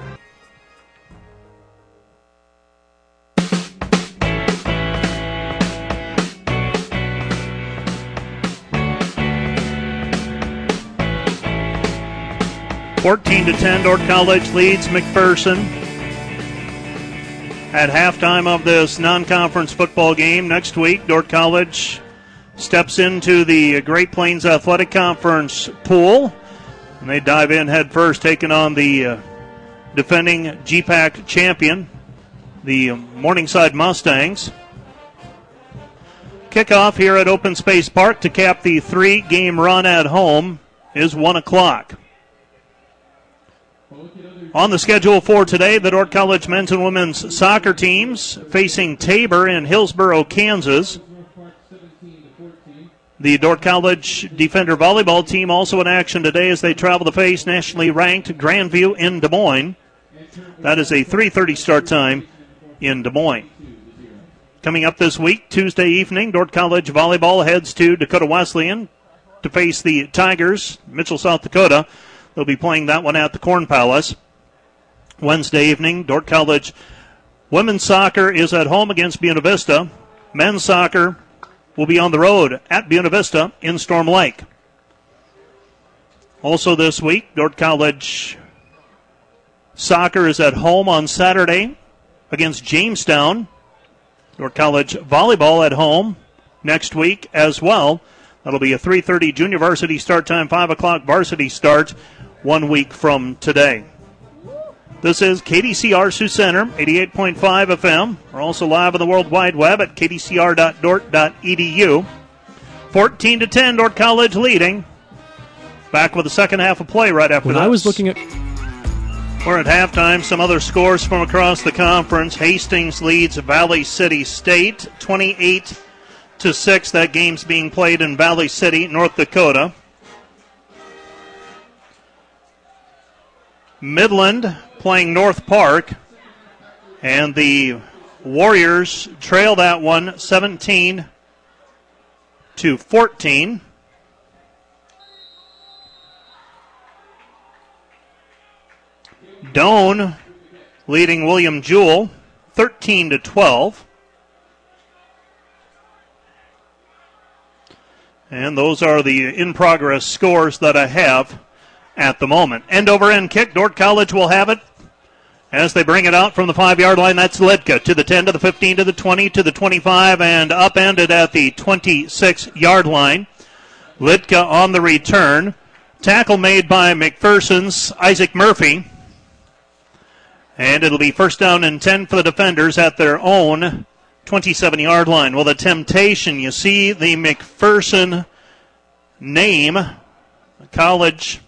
(14-10), Dordt College leads McPherson. At halftime of this non-conference football game next week, Dordt College steps into the Great Plains Athletic Conference pool. And they dive in head first, taking on the defending GPAC champion, the Morningside Mustangs. Kickoff here at Open Space Park to cap the 3-game run at home is 1 o'clock. On the schedule for today, the Dordt College men's and women's soccer teams facing Tabor in Hillsboro, Kansas. The Dordt College Defender volleyball team also in action today as they travel to face nationally ranked Grandview in Des Moines. That is a 3:30 start time in Des Moines. Coming up this week, Tuesday evening, Dordt College volleyball heads to Dakota Wesleyan to face the Tigers, Mitchell, South Dakota. They'll be playing that one at the Corn Palace. Wednesday evening, Dordt College women's soccer is at home against Buena Vista. Men's soccer will be on the road at Buena Vista in Storm Lake. Also this week, Dordt College soccer is at home on Saturday against Jamestown. Dordt College volleyball at home next week as well. That'll be a 3:30 junior varsity start time, 5 o'clock varsity start 1 week from today. This is KDCR Sioux Center, 88.5 FM. We're also live on the World Wide Web at kdcr.dort.edu. 14-10, Dordt College leading. Back with the second half of play right after this. We're at halftime. Some other scores from across the conference. Hastings leads Valley City State, 28-6. That game's being played in Valley City, North Dakota. Midland playing North Park, and the Warriors trail that one 17-14. Doane leading William Jewell 13-12. And those are the in-progress scores that I have at the moment. End-over-end kick. Dordt College will have it as they bring it out from the 5-yard line. That's Litka to the 10, to the 15, to the 20, to the 25, and upended at the 26-yard line. Litka on the return. Tackle made by McPherson's Isaac Murphy. And it'll be first down and 10 for the defenders at their own 27-yard line. Well, the temptation, you see the McPherson name, college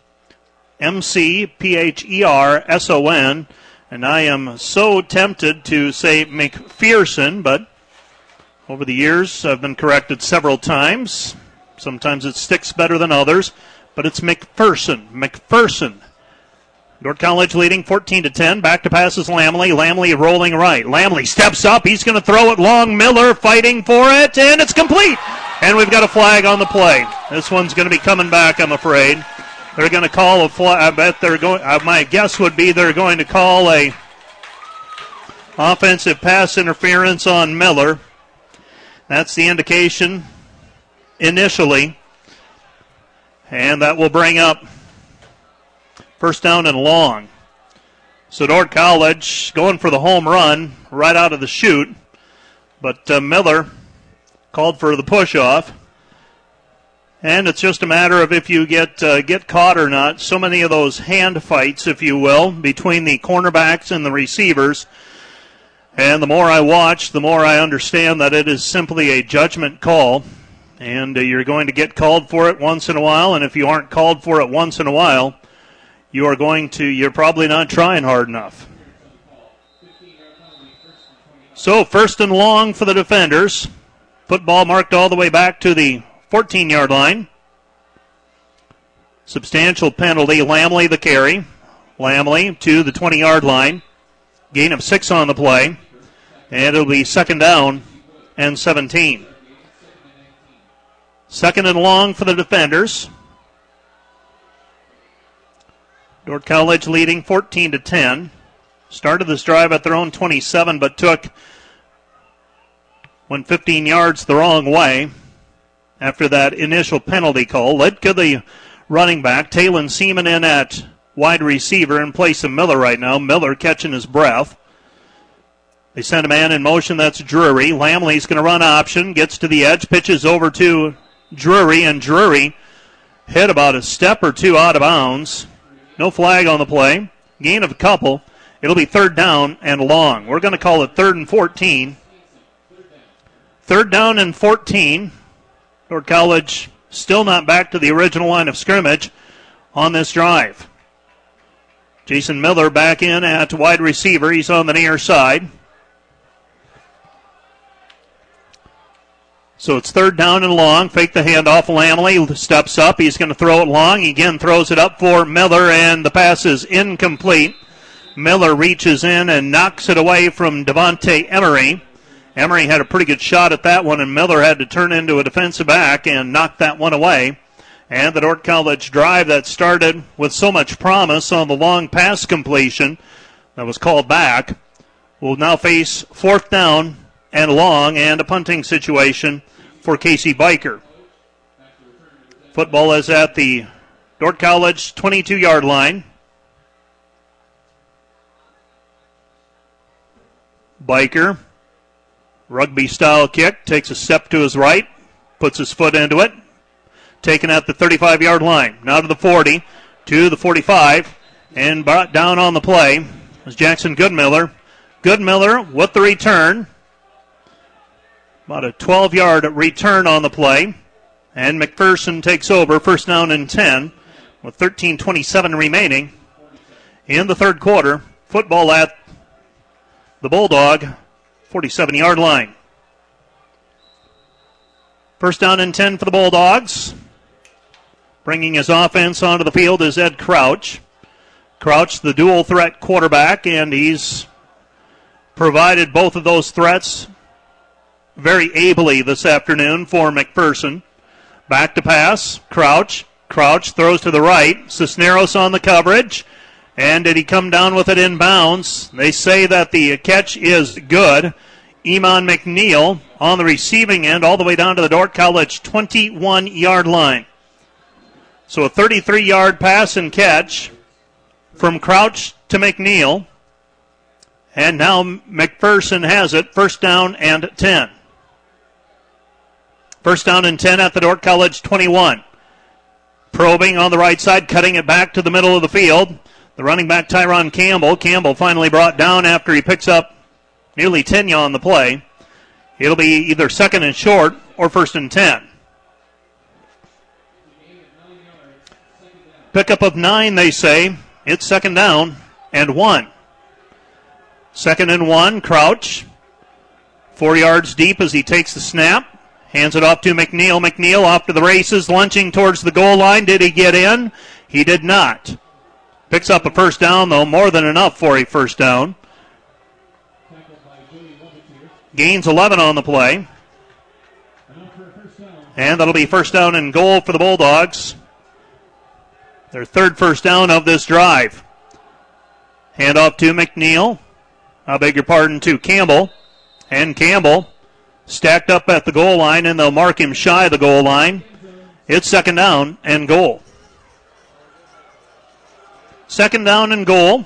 McPherson, and I am so tempted to say McPherson, but over the years I've been corrected several times. Sometimes it sticks better than others, but it's McPherson. Dordt College leading 14-10. Back to passes Lamley. Lamley rolling right. Lamley steps up. He's going to throw it long. Miller fighting for it, and it's complete. And we've got a flag on the play. This one's going to be coming back, I'm afraid. They're going to call a flag. I bet they're going. My guess would be they're going to call a offensive pass interference on Miller. That's the indication initially, and that will bring up first down and long. So Dordt College going for the home run right out of the chute, but Miller called for the push-off. And it's just a matter of if you get caught or not. So many of those hand fights, if you will, between the cornerbacks and the receivers. And the more I watch, the more I understand that it is simply a judgment call. And you're going to get called for it once in a while. And if you aren't called for it once in a while, you're probably not trying hard enough. So first and long for the defenders. Football marked all the way back to the 14-yard line. Substantial penalty. Lamley the carry. Lamley to the 20-yard line. Gain of 6 on the play. And it'll be second down and 17. Second and long for the defenders. Dordt College leading 14-10. Started this drive at their own 27, but went 15 yards the wrong way after that initial penalty call. Litka, the running back. Talon Seaman in at wide receiver in place of Miller right now. Miller catching his breath. They send a man in motion. That's Drury. Lamley's going to run option. Gets to the edge. Pitches over to Drury, and Drury hit about a step or two out of bounds. No flag on the play. Gain of a couple. It'll be third down and long. We're going to call it 3rd and 14. Third down and 14. Dordt College still not back to the original line of scrimmage on this drive. Jason Miller back in at wide receiver. He's on the near side. So it's third down and long. Fake the handoff. Lamley steps up. He's going to throw it long. He again throws it up for Miller, and the pass is incomplete. Miller reaches in and knocks it away from Devontae Emery. Emery had a pretty good shot at that one, and Miller had to turn into a defensive back and knock that one away. And the Dordt College drive that started with so much promise on the long pass completion that was called back will now face fourth down and long and a punting situation for Casey Biker. Football is at the Dordt College 22-yard line. Biker, rugby-style kick, takes a step to his right, puts his foot into it, taken at the 35-yard line. Now to the 40, to the 45, and brought down on the play is Jackson Goodmiller. Goodmiller with the return. About a 12-yard return on the play. And McPherson takes over, first down and 10, with 13:27 remaining in the third quarter. Football at the Bulldog 47-yard line. First down and 10 for the Bulldogs. Bringing his offense onto the field is Ed Crouch. Crouch, the dual threat quarterback, and he's provided both of those threats very ably this afternoon for McPherson. Back to pass. Crouch. Crouch throws to the right. Cisneros on the coverage. And did he come down with it in bounds? They say that the catch is good. Eamon McNeil on the receiving end all the way down to the Dordt College 21-yard line. So a 33-yard pass and catch from Crouch to McNeil. And now McPherson has it, first down and 10. First down and 10 at the Dordt College 21. Probing on the right side, cutting it back to the middle of the field. The running back, Tyron Campbell. Campbell finally brought down after he picks up nearly 10 on the play. It'll be either second and short or first and 10. Pickup of 9, they say. It's second down and 1. Second and 1, Crouch. 4 yards deep as he takes the snap. Hands it off to McNeil. McNeil off to the races, lunching towards the goal line. Did he get in? He did not. Picks up a first down, though, more than enough for a first down. Gains 11 on the play. And that'll be first down and goal for the Bulldogs. Their third first down of this drive. Hand off to McNeil. I beg your pardon, to Campbell. And Campbell stacked up at the goal line, and they'll mark him shy of the goal line. It's second down and goal. Second down and goal.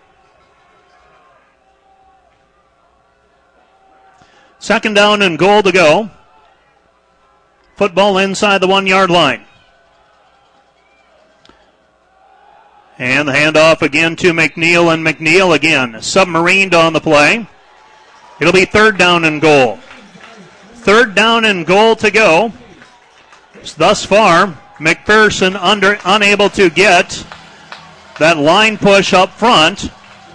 Second down and goal to go. Football inside the 1-yard line. And the handoff again to McNeil, and McNeil again submarined on the play. It'll be third down and goal. Third down and goal to go. Thus far, McPherson unable to get that line push up front.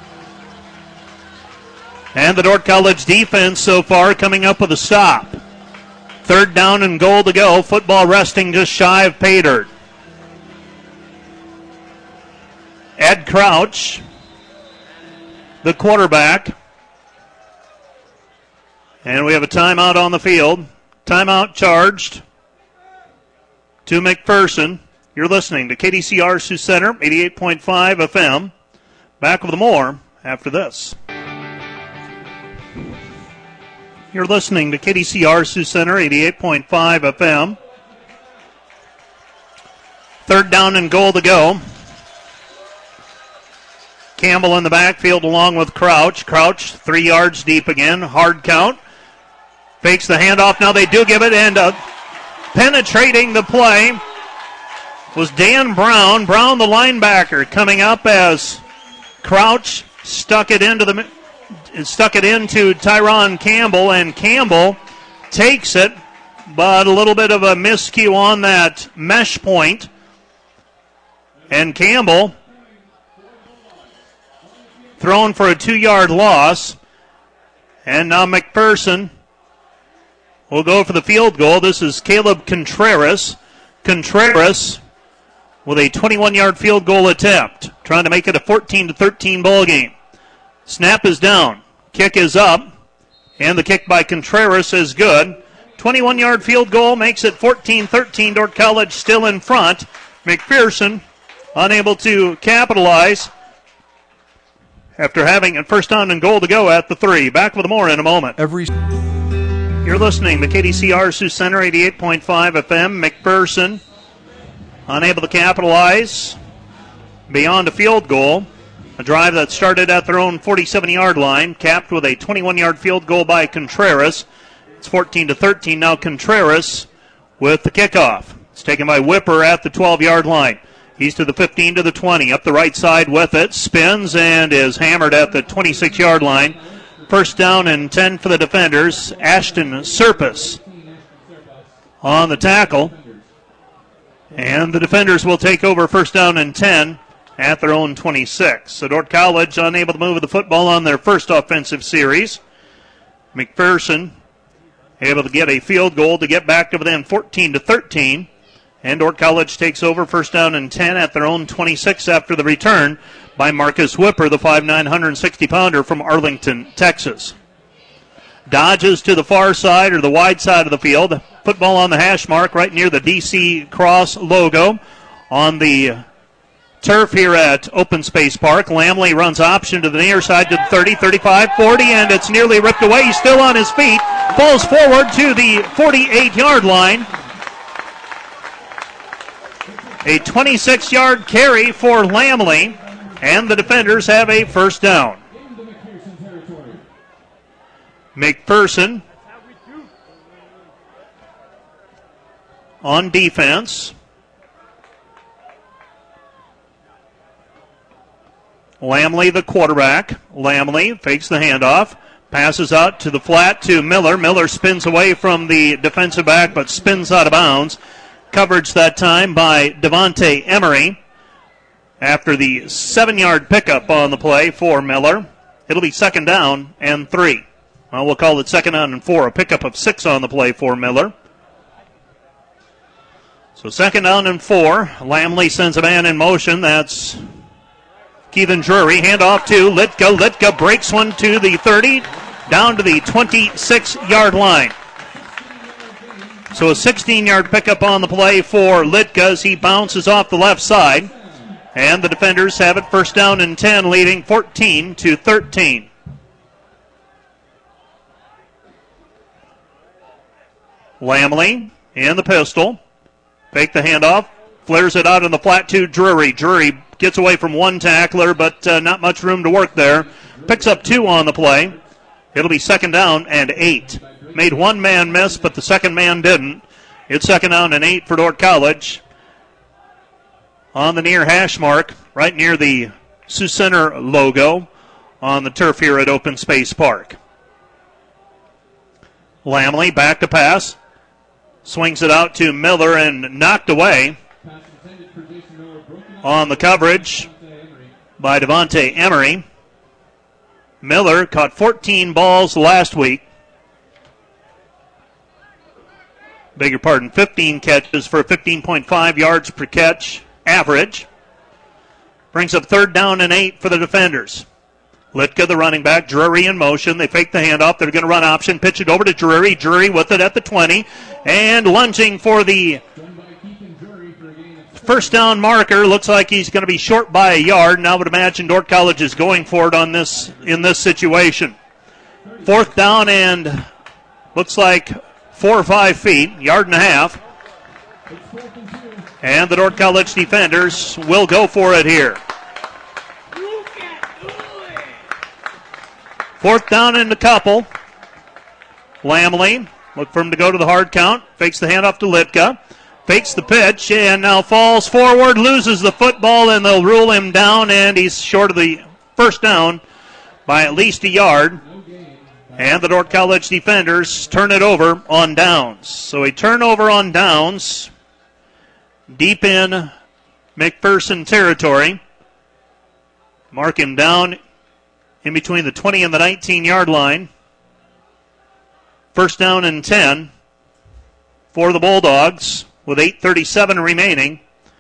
And the Dordt College defense so far coming up with a stop. Third down and goal to go. Football resting just shy of pay dirt. Ed Crouch, the quarterback. And we have a timeout on the field. Timeout charged to McPherson. You're listening to KDCR Sioux Center, 88.5 FM. Back with more after this. You're listening to KDCR Sioux Center, 88.5 FM. Third down and goal to go. Campbell in the backfield along with Crouch. Crouch 3 yards deep again. Hard count. Fakes the handoff. Now they do give it, and penetrating the play was Dan Brown. Brown, the linebacker, coming up as Crouch stuck it into Tyron Campbell, and Campbell takes it, but a little bit of a miscue on that mesh point. And Campbell thrown for a 2-yard loss. And now McPherson will go for the field goal. This is Caleb Contreras. Contreras with a 21-yard field goal attempt, trying to make it a 14-13 ball game. Snap is down. Kick is up. And the kick by Contreras is good. 21-yard field goal makes it 14-13. Dordt College still in front. McPherson unable to capitalize after having a first down and goal to go at the 3. Back with more in a moment. You're listening to KDCR Sioux Center, 88.5 FM. McPherson unable to capitalize beyond a field goal. A drive that started at their own 47-yard line, capped with a 21-yard field goal by Contreras. It's 14-13 now. Contreras with the kickoff. It's taken by Whipper at the 12-yard line. He's to the 15, to the 20, up the right side with it, spins and is hammered at the 26-yard line. First down and 10 for the defenders. Ashton Serpis on the tackle. And the defenders will take over first down and 10 at their own 26. So Dordt College unable to move the football on their first offensive series. McPherson able to get a field goal to get back to within 14-13. And Dordt College takes over first down and 10 at their own 26 after the return by Marcus Whipper, the 5'9", 160-pounder from Arlington, Texas. Dodges to the far side or the wide side of the field. Football on the hash mark right near the DC Cross logo on the turf here at Open Space Park. Lamley runs option to the near side to the 30, 35, 40, and it's nearly ripped away. He's still on his feet. Falls forward to the 48-yard line. A 26-yard carry for Lamley, and the defenders have a first down. McPherson on defense. Lamley, the quarterback. Lamley fakes the handoff, passes out to the flat to Miller. Miller spins away from the defensive back, but spins out of bounds. Coverage that time by Devontae Emery. After the 7-yard pickup on the play for Miller, it'll be second down and 3. Well, we'll call it second down and 4. A pickup of 6 on the play for Miller. So second down and 4. Lamley sends a man in motion. That's Keevan Drury. Handoff to Litka. Litka breaks one to the 30, down to the 26-yard line. So a 16-yard pickup on the play for Litka as he bounces off the left side. And the defenders have it first down and 10, leading 14-13. Lamley in the pistol. Fake the handoff. Flares it out in the flat to Drury. Drury gets away from one tackler, but not much room to work there. Picks up 2 on the play. It'll be second down and 8. Made one man miss, but the second man didn't. It's second down and 8 for Dordt College. On the near hash mark, right near the Sioux Center logo on the turf here at Open Space Park. Lamley back to pass. Swings it out to Miller and knocked away on the coverage by Devontae Emery. Miller caught 14 balls last week. 15 catches for 15.5 yards per catch average. Brings up third down and 8 for the defenders. Litka, the running back, Drury in motion. They fake the handoff. They're going to run option, pitch it over to Drury. Drury with it at the 20. And lunging for the first down marker. Looks like he's going to be short by a yard. And I would imagine Dordt College is going for it in this situation. Fourth down and looks like 4 or 5 feet, yard and a half. And the Dordt College defenders will go for it here. Fourth down and a couple. Lamley, look for him to go to the hard count. Fakes the handoff to Litka. Fakes the pitch and now falls forward, loses the football, and they'll rule him down, and he's short of the first down by at least a yard. And the Dordt College defenders turn it over on downs. So a turnover on downs deep in McPherson territory. Mark him down in between the 20 and the 19-yard line. First down and 10 for the Bulldogs with 8:37 remaining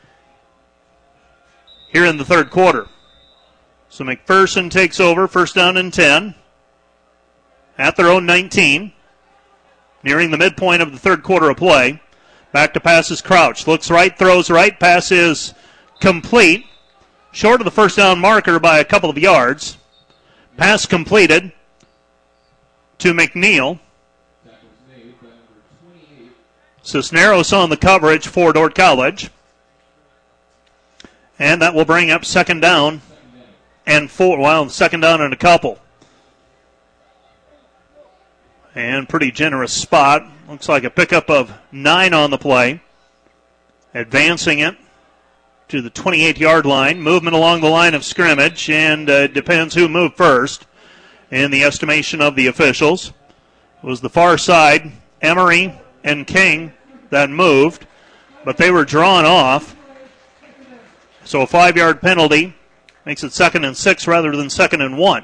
here in the third quarter. So McPherson takes over, first down and 10 at their own 19, nearing the midpoint of the third quarter of play. Back to pass is Crouch. Looks right, throws right. Pass is complete. Short of the first down marker by a couple of yards. Pass completed to McNeil. Cisneros on the coverage for Dordt College. And that will bring up second down and 4. Well, second down and a couple. And pretty generous spot. Looks like a pickup of 9 on the play. Advancing it to the 28-yard line. Movement along the line of scrimmage, and depends who moved first in the estimation of the officials. It was the far side, Emery and King, that moved, but they were drawn off. So a 5-yard penalty makes it 2nd and 6 rather than 2nd and 1.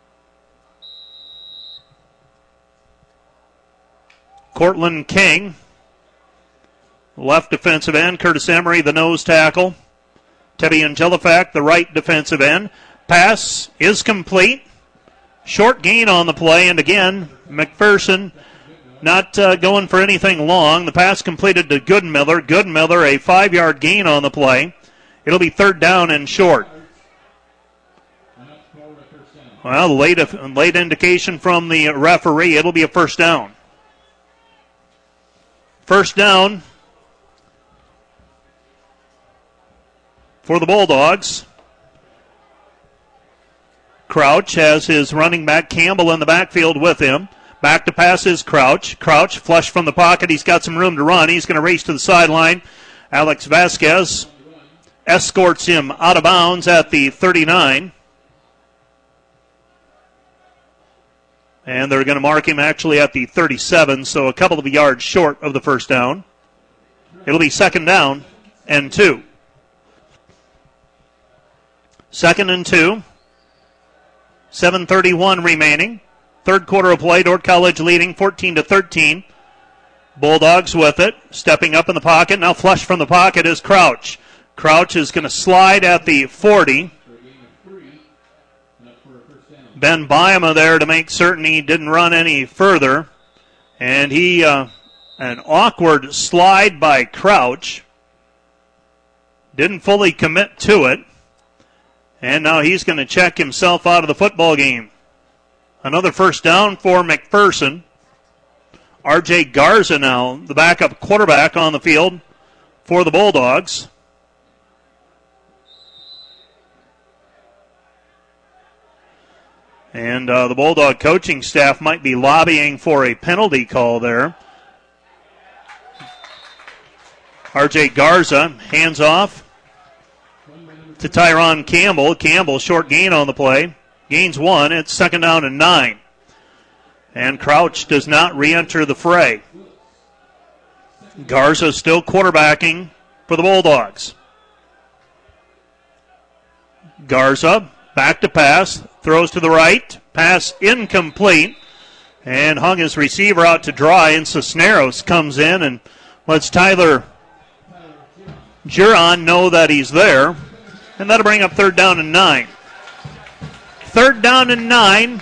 Cortland King, left defensive end. Curtis Emery, the nose tackle. Teddy Angelifak, the right defensive end. Pass is complete. Short gain on the play, and again, McPherson not going for anything long. The pass completed to Goodmiller. Goodmiller, a 5-yard gain on the play. It'll be third down and short. Well, late indication from the referee. It'll be a first down. First down for the Bulldogs. Crouch has his running back Campbell in the backfield with him. Back to pass is Crouch. Crouch flush from the pocket. He's got some room to run. He's going to race to the sideline. Alex Vasquez escorts him out of bounds at the 39. And they're going to mark him actually at the 37, so a couple of yards short of the first down. It'll be second down and 2. Second and 2. 7:31 remaining. Third quarter of play. Dordt College leading 14-13. Bulldogs with it. Stepping up in the pocket. Now flush from the pocket is Crouch. Crouch is going to slide at the 40. Ben Biama there to make certain he didn't run any further. And an awkward slide by Crouch. Didn't fully commit to it. And now he's going to check himself out of the football game. Another first down for McPherson. R.J. Garza now, the backup quarterback on the field for the Bulldogs. And the Bulldog coaching staff might be lobbying for a penalty call there. R.J. Garza, hands off to Tyron Campbell. Campbell, short gain on the play. Gains 1. It's second down and 9. And Crouch does not re-enter the fray. Garza still quarterbacking for the Bulldogs. Garza, back to pass. Throws to the right. Pass incomplete. And hung his receiver out to dry. And Cisneros comes in and lets Tyler Giron know that he's there. And that'll bring up third down and 9. Third down and 9.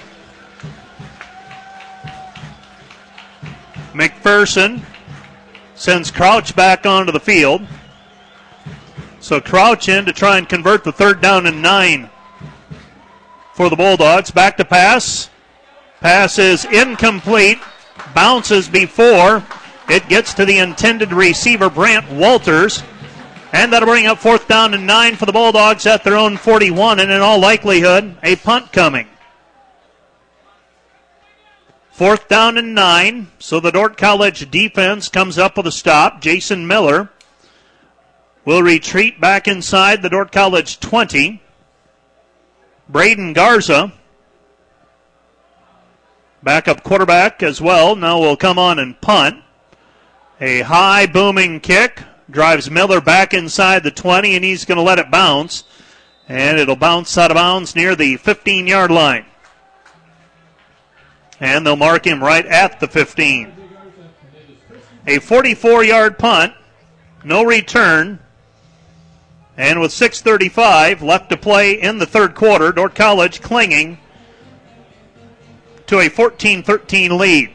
McPherson sends Crouch back onto the field. So Crouch in to try and convert the third down and 9 for the Bulldogs. Back to pass. Pass is incomplete. Bounces before it gets to the intended receiver, Brant Walters. And that'll bring up fourth down and 9 for the Bulldogs at their own 41. And in all likelihood, a punt coming. Fourth down and 9. So the Dordt College defense comes up with a stop. Jason Miller will retreat back inside the Dordt College 20. Braden Garza, backup quarterback as well, now will come on and punt. A high booming kick drives Miller back inside the 20, and he's going to let it bounce. And it'll bounce out of bounds near the 15-yard line. And they'll mark him right at the 15. A 44-yard punt, no return. And with 6:35 left to play in the third quarter, Dordt College clinging to a 14-13 lead.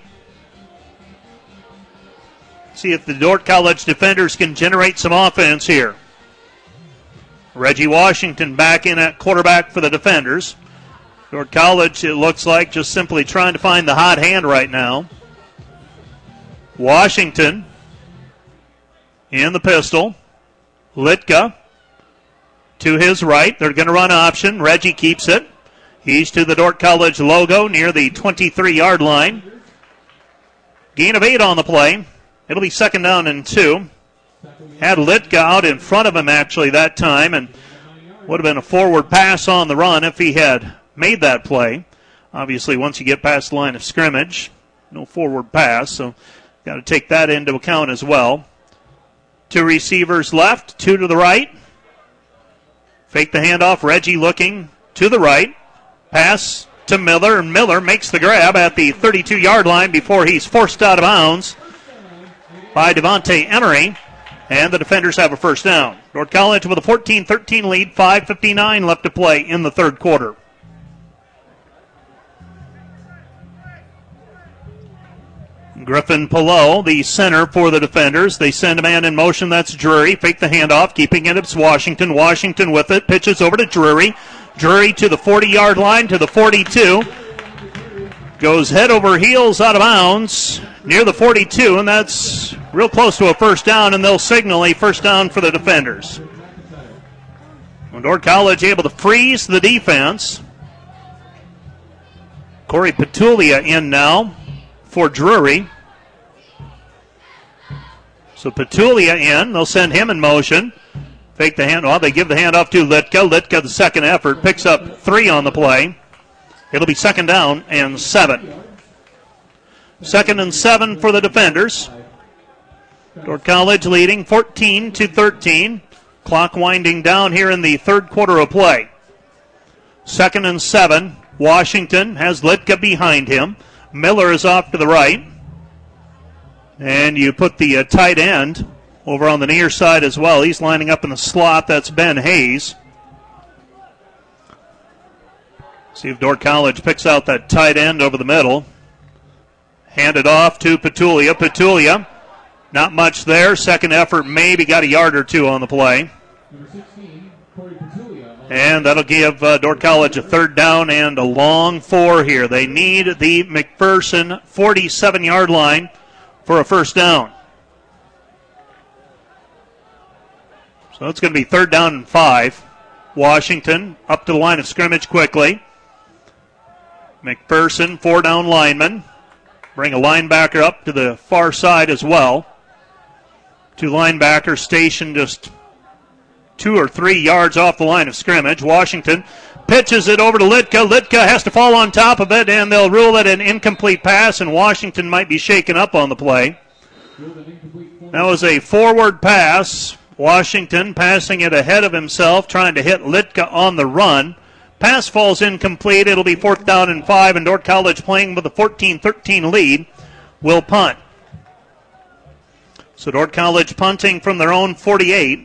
See if the Dordt College defenders can generate some offense here. Reggie Washington back in at quarterback for the defenders. Dordt College, it looks like, just simply trying to find the hot hand right now. Washington in the pistol. Litka to his right. They're going to run option. Reggie keeps it. He's to the Dordt College logo near the 23-yard line. Gain of 8 on the play. It'll be second down and 2. Had Litka out in front of him actually that time, and would have been a forward pass on the run if he had made that play. Obviously, once you get past the line of scrimmage, no forward pass, so got to take that into account as well. 2 receivers left, 2 to the right. Fake the handoff. Reggie looking to the right. Pass to Miller, and Miller makes the grab at the 32-yard line before he's forced out of bounds by Devontae Emery. And the defenders have a first down. Dordt College with a 14-13 lead, 5:59 left to play in the third quarter. Griffin Pillow, the center for the defenders. They send a man in motion. That's Drury. Fake the handoff. Keeping it. It's Washington. Washington with it. Pitches over to Drury. Drury to the 40-yard line, to the 42. Goes head over heels out of bounds near the 42, and that's real close to a first down, and they'll signal a first down for the defenders. Dordt College able to freeze the defense. Corey Petulia in now for Drury. So Petulia in. They'll send him in motion. Fake the hand. Well, they give the handoff to Litka. Litka, the second effort, picks up 3 on the play. It'll be second down and 7. Second and 7 for the defenders. Dordt College leading 14-13. Clock winding down here in the third quarter of play. Second and 7. Washington has Litka behind him. Miller is off to the right. And you put the tight end over on the near side as well. He's lining up in the slot. That's Ben Hayes. See if Dordt College picks out that tight end over the middle. Hand it off to Petulia. Petulia, not much there. Second effort, maybe got a yard or 2 on the play. And that'll give Dordt College a third down and a long 4 here. They need the McPherson 47-yard line for a first down. So it's going to be third down and 5. Washington up to the line of scrimmage quickly. McPherson, 4-down lineman. Bring a linebacker up to the far side as well. 2 linebackers stationed just 2 or 3 yards off the line of scrimmage. Washington pitches it over to Litka. Litka has to fall on top of it, and they'll rule it an incomplete pass, and Washington might be shaken up on the play. That was a forward pass. Washington passing it ahead of himself, trying to hit Litka on the run. Pass falls incomplete. It'll be fourth down and 5, and Dordt College, playing with a 14-13 lead, will punt. So Dordt College punting from their own 48.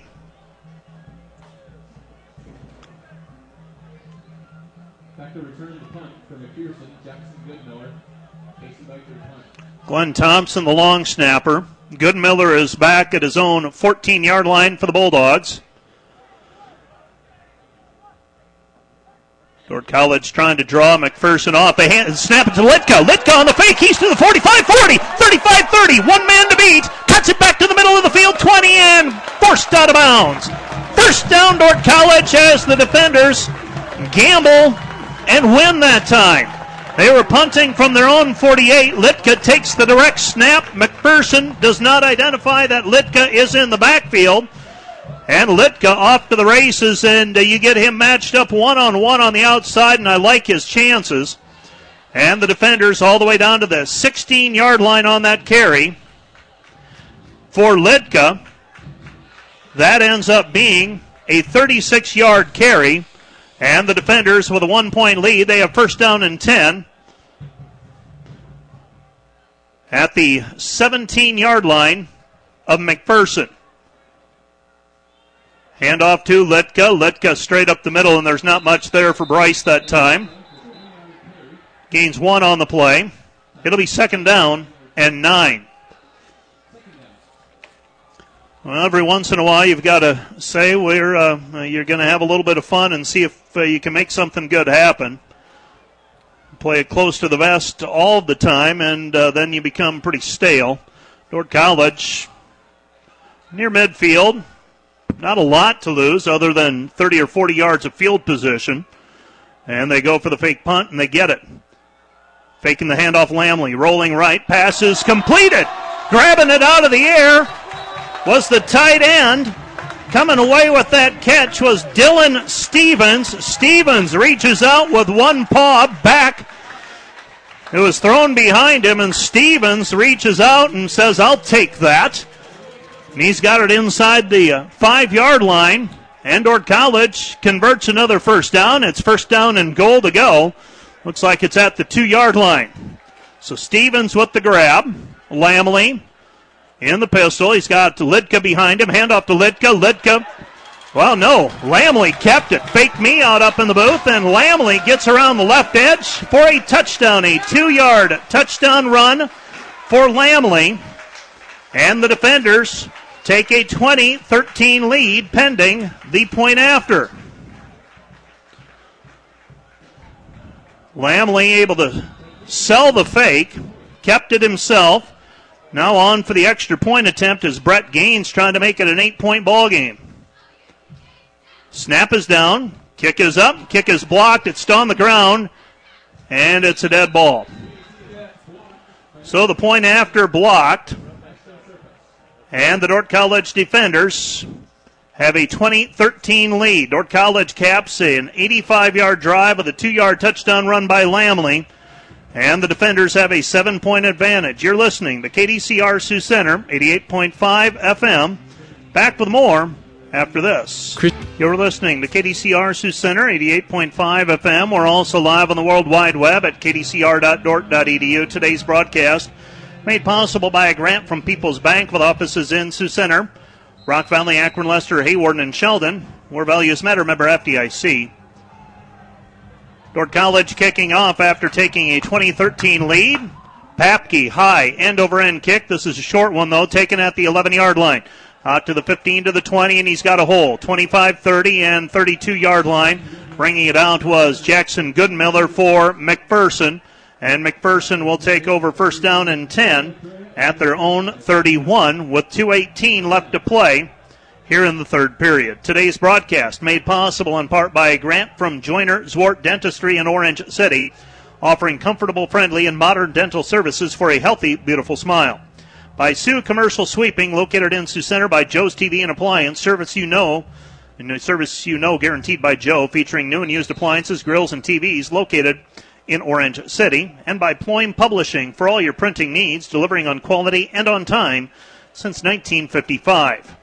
Back to return the punt for McPherson, Jackson Goodmiller. Casey Biker punt. Glenn Thompson, the long snapper. Goodmiller is back at his own 14-yard line for the Bulldogs. Dordt College trying to draw McPherson off. They snap it to Litka. Litka on the fake. He's to the 45-40, 35-30. One man to beat. Cuts it back to the middle of the field. 20 and forced out of bounds. First down, Dordt College, as the defenders gamble and win that time. They were punting from their own 48. Litka takes the direct snap. McPherson does not identify that Litka is in the backfield. And Litka off to the races, and you get him matched up one-on-one on the outside, and I like his chances. And the defenders all the way down to the 16-yard line on that carry. For Litka, that ends up being a 36-yard carry. And the defenders with a 1-point lead. They have first down and 10 at the 17-yard line of McPherson. Handoff to Litka. Litka straight up the middle, and there's not much there for Bryce that time. Gains 1 on the play. It'll be second down and 9. Well, every once in a while, you've got to say you're going to have a little bit of fun and see if you can make something good happen. Play it close to the vest all the time, and then you become pretty stale. Dordt College near midfield. Not a lot to lose other than 30 or 40 yards of field position. And they go for the fake punt, and they get it. Faking the handoff, Lamley. Rolling right. Pass is completed. Grabbing it out of the air was the tight end. Coming away with that catch was Dylan Stevens. Stevens reaches out with one paw back. It was thrown behind him, and Stevens reaches out and says, "I'll take that." And he's got it inside the 5-yard line. And Dordt College converts another first down. It's first down and goal to go. Looks like it's at the 2-yard line. So Stevens with the grab. Lamley in the pistol. He's got Litka behind him. Handoff to Litka. Litka. Well, no. Lamley kept it. Fake me out up in the booth. And Lamley gets around the left edge for a touchdown. A 2-yard touchdown run for Lamley. And the defenders take a 20-13 lead pending the point after. Lamley able to sell the fake, kept it himself. Now on for the extra point attempt as Brett Gaines trying to make it an 8-point ball game. Snap is down, kick is up, kick is blocked, it's on the ground, and it's a dead ball. So the point after blocked, and the Dordt College defenders have a 20-13 lead. Dordt College caps an 85-yard drive with a 2-yard touchdown run by Lamley. And the defenders have a 7-point advantage. You're listening to KDCR Sioux Center, 88.5 FM. Back with more after this. You're listening to KDCR Sioux Center, 88.5 FM. We're also live on the World Wide Web at kdcr.dort.edu. Today's broadcast made possible by a grant from People's Bank with offices in Sioux Center, Rock Valley, Akron, Lester, Hayward, and Sheldon. Where values matter, member FDIC. Dordt College kicking off after taking a 20-13 lead. Papke, high, end-over-end kick. This is a short one, though, taken at the 11-yard line. Out to the 15 to the 20, and he's got a hole. 25, 30, and 32-yard line. Bringing it out was Jackson Goodmiller for McPherson. And McPherson will take over first down and 10 at their own 31 with 2:18 left to play here in the third period. Today's broadcast made possible in part by a grant from Joyner Zwart Dentistry in Orange City, offering comfortable, friendly, and modern dental services for a healthy, beautiful smile. By Sioux Commercial Sweeping, located in Sioux Center by Joe's TV and Appliance, service you know guaranteed by Joe, featuring new and used appliances, grills, and TVs, located in Orange City. And by Ployne Publishing, for all your printing needs, delivering on quality and on time since 1955.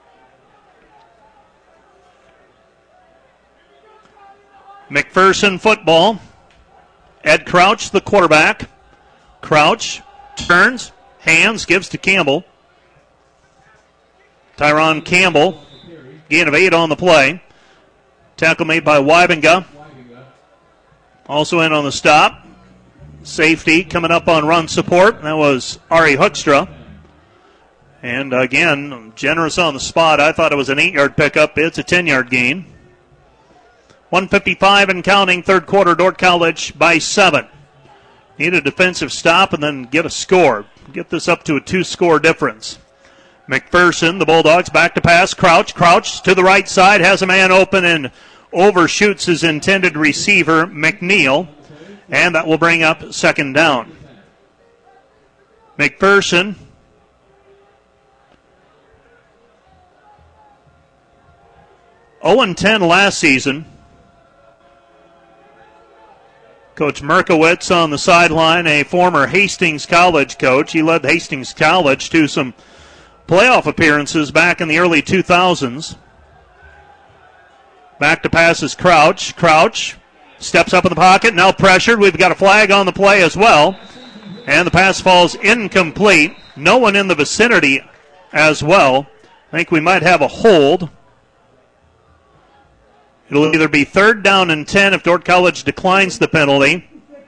McPherson football. Ed Crouch, the quarterback. Crouch turns, hands, gives to Campbell. Tyron Campbell, gain of 8 on the play. Tackle made by Weibenga. Also in on the stop. Safety coming up on run support. That was Ari Hoekstra. And again, generous on the spot. I thought it was an 8-yard pickup. It's a 10-yard gain. 1:55 and counting, third quarter, Dordt College by 7. Need a defensive stop and then get a score. Get this up to a 2-score difference. McPherson, the Bulldogs, back to pass. Crouch to the right side, has a man open and overshoots his intended receiver, McNeil. And that will bring up second down. McPherson (0-10) last season. Coach Merkowitz on the sideline, a former Hastings College coach. He led Hastings College to some playoff appearances back in the early 2000s. Back to pass is Crouch. Crouch steps up in the pocket, now pressured. We've got a flag on the play as well. And the pass falls incomplete. No one in the vicinity as well. I think we might have a hold. It'll either be third down and 10 if Dordt College declines the penalty,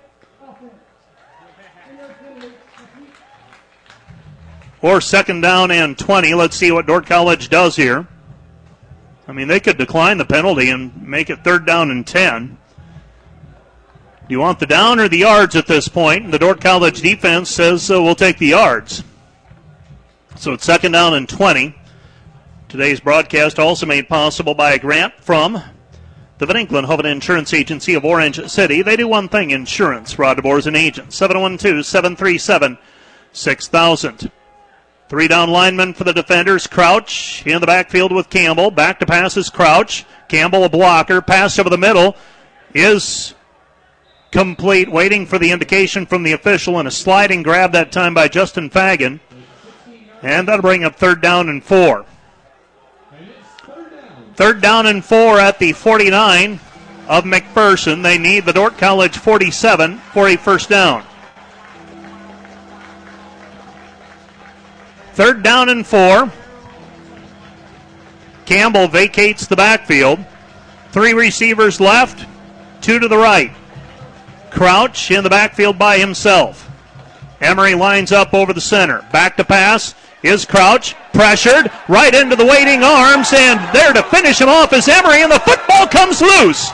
or second down and 20. Let's see what Dordt College does here. I mean, they could decline the penalty and make it third down and 10. Do you want the down or the yards at this point? The Dordt College defense says we'll take the yards. So it's second down and 20. Today's broadcast also made possible by a grant from the Van Inclen Hoven Insurance Agency of Orange City. They do one thing, insurance. Rod DeBoer's an agent. 712-737-6000. 3 down linemen for the defenders. Crouch in the backfield with Campbell. Back to pass is Crouch. Campbell a blocker. Pass over the middle is complete. Waiting for the indication from the official, and a sliding grab that time by Justin Fagan. And that'll bring up third down and 4. Third down and 4 at the 49 of McPherson. They need the Dordt College 47 for a first down. Third down and 4. Campbell vacates the backfield. 3 receivers left, 2 to the right. Crouch in the backfield by himself. Emery lines up over the center. Back to pass is Crouch. Pressured right into the waiting arms, and there to finish him off is Emery, and the football comes loose.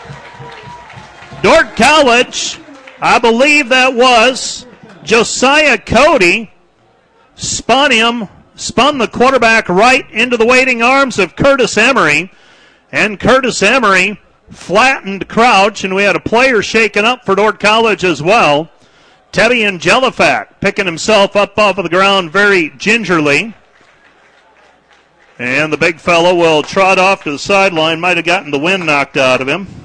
Dordt College, I believe that was Josiah Cody, spun the quarterback right into the waiting arms of Curtis Emery, and Curtis Emery flattened Crouch, and we had a player shaken up for Dordt College as well. Teddy Angelifak picking himself up off of the ground very gingerly. And the big fellow will trot off to the sideline. Might have gotten the wind knocked out of him.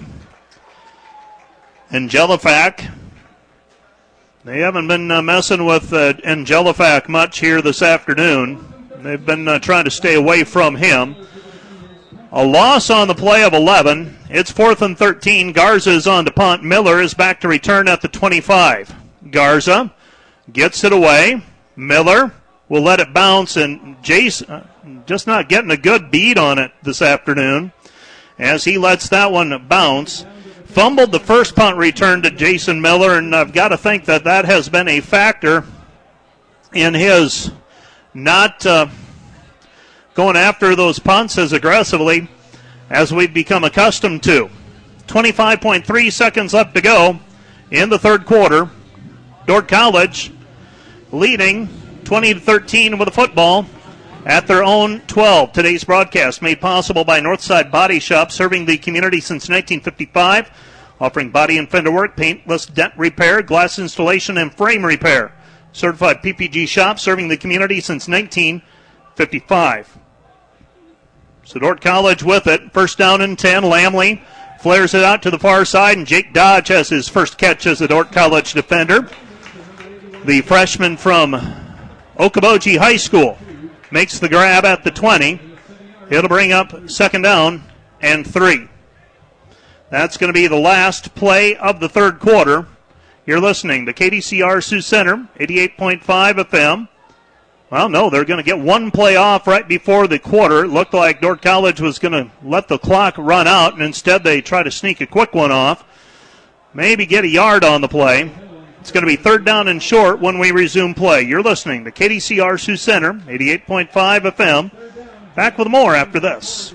Angelifak. They haven't been messing with Angelifak much here this afternoon. They've been trying to stay away from him. A loss on the play of 11. It's 4th and 13. Garza is on to punt. Miller is back to return at the 25. Garza gets it away. Miller will let it bounce, and Jason just not getting a good beat on it this afternoon as he lets that one bounce. Fumbled the first punt return to Jason Miller, and I've got to think that that has been a factor in his not going after those punts as aggressively as we've become accustomed to. 25.3 seconds left to go in the third quarter. Dordt College leading 20-13 with the football at their own 12. Today's broadcast made possible by Northside Body Shop, serving the community since 1955, offering body and fender work, paintless dent repair, glass installation, and frame repair. Certified PPG shop, serving the community since 1955. So Dordt College with it. First down and 10. Lamley flares it out to the far side, and Jake Dodge has his first catch as a Dordt College defender. The freshman from Okoboji High School makes the grab at the 20. It'll bring up second down and 3. That's going to be the last play of the third quarter. You're listening to KDCR Sioux Center, 88.5 FM. Well, no, they're going to get one play off right before the quarter. It looked like Dordt College was going to let the clock run out, and instead they try to sneak a quick one off. Maybe get a yard on the play. It's going to be third down and short when we resume play. You're listening to KDCR Sioux Center, 88.5 FM. Back with more after this.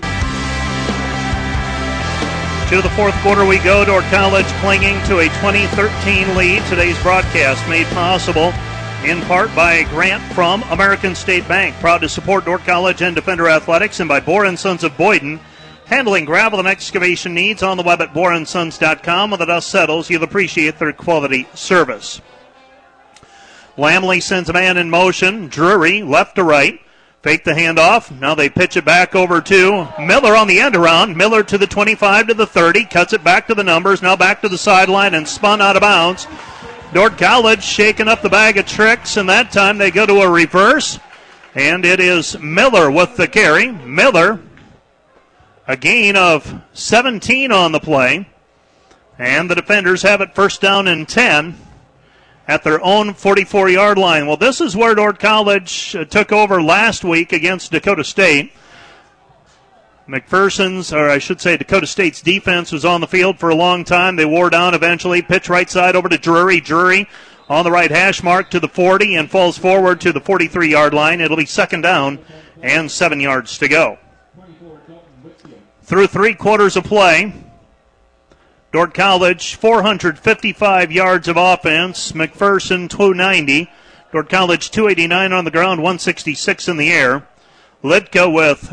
To the fourth quarter we go. Dordt College clinging to a 20-13 lead. Today's broadcast made possible in part by a grant from American State Bank. Proud to support Dordt College and Defender Athletics, and by Bohr & Sons of Boyden, handling gravel and excavation needs on the web at bohrandsons.com. When the dust settles, you'll appreciate their quality service. Lamley sends a man in motion. Drury left to right. Fake the handoff. Now they pitch it back over to Miller on the end around. Miller to the 25 to the 30. Cuts it back to the numbers. Now back to the sideline and spun out of bounds. Dordt College shaking up the bag of tricks, and that time they go to a reverse. And it is Miller with the carry. Miller, a gain of 17 on the play. And the defenders have it first down and 10 at their own 44-yard line. Well, this is where Dordt College took over last week against Dakota State. McPherson's, or I should say Dakota State's defense was on the field for a long time. They wore down eventually. Pitch right side over to Drury. Drury on the right hash mark to the 40 and falls forward to the 43-yard line. It'll be second down and 7 yards to go. Through 3 quarters of play, Dordt College 455 yards of offense. McPherson 290. Dordt College 289 on the ground, 166 in the air. Litka with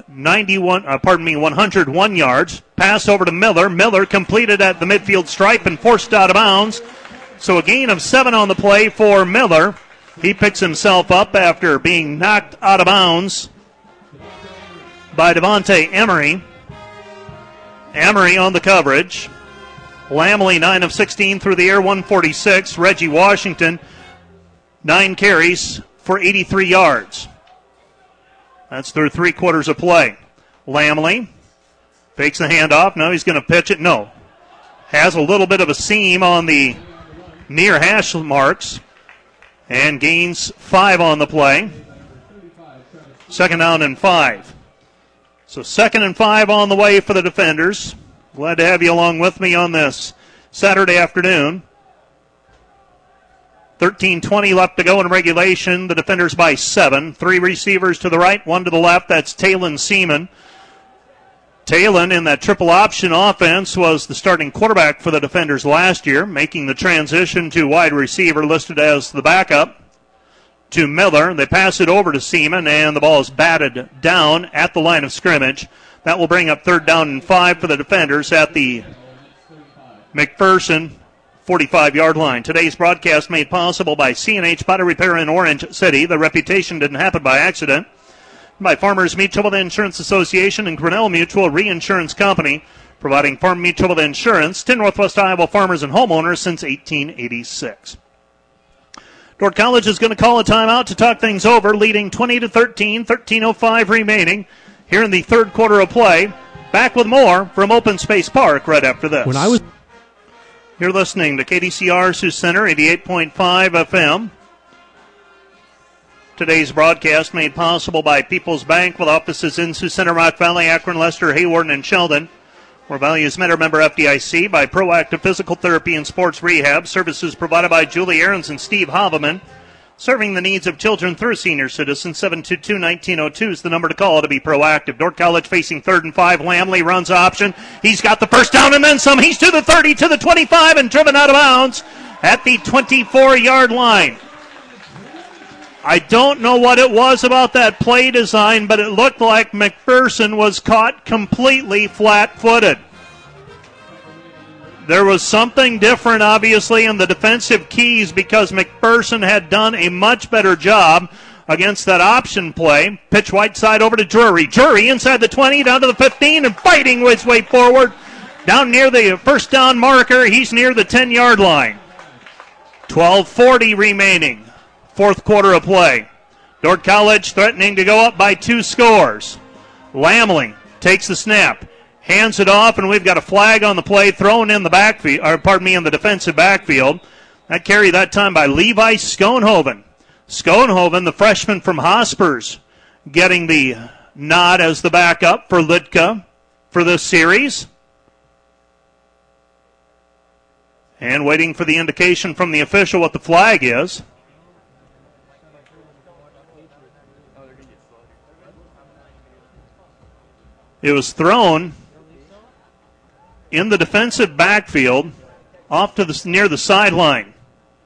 101 yards. Pass over to Miller. Miller completed at the midfield stripe and forced out of bounds. So a gain of 7 on the play for Miller. He picks himself up after being knocked out of bounds by Devontae Emery. Emery on the coverage. Lamley 9 of 16 through the air, 146. Reggie Washington 9 carries for 83 yards. That's through 3 quarters of play. Lamley fakes the handoff. Now he's going to pitch it. No. Has a little bit of a seam on the near hash marks and gains 5 on the play. Second down and 5. So second and 5 on the way for the defenders. Glad to have you along with me on this Saturday afternoon. 13:20 left to go in regulation. The defenders by 7. 3 receivers to the right, 1 to the left. That's Talon Seaman. Talon in that triple option offense was the starting quarterback for the defenders last year, making the transition to wide receiver, listed as the backup, to Miller. They pass it over to Seaman, and the ball is batted down at the line of scrimmage. That will bring up 3rd down and 5 for the defenders at the McPherson 45-yard line. Today's broadcast made possible by C&H Body Repair in Orange City. The reputation didn't happen by accident. By Farmers Mutual Insurance Association and Grinnell Mutual Reinsurance Company, providing farm mutual insurance to Northwest Iowa farmers and homeowners since 1886. Dordt College is going to call a timeout to talk things over, leading 20-13, 13:05 remaining here in the third quarter of play. Back with more from Open Space Park right after this. You're listening to KDCR Sioux Center, 88.5 FM. Today's broadcast made possible by People's Bank with offices in Sioux Center, Rock Valley, Akron, Lester, Hayward, and Sheldon. Where values met, member FDIC, by Proactive Physical Therapy and Sports Rehab. Services provided by Julie Ahrens and Steve Haveman. Serving the needs of children through senior citizens. 722-1902 is the number to call to be proactive. Dordt College facing 3rd and 5. Lamley runs option. He's got the first down and then some. He's to the 30, to the 25, and driven out of bounds at the 24-yard line. I don't know what it was about that play design, but it looked like McPherson was caught completely flat-footed. There was something different, obviously, in the defensive keys because McPherson had done a much better job against that option play. Pitch right side over to Drury. Drury inside the 20, down to the 15, and fighting his way forward. Down near the first down marker, he's near the 10-yard line. 12:40 remaining. Fourth quarter of play. Dordt College threatening to go up by 2 scores. Lamley takes the snap, hands it off, and we've got a flag on the play thrown in the backfield, in the defensive backfield. That carry that time by Levi Schoenhoven. Schoenhoven, the freshman from Hospers, getting the nod as the backup for Litka for this series. And waiting for the indication from the official what the flag is. It was thrown in the defensive backfield off to near the sideline.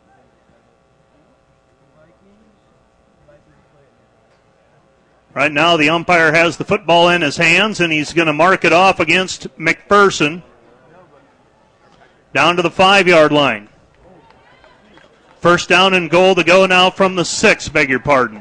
Right now the umpire has the football in his hands and he's going to mark it off against McPherson. Down to the 5-yard line. First down and goal to go now from the 6, beg your pardon.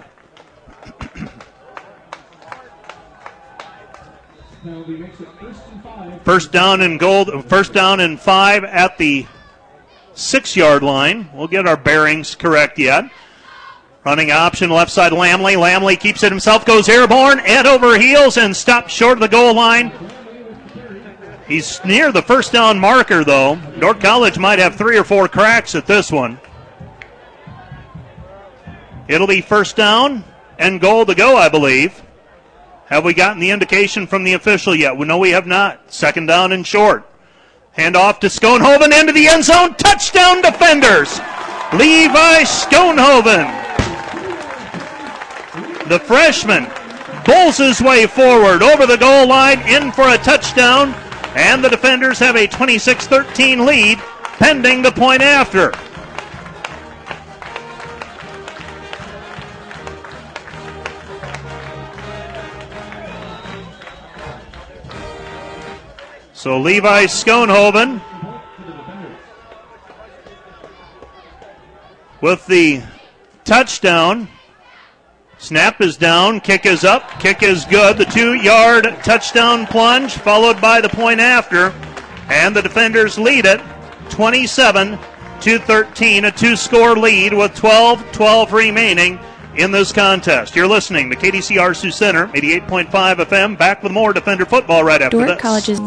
First down and 5 at the 6-yard line. We'll get our bearings correct yet. Running option, left side Lamley. Lamley keeps it himself, goes airborne, head over heels, and stops short of the goal line. He's near the first down marker, though. Dordt College might have 3 or 4 cracks at this one. It'll be first down and goal to go, I believe. Have we gotten the indication from the official yet? No, we have not. Second down and short. Hand off to Schoenhoven into the end zone. Touchdown defenders. Levi Schoenhoven. The freshman pulls his way forward over the goal line in for a touchdown. And the defenders have a 26-13 lead pending the point after. So Levi Schoenhoven with the touchdown. Snap is down, kick is up, kick is good. The 2-yard touchdown plunge followed by the point after. And the defenders lead it 27-13, a 2-score lead with 12:12 remaining in this contest. You're listening to KDCR Sioux Center, 88.5 FM. Back with more Defender football right after Dordt this. College's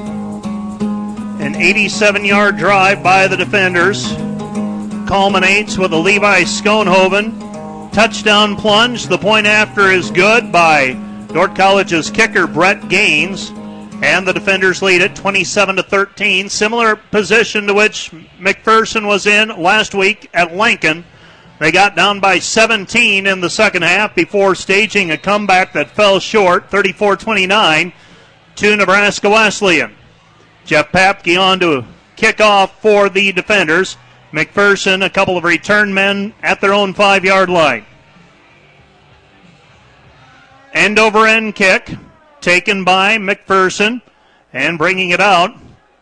An 87-yard drive by the defenders culminates with a Levi Schoenhoven touchdown plunge. The point after is good by Dordt College's kicker, Brett Gaines. And the defenders lead it 27-13. Similar position to which McPherson was in last week at Lincoln. They got down by 17 in the second half before staging a comeback that fell short, 34-29 to Nebraska Wesleyan. Jeff Papke on to kick off for the defenders. McPherson, a couple of return men at their own 5-yard line. End-over-end kick taken by McPherson, and bringing it out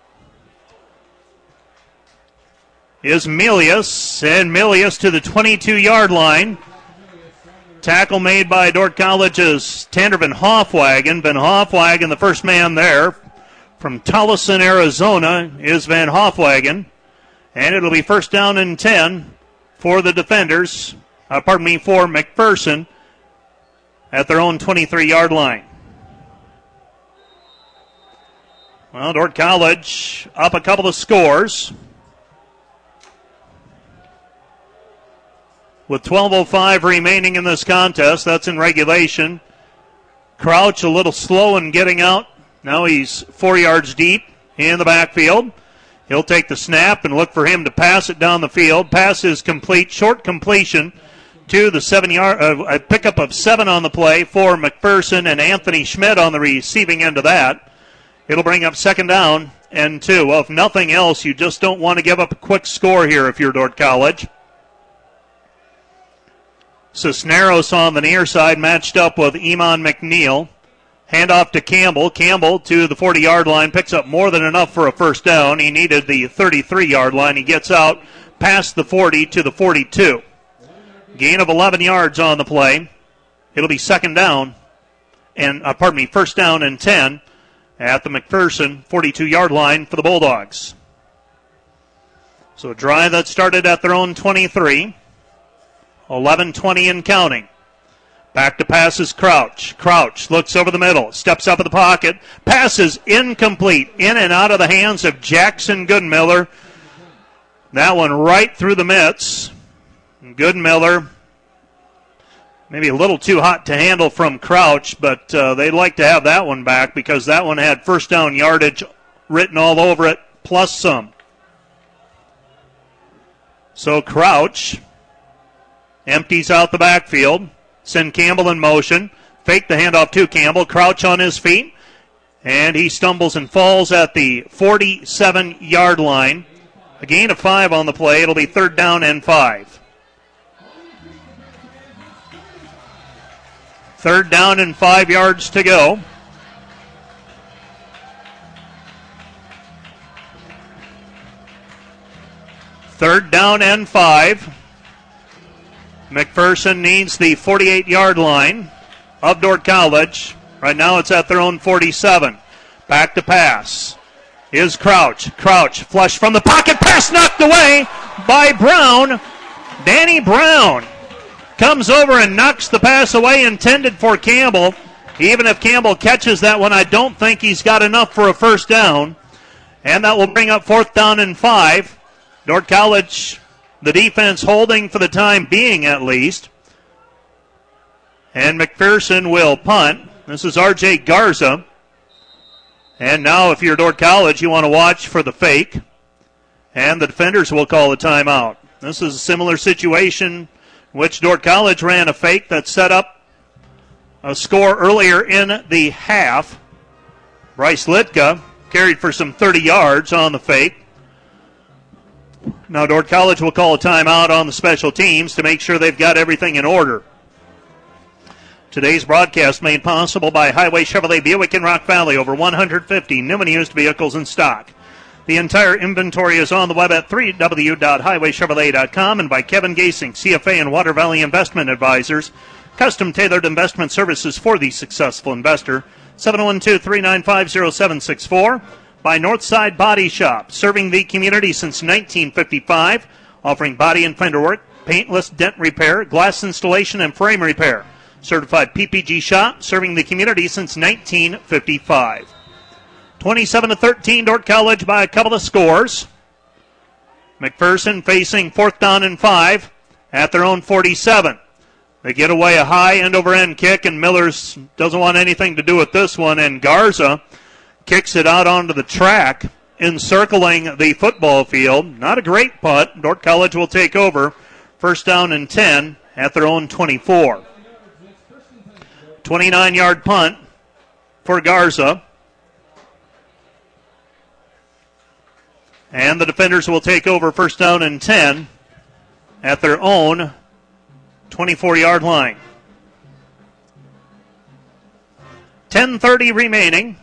is Milius, and Milius to the 22-yard line. Tackle made by Dordt College's Tander Van Hofwagen. Van Hofwagen, the first man there. From Tolleson, Arizona, is Van Hofwagen. And it'll be first down and 10 for the defenders, for McPherson at their own 23-yard line. Well, Dordt College up a couple of scores. With 12:05 remaining in this contest, that's in regulation. Crouch a little slow in getting out. Now he's 4 yards deep in the backfield. He'll take the snap and look for him to pass it down the field. Pass is complete. Short completion to the 7-yard, a pickup of 7 on the play for McPherson and Anthony Schmidt on the receiving end of that. It'll bring up second down and 2. Well, if nothing else, you just don't want to give up a quick score here if you're Dordt College. Cisneros on the near side matched up with Eamon McNeil. Handoff to Campbell. Campbell to the 40-yard line. Picks up more than enough for a first down. He needed the 33-yard line. He gets out past the 40 to the 42. Gain of 11 yards on the play. It'll be second down. First down and 10 at the McPherson 42-yard line for the Bulldogs. So a drive that started at their own 23. 11:20 and counting. Back to pass is Crouch. Crouch looks over the middle, steps up in the pocket. Pass is incomplete. In and out of the hands of Jackson Goodmiller. That one right through the mitts. Goodmiller, maybe a little too hot to handle from Crouch, but they'd like to have that one back because that one had first down yardage written all over it, plus some. So Crouch empties out the backfield. Send Campbell in motion. Fake the handoff to Campbell. Crouch on his feet. And he stumbles and falls at the 47-yard line. A gain of 5 on the play. It'll be third down and 5. Third down and 5 yards to go. Third down and 5. McPherson needs the 48-yard line of Dordt College. Right now it's at their own 47. Back to pass is Crouch. Crouch flush from the pocket. Pass knocked away by Brown. Danny Brown comes over and knocks the pass away intended for Campbell. Even if Campbell catches that one, I don't think he's got enough for a first down. And that will bring up fourth down and 5. Dordt College, the defense holding for the time being at least. And McPherson will punt. This is R.J. Garza. And now if you're Dordt College, you want to watch for the fake. And the defenders will call a timeout. This is a similar situation in which Dordt College ran a fake that set up a score earlier in the half. Bryce Litka carried for some 30 yards on the fake. Now Dordt College will call a timeout on the special teams to make sure they've got everything in order. Today's broadcast made possible by Highway Chevrolet Buick in Rock Valley. Over 150 new and used vehicles in stock. The entire inventory is on the web at www.highwaychevrolet.com and by Kevin Gasing, CFA and Water Valley Investment Advisors. Custom tailored investment services for the successful investor. 712-395-0764. By Northside Body Shop, serving the community since 1955, offering body and fender work, paintless dent repair, glass installation, and frame repair. Certified PPG shop, serving the community since 1955. 27-13, Dordt College by a couple of scores. McPherson facing fourth down and 5 at their own 47. They get away a high end-over-end kick, and Millers doesn't want anything to do with this one, and Garza kicks it out onto the track, encircling the football field. Not a great punt. Dordt College will take over First down and 10 at their own 24. 29-yard punt for Garza. And the defenders will take over first down and 10 at their own 24-yard line. 10:30 remaining.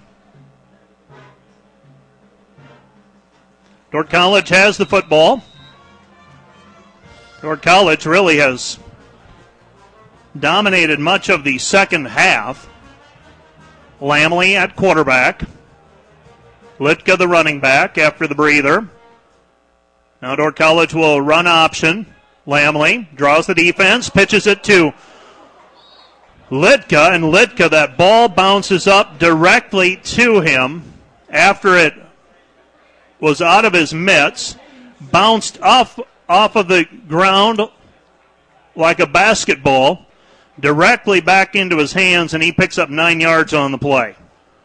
Dordt College has the football. Dordt College really has dominated much of the second half. Lamley at quarterback. Litka the running back after the breather. Now Dordt College will run option. Lamley draws the defense, pitches it to Litka, and Litka, that ball bounces up directly to him after it was out of his mitts, bounced off of the ground like a basketball, directly back into his hands, and he picks up 9 yards on the play.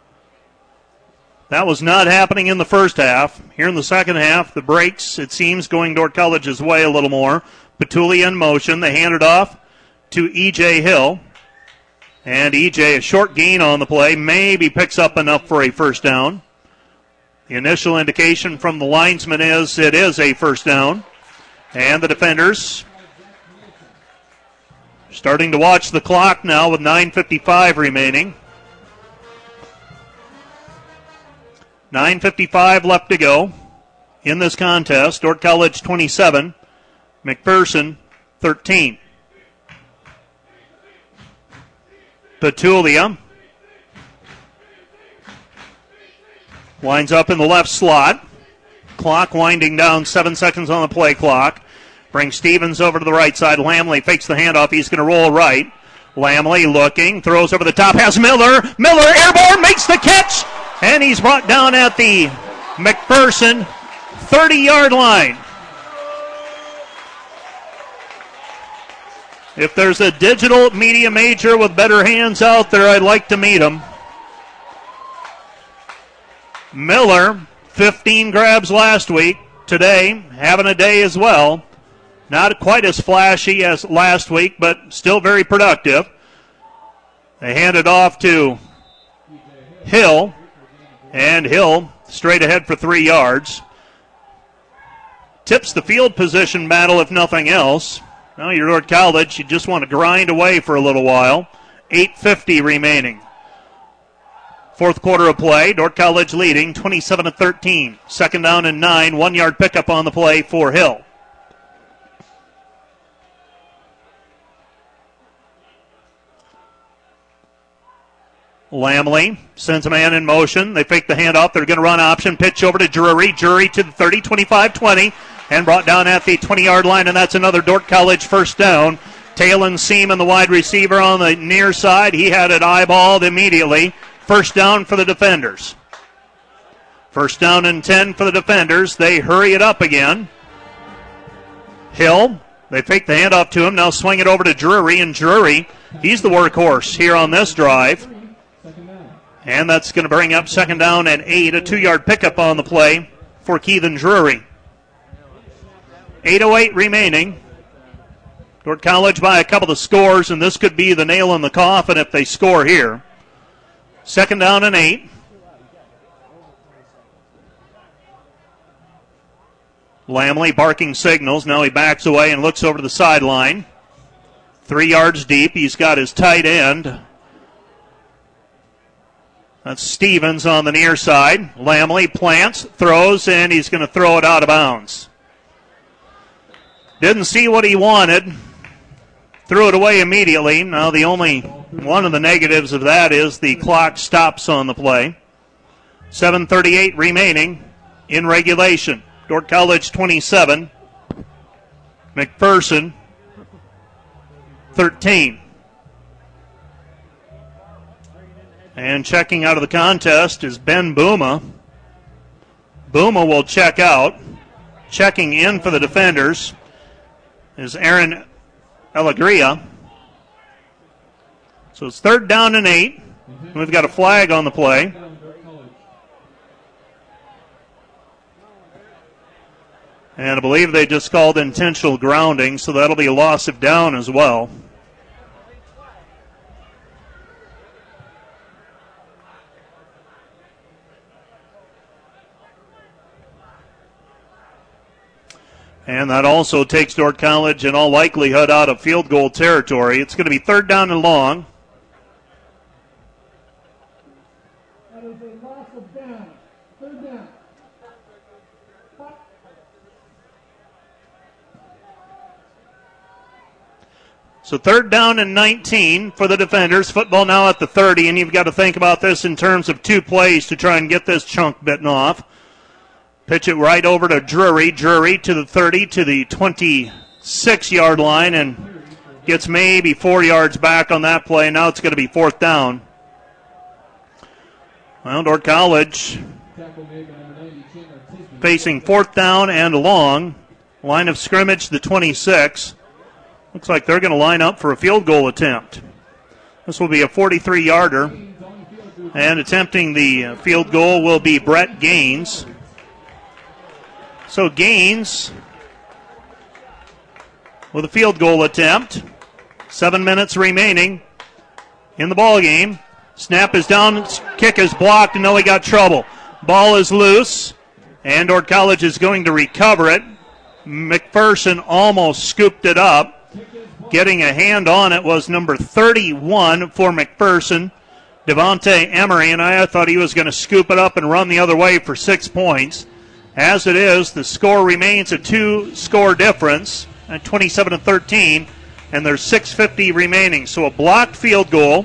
That was not happening in the first half. Here in the second half, the breaks, it seems, going Dordt College's way a little more. Petulia in motion. They hand it off to E.J. Hill. And E.J., a short gain on the play, maybe picks up enough for a first down. The initial indication from the linesman is it is a first down. And the defenders starting to watch the clock now with 9:55 remaining. 9:55 left to go in this contest. Dordt College 27, McPherson 13. Petulia winds up in the left slot. Clock winding down, 7 seconds on the play clock. Brings Stevens over to the right side. Lamley fakes the handoff. He's going to roll right. Lamley looking, throws over the top, has Miller. Miller airborne, makes the catch, and he's brought down at the McPherson 30-yard line. If there's a digital media major with better hands out there, I'd like to meet him. Miller, 15 grabs last week. Today, having a day as well. Not quite as flashy as last week, but still very productive. They hand it off to Hill, and Hill straight ahead for 3 yards. Tips the field position battle, if nothing else. Now you're Dordt College, you just want to grind away for a little while. 8:50 remaining. Fourth quarter of play, Dordt College leading 27-13. Second down and 9, 1 yard pickup on the play for Hill. Lamley sends a man in motion. They fake the handoff. They're going to run option. Pitch over to Drury. Drury to the 30, 25-20. And brought down at the 20-yard line, and that's another Dordt College first down. Talon Seaman, the wide receiver on the near side. He had it eyeballed immediately. First down for the defenders. First down and 10 for the defenders. They hurry it up again. Hill, they fake the handoff to him. Now swing it over to Drury, and Drury, he's the workhorse here on this drive. And that's going to bring up second down and 8, a 2-yard pickup on the play for Keithan Drury. 8:08 remaining. Dordt College by a couple of scores, and this could be the nail in the coffin if they score here. Second down and 8. Lamley barking signals. Now he backs away and looks over to the sideline. 3 yards deep. He's got his tight end. That's Stevens on the near side. Lamley plants, throws, and he's going to throw it out of bounds. Didn't see what he wanted. Threw it away immediately. Now the only one of the negatives of that is the clock stops on the play. 7:38 remaining in regulation. Dordt College 27. McPherson 13. And checking out of the contest is Ben Bouma. Bouma will check out. Checking in for the defenders is Aaron Alegria. So it's third down and 8. We've got a flag on the play. And I believe they just called intentional grounding, so that'll be a loss of down as well. And that also takes Dordt College in all likelihood out of field goal territory. It's going to be 3rd down and long. That is a loss of down. 3rd down. So 3rd down and 19 for the defenders. Football now at the 30, and you've got to think about this in terms of 2 plays to try and get this chunk bitten off. Pitch it right over to Drury. Drury to the 30, to the 26-yard line, and gets maybe 4 yards back on that play. Now it's going to be 4th down. Well, Dordt College facing 4th down and long. Line of scrimmage, the 26. Looks like they're going to line up for a field goal attempt. This will be a 43-yarder. And attempting the field goal will be Brett Gaines. So Gaines with a field goal attempt. 7 minutes remaining in the ball game. Snap is down, kick is blocked, and no, he got trouble. Ball is loose, and Dordt College is going to recover it. McPherson almost scooped it up. Getting a hand on it was number 31 for McPherson, Devontae Emery, and I thought he was going to scoop it up and run the other way for 6 points. As it is, the score remains a 2-score difference at 27-13, and there's 6:50 remaining. So a blocked field goal,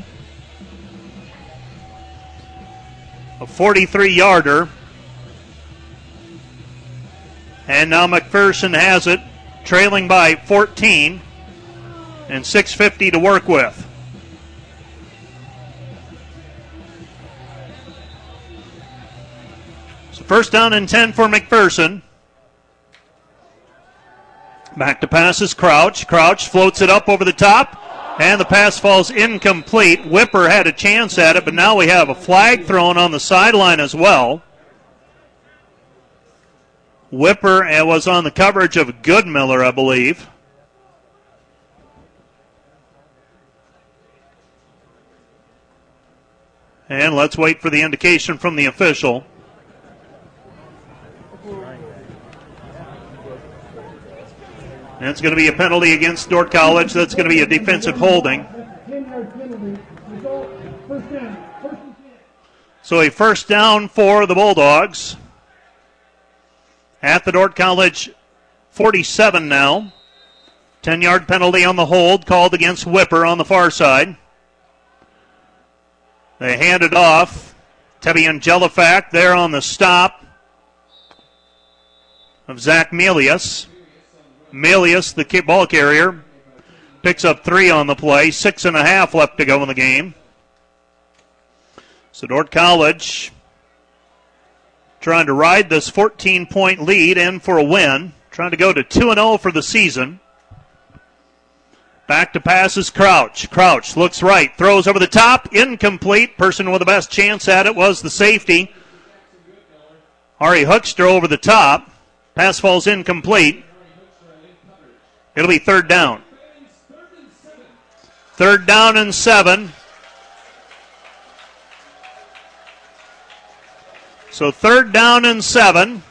a 43-yarder, and now McPherson has it, trailing by 14, and 6:50 to work with. First down and 10 for McPherson. Back to passes, Crouch. Crouch floats it up over the top, and the pass falls incomplete. Whipper had a chance at it, but now we have a flag thrown on the sideline as well. Whipper was on the coverage of Goodmiller, I believe. And let's wait for the indication from the official. And it's going to be a penalty against Dordt College. That's going to be a defensive holding. So a first down for the Bulldogs. At the Dordt College 47 now. 10-yard penalty on the hold called against Whipper on the far side. They hand it off. Tevian Jellifac there on the stop of Zach Melius. Melius, the ball carrier, picks up 3 on the play. 6.5 left to go in the game. So Dordt College trying to ride this 14-point lead in for a win. Trying to go to 2-0 for the season. Back to passes, Crouch. Crouch looks right, throws over the top, incomplete. Person with the best chance at it was the safety, Ari Hoekstra, over the top. Pass falls incomplete. It'll be 3rd down. 3rd down and 7. So 3rd down and 7.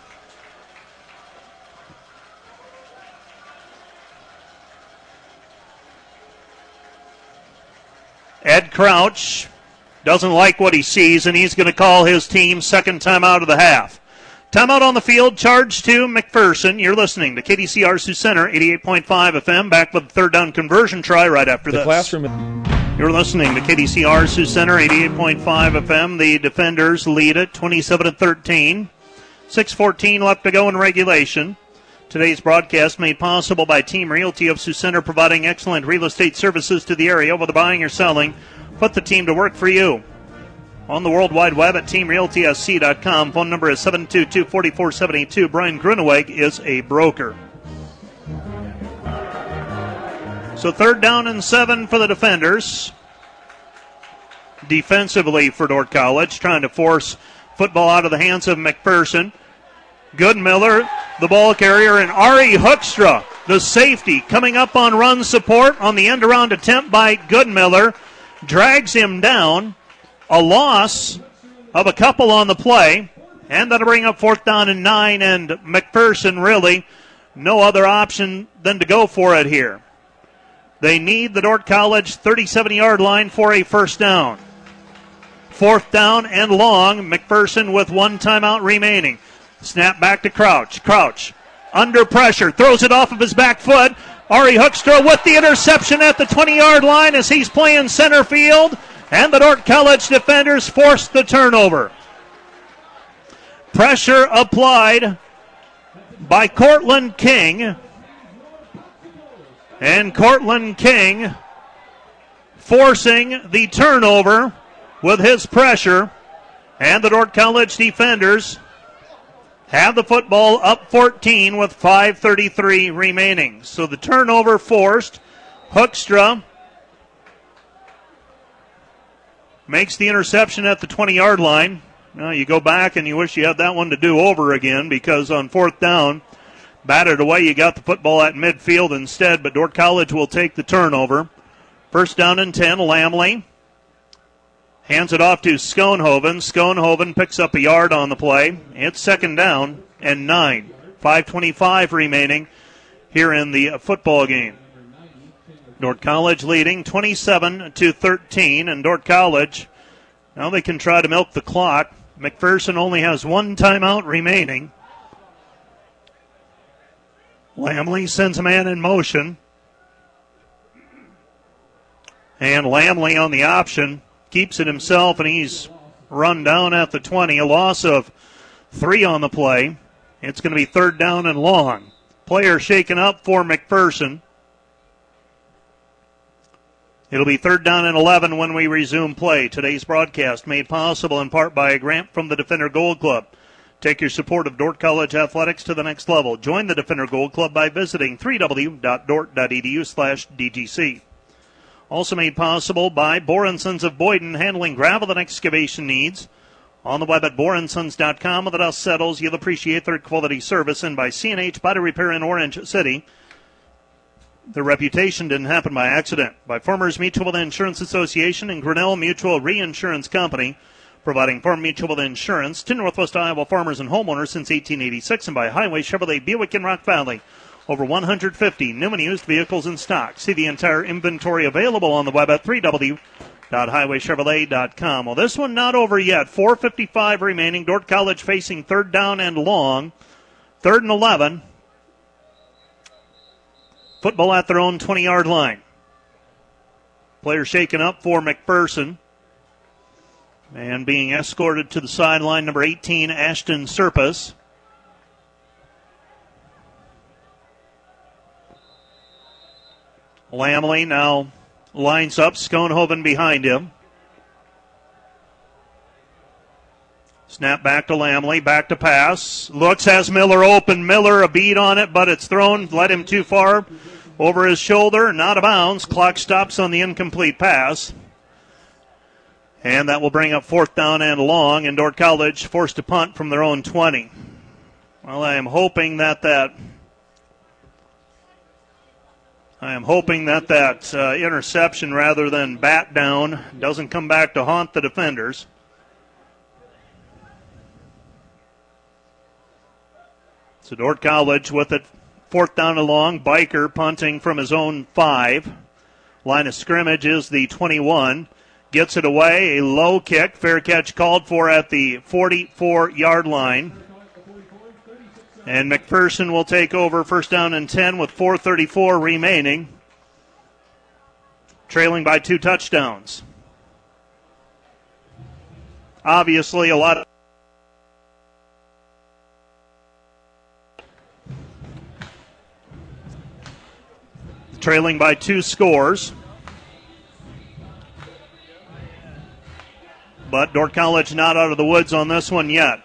Ed Crouch doesn't like what he sees, and he's going to call his team's second timeout of the half. Timeout on the field, charge to McPherson. You're listening to KDCR Sioux Center, 88.5 FM. Back with the 3rd down conversion try right after this. You're listening to KDCR Sioux Center, 88.5 FM. The defenders lead it 27-13. 6:14 left to go in regulation. Today's broadcast made possible by Team Realty of Sioux Center, providing excellent real estate services to the area. Whether buying or selling, put the team to work for you. On the World Wide Web at TeamRealtySC.com. Phone number is 722-4472. Brian Gruneweg is a broker. So 3rd down and 7 for the defenders. Defensively for Dordt College, trying to force football out of the hands of McPherson. Goodmiller the ball carrier, and Ari Hoekstra, the safety, coming up on run support on the end-around attempt by Goodmiller, drags him down. A loss of a couple on the play, and that'll bring up 4th down and 9, and McPherson really no other option than to go for it here. They need the Dordt College 37-yard line for a first down. 4th down and long. McPherson with 1 timeout remaining. Snap back to Crouch. Crouch under pressure. Throws it off of his back foot. Ari Hoekstra with the interception at the 20-yard line as he's playing center field. And the Dordt College defenders force the turnover. Pressure applied by Cortland King. And Cortland King forcing the turnover with his pressure. And the Dordt College defenders have the football up 14 with 5:33 remaining. So the turnover forced. Hoekstra makes the interception at the 20-yard line. Now you go back and you wish you had that one to do over again, because on 4th down, batted away, you got the football at midfield instead, but Dordt College will take the turnover. 1st down and 10, Lamley hands it off to Schoenhoven. Schoenhoven picks up a yard on the play. It's 2nd down and 9. 5:25 remaining here in the football game. Dordt College leading 27-13, and Dordt College, now they can try to milk the clock. McPherson only has 1 timeout remaining. Lamley sends a man in motion. And Lamley on the option keeps it himself, and he's run down at the 20. A loss of 3 on the play. It's going to be 3rd down and long. Player shaken up for McPherson. It'll be 3rd down and 11 when we resume play. Today's broadcast made possible in part by a grant from the Defender Gold Club. Take your support of Dordt College athletics to the next level. Join the Defender Gold Club by visiting www.dordt.edu/DGC. Also made possible by Bohr & Sons of Boyden, handling gravel and excavation needs. On the web at bohrandsons.com. When the dust settles, you'll appreciate their quality service. And by C&H Body Repair in Orange City. Their reputation didn't happen by accident. By Farmers Mutual Insurance Association and Grinnell Mutual Reinsurance Company, providing farm mutual insurance to Northwest Iowa farmers and homeowners since 1886, and by Highway Chevrolet Buick in Rock Valley. Over 150 new and used vehicles in stock. See the entire inventory available on the web at www.highwaychevrolet.com. Well, this one not over yet. 4:55 remaining. Dordt College facing 3rd down and long. 3rd and 11. Football at their own 20-yard line. Player shaken up for McPherson. And being escorted to the sideline, number 18, Ashton Serpis. Lamley now lines up, Schoenhoven behind him. Snap back to Lamley, back to pass. Looks, has Miller open. Miller a beat on it, but it's thrown, led him too far over his shoulder, not a bounds. Clock stops on the incomplete pass. And that will bring up 4th down and long, and Dordt College forced to punt from their own 20. Well, I am hoping that interception rather than bat down doesn't come back to haunt the defenders. So Dordt College with it, 4th down and long. Biker punting from his own 5. Line of scrimmage is the 21. Gets it away, a low kick. Fair catch called for at the 44-yard line. And McPherson will take over 1st down and 10 with 4:34 remaining. Trailing by 2 touchdowns. Obviously, a lot of trailing by 2 scores. But Dordt College not out of the woods on this one yet.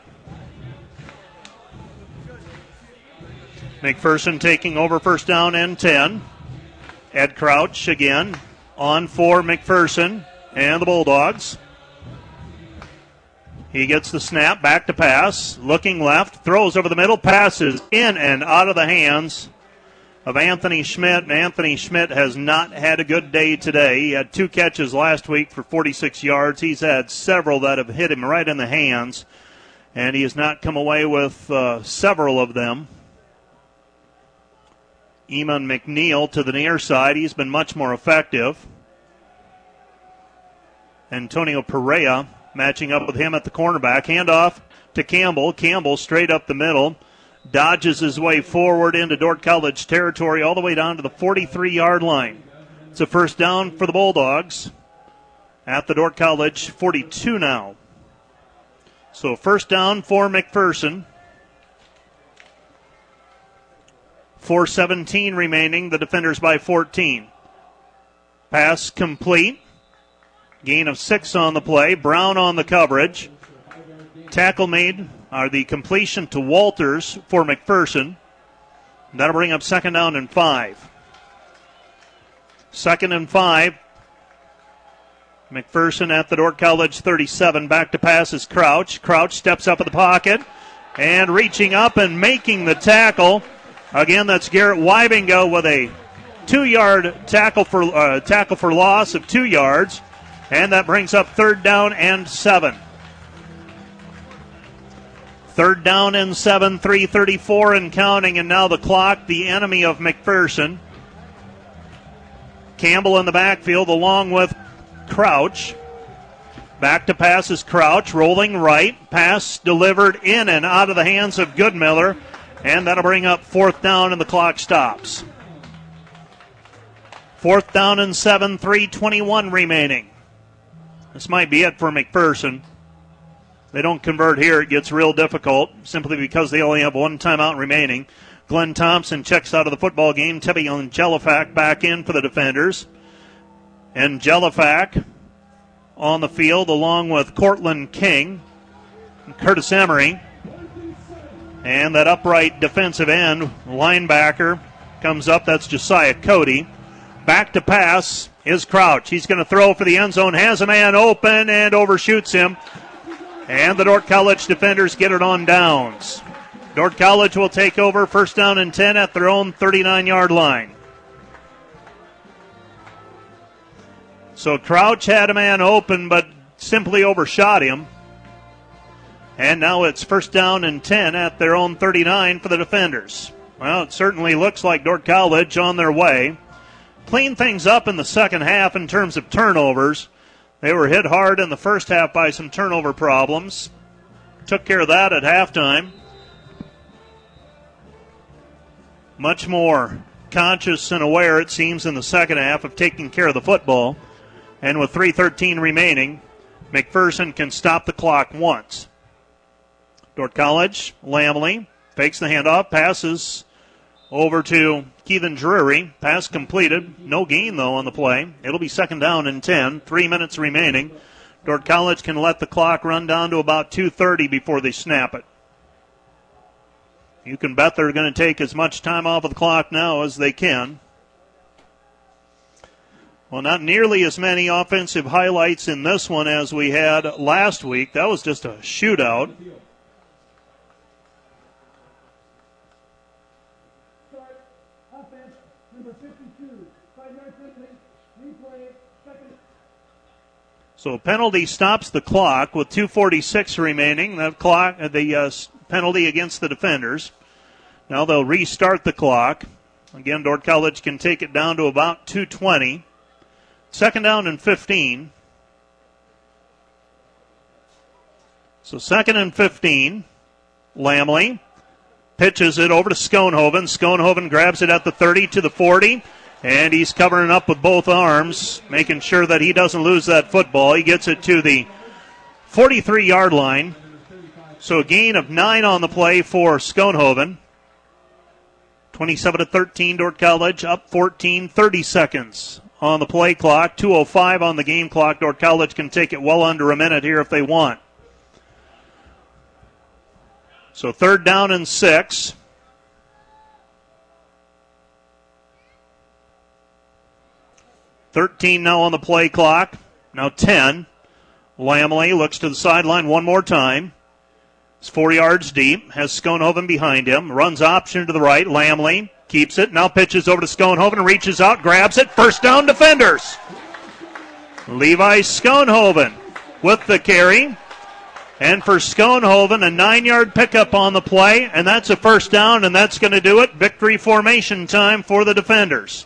McPherson taking over 1st down and 10. Ed Crouch again on for McPherson and the Bulldogs. He gets the snap, back to pass, looking left, throws over the middle, passes in and out of the hands of Anthony Schmidt. And Anthony Schmidt has not had a good day today. He had 2 catches last week for 46 yards. He's had several that have hit him right in the hands, and he has not come away with several of them. Eamon McNeil to the near side. He's been much more effective. Antonio Perea matching up with him at the cornerback. Handoff to Campbell. Campbell straight up the middle. Dodges his way forward into Dordt College territory all the way down to the 43-yard line. It's a first down for the Bulldogs at the Dordt College 42 now. So first down for McPherson. 4:17 remaining. The defenders by 14. Pass complete. Gain of 6 on the play. Brown on the coverage. Tackle made, or the completion to Walters for McPherson. That'll bring up second down and 5. Second and 5. McPherson at the Dordt College 37. Back to pass is Crouch. Crouch steps up in the pocket and reaching up and making the tackle. Again, that's Garrett Wybinga with a 2-yard tackle for loss of 2 yards. And that brings up third down and 7. Third down and 7, 3:34 and counting, and now the clock, the enemy of McPherson. Campbell in the backfield along with Crouch. Back to pass is Crouch, rolling right. Pass delivered in and out of the hands of Goodmiller, and that'll bring up fourth down, and the clock stops. Fourth down and 7, 3:21 remaining. This might be it for McPherson. They don't convert here, it gets real difficult, simply because they only have 1 timeout remaining. Glenn Thompson checks out of the football game. Tebby Jellifac back in for the defenders. And Jellifac on the field along with Cortland King and Curtis Emery. And that upright defensive end linebacker comes up. That's Josiah Cody. Back to pass is Crouch. He's going to throw for the end zone. Has a man open and overshoots him. And the Dordt College defenders get it on downs. Dordt College will take over first down and 10 at their own 39-yard line. So Crouch had a man open but simply overshot him. And now it's first down and 10 at their own 39 for the defenders. Well, it certainly looks like Dordt College on their way. Cleaned things up in the second half in terms of turnovers. They were hit hard in the first half by some turnover problems. Took care of that at halftime. Much more conscious and aware, it seems, in the second half of taking care of the football. And with 3:13 remaining, McPherson can stop the clock once. Dordt College, Lamley fakes the handoff, passes over to Keithan Drury. Pass completed. No gain, though, on the play. It'll be second down and 10. 3 minutes remaining. Dordt College can let the clock run down to about 2:30 before they snap it. You can bet they're going to take as much time off of the clock now as they can. Well, not nearly as many offensive highlights in this one as we had last week. That was just a shootout. So a penalty stops the clock with 2:46 remaining. The penalty against the defenders. Now they'll restart the clock. Again, Dordt College can take it down to about 2:20. Second down and 15. So second and 15. Lamley pitches it over to Schoenhoven. Schoenhoven grabs it at the 30 to the 40. And he's covering up with both arms, making sure that he doesn't lose that football. He gets it to the 43-yard line. So a gain of 9 on the play for Schoenhoven. 27-13, Dordt College up 14, 30 seconds on the play clock. 2:05 on the game clock. Dordt College can take it well under a minute here if they want. So third down and 6. $13 now on the play clock. Now 10 Lamley looks to the sideline one more time. It's 4 yards deep. Has Schoenhoven behind him. Runs option to the right. Lamley keeps it. Now pitches over to Schoenhoven. Reaches out. Grabs it. First down, Defenders. Levi Schoenhoven with the carry. And for Schoenhoven, a 9-yard pickup on the play. And that's a first down, and that's going to do it. Victory formation time for the Defenders.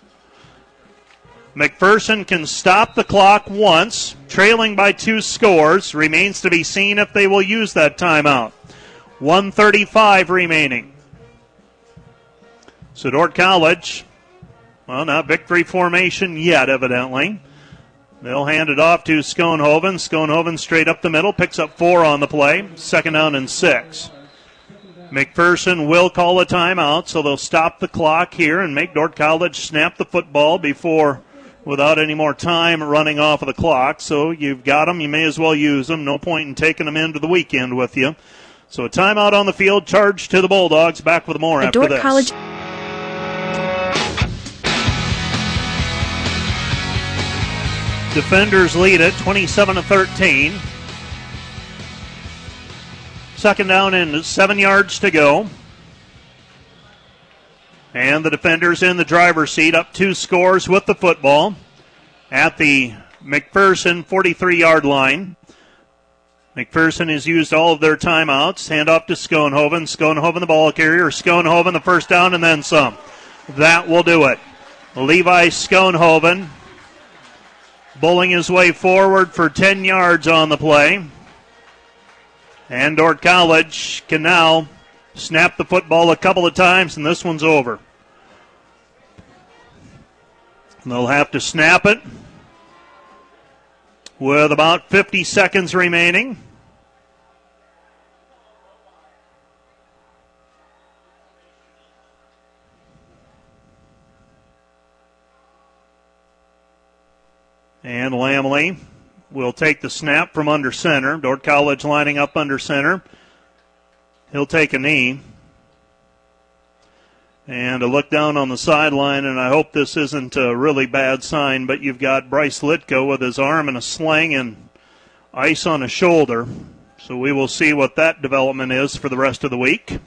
McPherson can stop the clock once, trailing by 2 scores. Remains to be seen if they will use that timeout. 1:35 remaining. So Dordt College, well, not victory formation yet, evidently. They'll hand it off to Schoenhoven. Schoenhoven straight up the middle, picks up 4 on the play. Second down and 6. McPherson will call a timeout, so they'll stop the clock here and make Dordt College snap the football without any more time running off of the clock. So you've got them, you may as well use them. No point in taking them into the weekend with you. So a timeout on the field, charge to the Bulldogs. Back with more after this. College. Defenders lead it 27-13. Second down and 7 yards to go. And the Defenders in the driver's seat, up 2 scores with the football at the McPherson 43-yard line. McPherson has used all of their timeouts. Hand off to Schoenhoven. Schoenhoven the ball carrier. Schoenhoven the first down and then some. That will do it. Levi Schoenhoven bowling his way forward for 10 yards on the play. And Dordt College can now snap the football a couple of times, and this one's over. They'll have to snap it with about 50 seconds remaining. And Lamley will take the snap from under center. Dordt College lining up under center. He'll take a knee. And a look down on the sideline, and I hope this isn't a really bad sign, but you've got Bryce Litko with his arm in a sling and ice on his shoulder. So we will see what that development is for the rest of the week.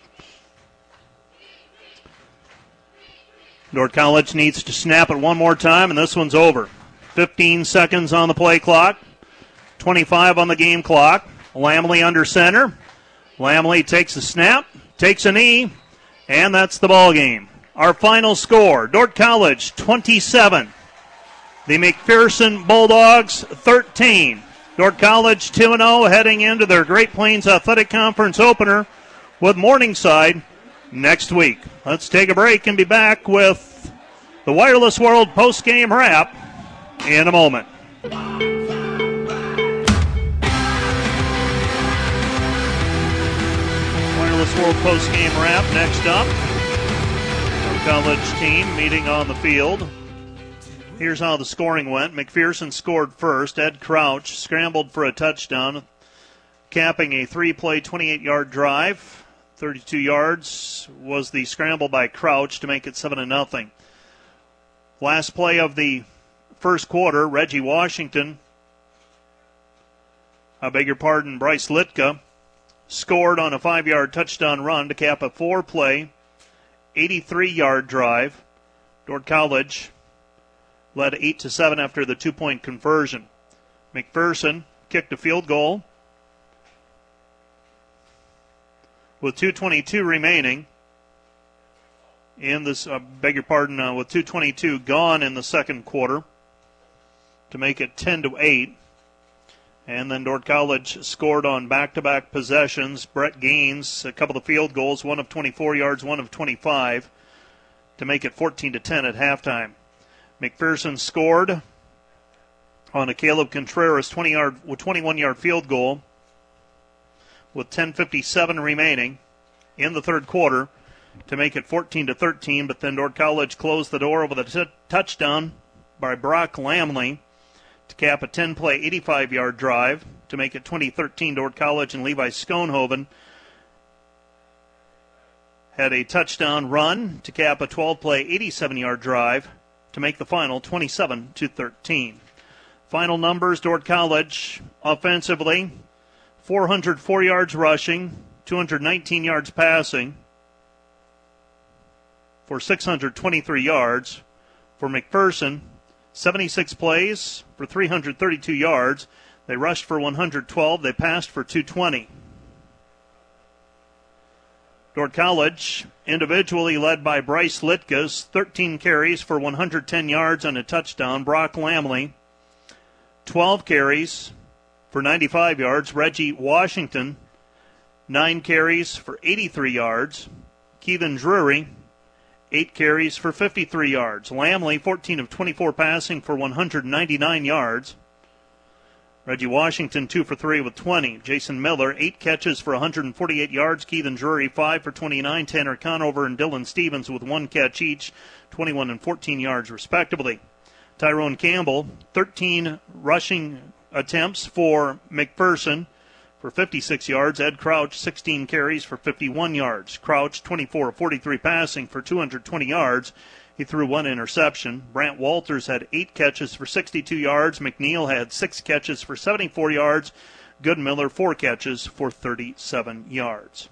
Dordt College needs to snap it one more time, and this one's over. 15 seconds on the play clock, 25 on the game clock. Lamley under center. Lamley takes a snap, takes a knee, and that's the ball game. Our final score, Dordt College 27. The McPherson Bulldogs 13. Dordt College 2-0 heading into their Great Plains Athletic Conference opener with Morningside next week. Let's take a break and be back with the Wireless World post-game wrap in a moment. Wireless World post-game wrap next up. Our college team meeting on the field. Here's how the scoring went. McPherson scored first. Ed Crouch scrambled for a touchdown, capping a 3-play, 28-yard drive. 32 yards was the scramble by Crouch to make it 7-0. Last play of the first quarter, Reggie Washington, Bryce Litka, scored on a 5-yard touchdown run to cap a 4-play, 83-yard drive. Dordt College led 8-7 after the 2-point conversion. McPherson kicked a field goal with 2:22 remaining in this, with 2:22 gone in the second quarter to make it 10-8. And then Dordt College scored on back-to-back possessions. Brett Gaines, a couple of field goals, one of 24 yards, one of 25, to make it 14-10 at halftime. McPherson scored on a Caleb Contreras 21-yard field goal with 10:57 remaining in the third quarter to make it 14-13, but then Dordt College closed the door with a touchdown by Brock Lamley to cap a 10-play, 85-yard drive to make it 20-13. Dordt College and Levi Schoenhoven had a touchdown run to cap a 12-play, 87-yard drive to make the final 27-13. Final numbers, Dordt College offensively, 404 yards rushing, 219 yards passing for 623 yards. For McPherson, 76 plays for 332 yards. They rushed for 112. They passed for 220. Dordt College, individually led by Bryce Litkus, 13 carries for 110 yards and a touchdown. Brock Lamley, 12 carries for 95 yards. Reggie Washington, 9 carries for 83 yards. Keithan Drury, 8 carries for 53 yards. Lamley, 14 of 24 passing for 199 yards. Reggie Washington, 2 for 3 with 20. Jason Miller, 8 catches for 148 yards. Keithan Drury, 5 for 29. Tanner Conover and Dylan Stevens with 1 catch each, 21 and 14 yards respectively. Tyrone Campbell, 13 rushing attempts for McPherson for 56 yards. Ed Crouch, 16 carries for 51 yards. Crouch, 24 of 43 passing for 220 yards. He threw 1 interception. Brant Walters had 8 catches for 62 yards. McNeil had 6 catches for 74 yards. Goodmiller, 4 catches for 37 yards.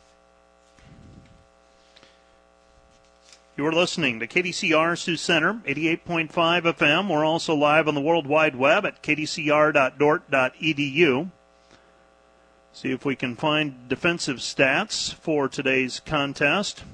You are listening to KDCR Sioux Center, 88.5 FM. We're also live on the World Wide Web at kdcr.dort.edu. See if we can find defensive stats for today's contest.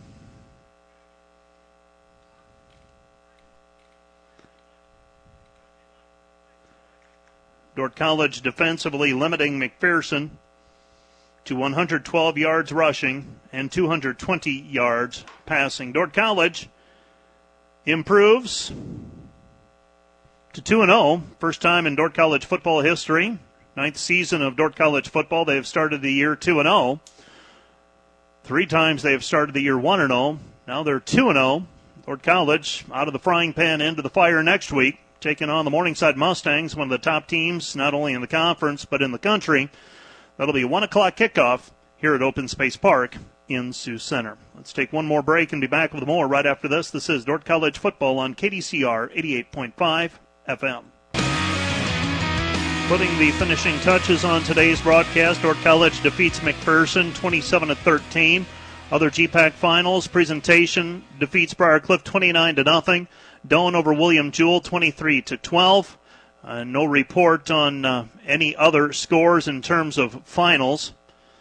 Dordt College defensively limiting McPherson to 112 yards rushing and 220 yards passing. Dordt College improves to 2-0. First time in Dordt College football history. 9th season of Dordt College football. They have started the year 2-0. 3 times they have started the year 1-0. Now they're 2-0. Dordt College out of the frying pan into the fire next week, taking on the Morningside Mustangs, one of the top teams not only in the conference but in the country. That'll be a 1 o'clock kickoff here at Open Space Park in Sioux Center. Let's take one more break and be back with more right after this. This is Dordt College football on KDCR 88.5 FM. Putting the finishing touches on today's broadcast, Dordt College defeats McPherson 27-13. Other GPAC finals, Presentation defeats Briarcliff 29-0. Doane over William Jewell 23-12. No report on any other scores in terms of finals.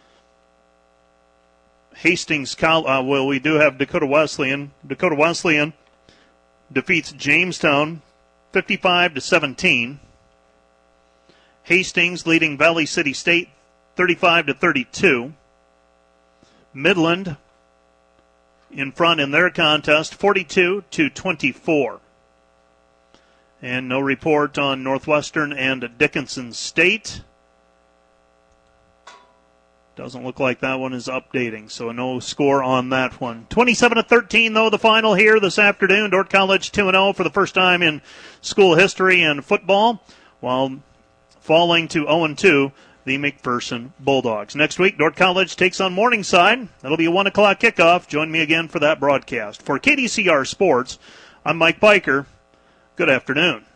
Hastings, we do have Dakota Wesleyan. Dakota Wesleyan defeats Jamestown 55-17. Hastings leading Valley City State 35-32. Midland in front in their contest 42-24. And no report on Northwestern and Dickinson State. Doesn't look like that one is updating, so no score on that one. 27-13, though, the final here this afternoon. Dordt College 2-0 for the first time in school history and football, while falling to 0-2, the McPherson Bulldogs. Next week, Dordt College takes on Morningside. That'll be a 1 o'clock kickoff. Join me again for that broadcast. For KDCR Sports, I'm Mike Biker. Good afternoon.